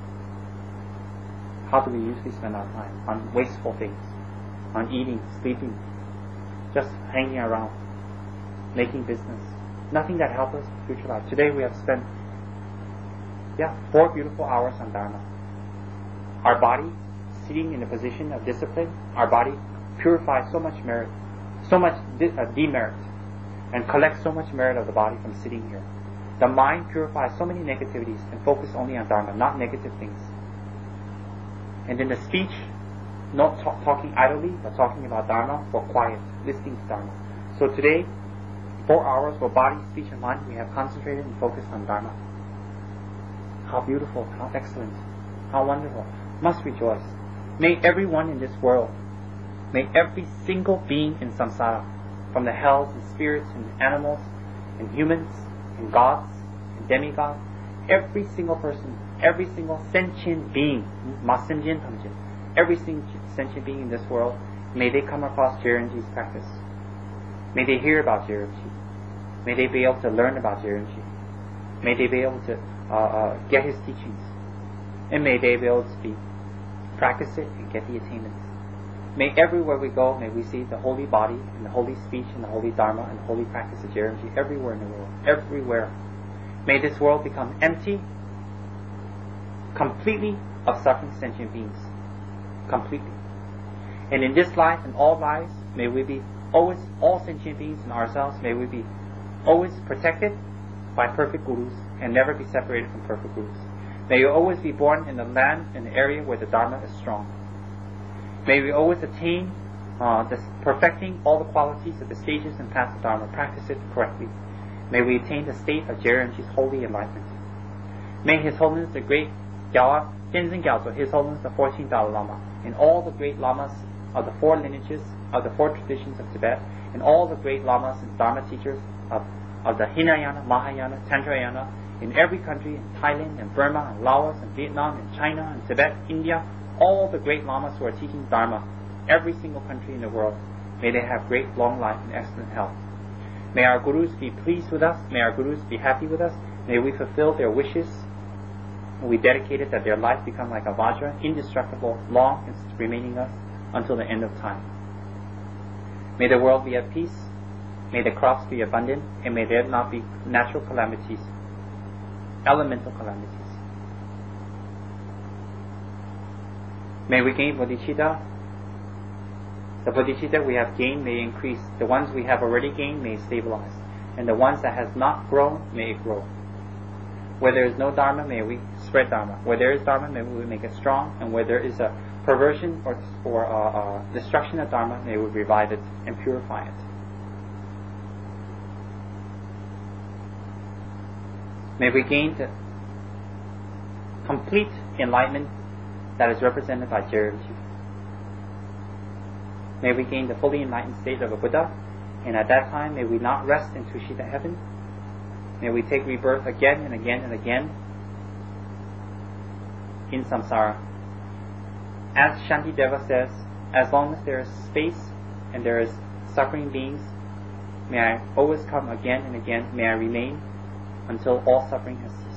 How do we usually spend our time? On wasteful things, on eating, sleeping, just hanging around, making business. Nothing that helps us in future life. Today we have spent, yeah, four beautiful hours on Dharma. Our body, sitting in a position of discipline, our body purifies so much merit, so much de- uh, demerit, and collects so much merit of the body from sitting here. The mind purifies so many negativities and focus only on Dharma, not negative things. And then the speech, not talk, talking idly, but talking about Dharma for quiet, listening to Dharma. So today, four hours for body, speech, and mind, we have concentrated and focused on Dharma. How beautiful, how excellent, how wonderful. Must rejoice. May everyone in this world, may every single being in samsara, from the hells and spirits and animals and humans and gods and demigods, every single person, every single sentient being, every single sentient being in this world, may they come across Jarenji's practice. May they hear about Jarenji. May they be able to learn about Jarenji. May they be able to uh, uh, get his teachings. And may they be able to be, practice it and get the attainments. May everywhere we go, may we see the holy body and the holy speech and the holy Dharma and the holy practice of Jarenji everywhere in the world. Everywhere. May this world become empty, completely of suffering sentient beings. Completely. And in this life and all lives, may we be always, all sentient beings and ourselves, may we be always protected by perfect gurus and never be separated from perfect gurus. May you always be born in the land and the area where the Dharma is strong. May we always attain uh, this perfecting all the qualities of the stages and paths of Dharma. Practice it correctly. May we attain the state of Jarenji's holy enlightenment. May His Holiness the Great Gyalwa, Tenzin Gyaltso, His Holiness the fourteenth Dalai Lama, and all the great lamas of the four lineages of the four traditions of Tibet, and all the great lamas and Dharma teachers of, of the Hinayana, Mahayana, Tantrayana, in every country, in Thailand and Burma and Laos and Vietnam and China and Tibet, India, all the great lamas who are teaching Dharma, every single country in the world, may they have great long life and excellent health. May our gurus be pleased with us, may our gurus be happy with us, may we fulfill their wishes, and we dedicate it that their life become like a vajra, indestructible, long and remaining us until the end of time. May the world be at peace, may the crops be abundant, and may there not be natural calamities, elemental calamities. May we gain bodhicitta. The bodhicitta we have gained may increase. The ones we have already gained may stabilize. And the ones that has not grown, may it grow. Where there is no Dharma, may we spread Dharma. Where there is Dharma, may we make it strong. And where there is a perversion or, or uh, uh, destruction of Dharma, may we revive it and purify it. May we gain the complete enlightenment that is represented by Jarenji. May we gain the fully enlightened state of a Buddha, and at that time may we not rest in Tushita heaven. May we take rebirth again and again and again in samsara. As Shantideva says, as long as there is space and there is suffering beings, may I always come again and again, may I remain until all suffering has ceased.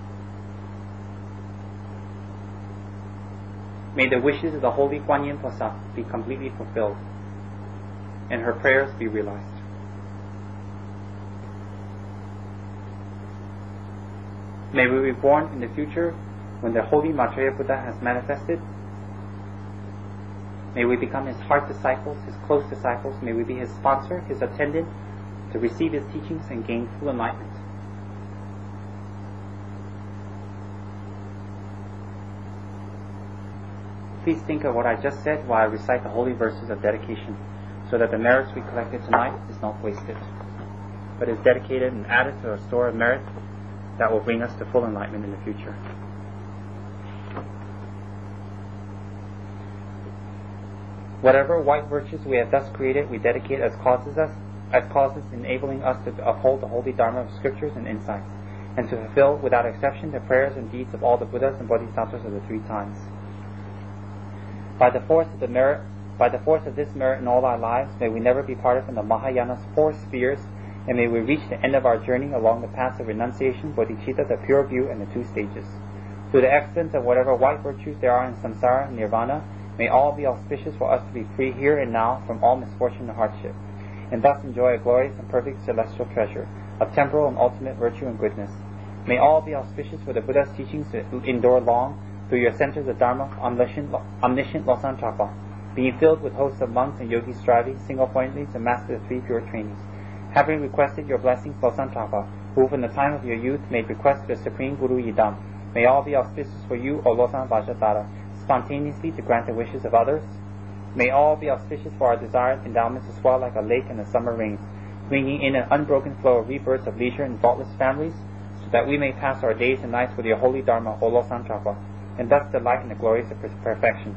May the wishes of the Holy Kuan Yin菩薩 be completely fulfilled and her prayers be realized. May we be born in the future when the Holy Maitreya Buddha has manifested. May we become his heart disciples, his close disciples. May we be his sponsor, his attendant, to receive his teachings and gain full enlightenment. Please think of what I just said while I recite the holy verses of dedication, so that the merits we collected tonight is not wasted, but is dedicated and added to our store of merit that will bring us to full enlightenment in the future. Whatever white virtues we have thus created, we dedicate as causes us, as causes enabling us to uphold the holy Dharma of scriptures and insights, and to fulfill without exception the prayers and deeds of all the Buddhas and Bodhisattvas of the three times. By the force of the merit, by the force of this merit in all our lives, may we never be parted from the Mahayana's four spheres and may we reach the end of our journey along the paths of renunciation, bodhicitta, the pure view, and the two stages. Through the excellence of whatever white virtues there are in samsara and nirvana, may all be auspicious for us to be free here and now from all misfortune and hardship, and thus enjoy a glorious and perfect celestial treasure of temporal and ultimate virtue and goodness. May all be auspicious for the Buddha's teachings to endure long through your centers of Dharma, omniscient, omniscient Losang Chakpa, being filled with hosts of monks and yogis striving single-pointedly to master the three pure trainings. Having requested your blessings, Losang Chakpa, who from the time of your youth made request to the Supreme Guru Yidam, may all be auspicious for you, O Losang Vajradhara, spontaneously to grant the wishes of others. May all be auspicious for our desired endowments to swell like a lake in the summer rains, bringing in an unbroken flow of rebirths of leisure and faultless families, so that we may pass our days and nights with your holy Dharma, O Losang Chakpa, and thus delight in the glories of perfection.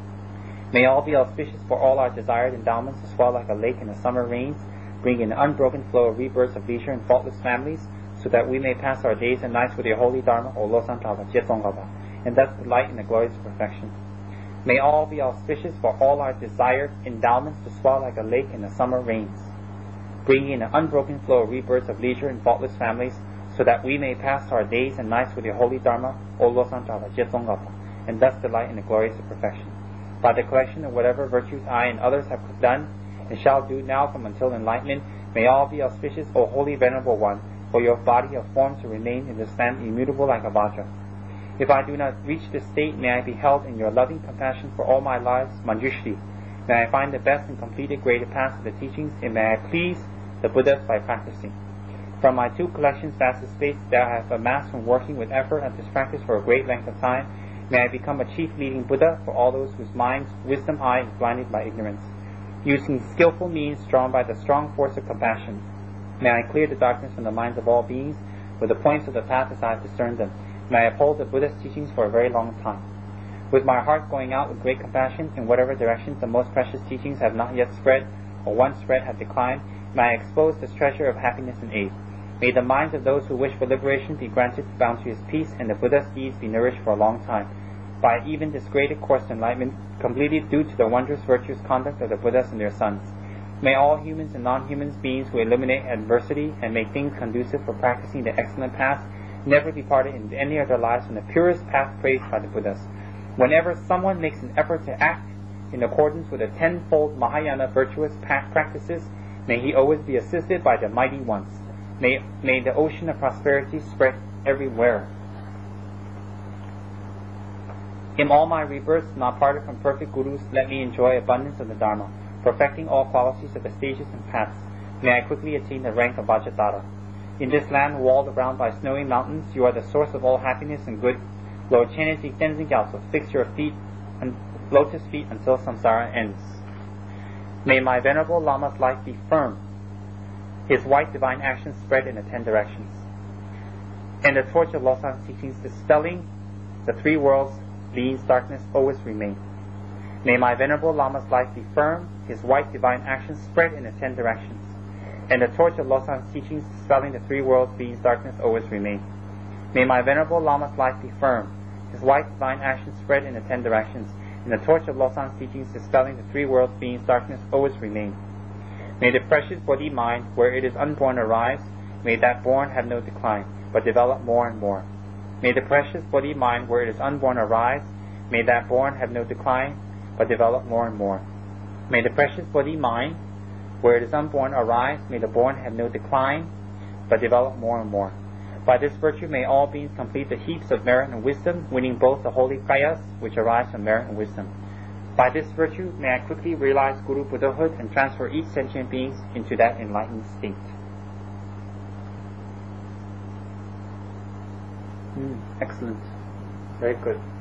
May all be auspicious for all our desired endowments to swell like a lake in the summer rains, bring in an unbroken flow of rebirths of leisure and faultless families, so that we may pass our days and nights with your holy Dharma, O Losang Chakpa, Jetsongaba, and thus delight in the glories of perfection. May all be auspicious for all our desired endowments to swell like a lake in the summer rains, bringing in an unbroken flow of rebirths of leisure and faultless families, so that we may pass our days and nights with your holy Dharma, O Losang Chakpa, Jetsongaba, and thus delight in the glories of perfection. By the collection of whatever virtues I and others have done and shall do now from until enlightenment, may all be auspicious, O Holy Venerable One, for your body of form to remain in this land immutable like a vajra. If I do not reach this state, may I be held in your loving compassion for all my lives, Manjushri. May I find the best and completed greater paths of the teachings, and may I please the Buddhas by practicing. From my two collections, vast estates that I have amassed from working with effort at this practice for a great length of time, may I become a chief leading Buddha for all those whose minds, wisdom eye is blinded by ignorance. Using skillful means drawn by the strong force of compassion, may I clear the darkness from the minds of all beings with the points of the path as I have discerned them. May I uphold the Buddha's teachings for a very long time. With my heart going out with great compassion in whatever directions the most precious teachings have not yet spread, or once spread have declined, may I expose this treasure of happiness and aid. May the minds of those who wish for liberation be granted bounteous peace, and the Buddha's deeds be nourished for a long time, by even this greater course of enlightenment, completely due to the wondrous virtuous conduct of the Buddhas and their sons. May all humans and non-human beings who eliminate adversity and make things conducive for practicing the excellent path never departed in any of their lives from the purest path praised by the Buddhas. Whenever someone makes an effort to act in accordance with the tenfold Mahayana virtuous practices, may he always be assisted by the mighty ones. May, may the ocean of prosperity spread everywhere. In all my rebirths, not parted from perfect gurus, let me enjoy abundance of the Dharma, perfecting all qualities of the stages and paths. May I quickly attain the rank of Vajradhara. In this land walled around by snowy mountains, you are the source of all happiness and good. Lord Chenezi Tenzin Gyatso, fix your feet and lotus feet until samsara ends. May my venerable Lama's life be firm, his white divine actions spread in the ten directions, and the torch of Losang's teachings dispelling the three worlds, being's darkness always remain. May my venerable Lama's life be firm, his white divine actions spread in the ten directions, and the torch of Losang's teachings dispelling the three worlds, being's darkness always remain. May my venerable Lama's life be firm, his white divine actions spread in the ten directions, and the torch of Losang's teachings dispelling the three worlds, being's darkness always remain. May the precious Bodhi mind, where it is unborn, arise. May that born have no decline, but develop more and more. May the precious Bodhi mind, where it is unborn, arise. May that born have no decline, but develop more and more. May the precious Bodhi mind, where it is unborn, arise. May the born have no decline, but develop more and more. By this virtue may all beings complete the heaps of merit and wisdom, winning both the holy prayas, which arise from merit and wisdom. By this virtue may I quickly realize Guru Buddhahood and transfer each sentient being into that enlightened state. Mm, excellent. Very good.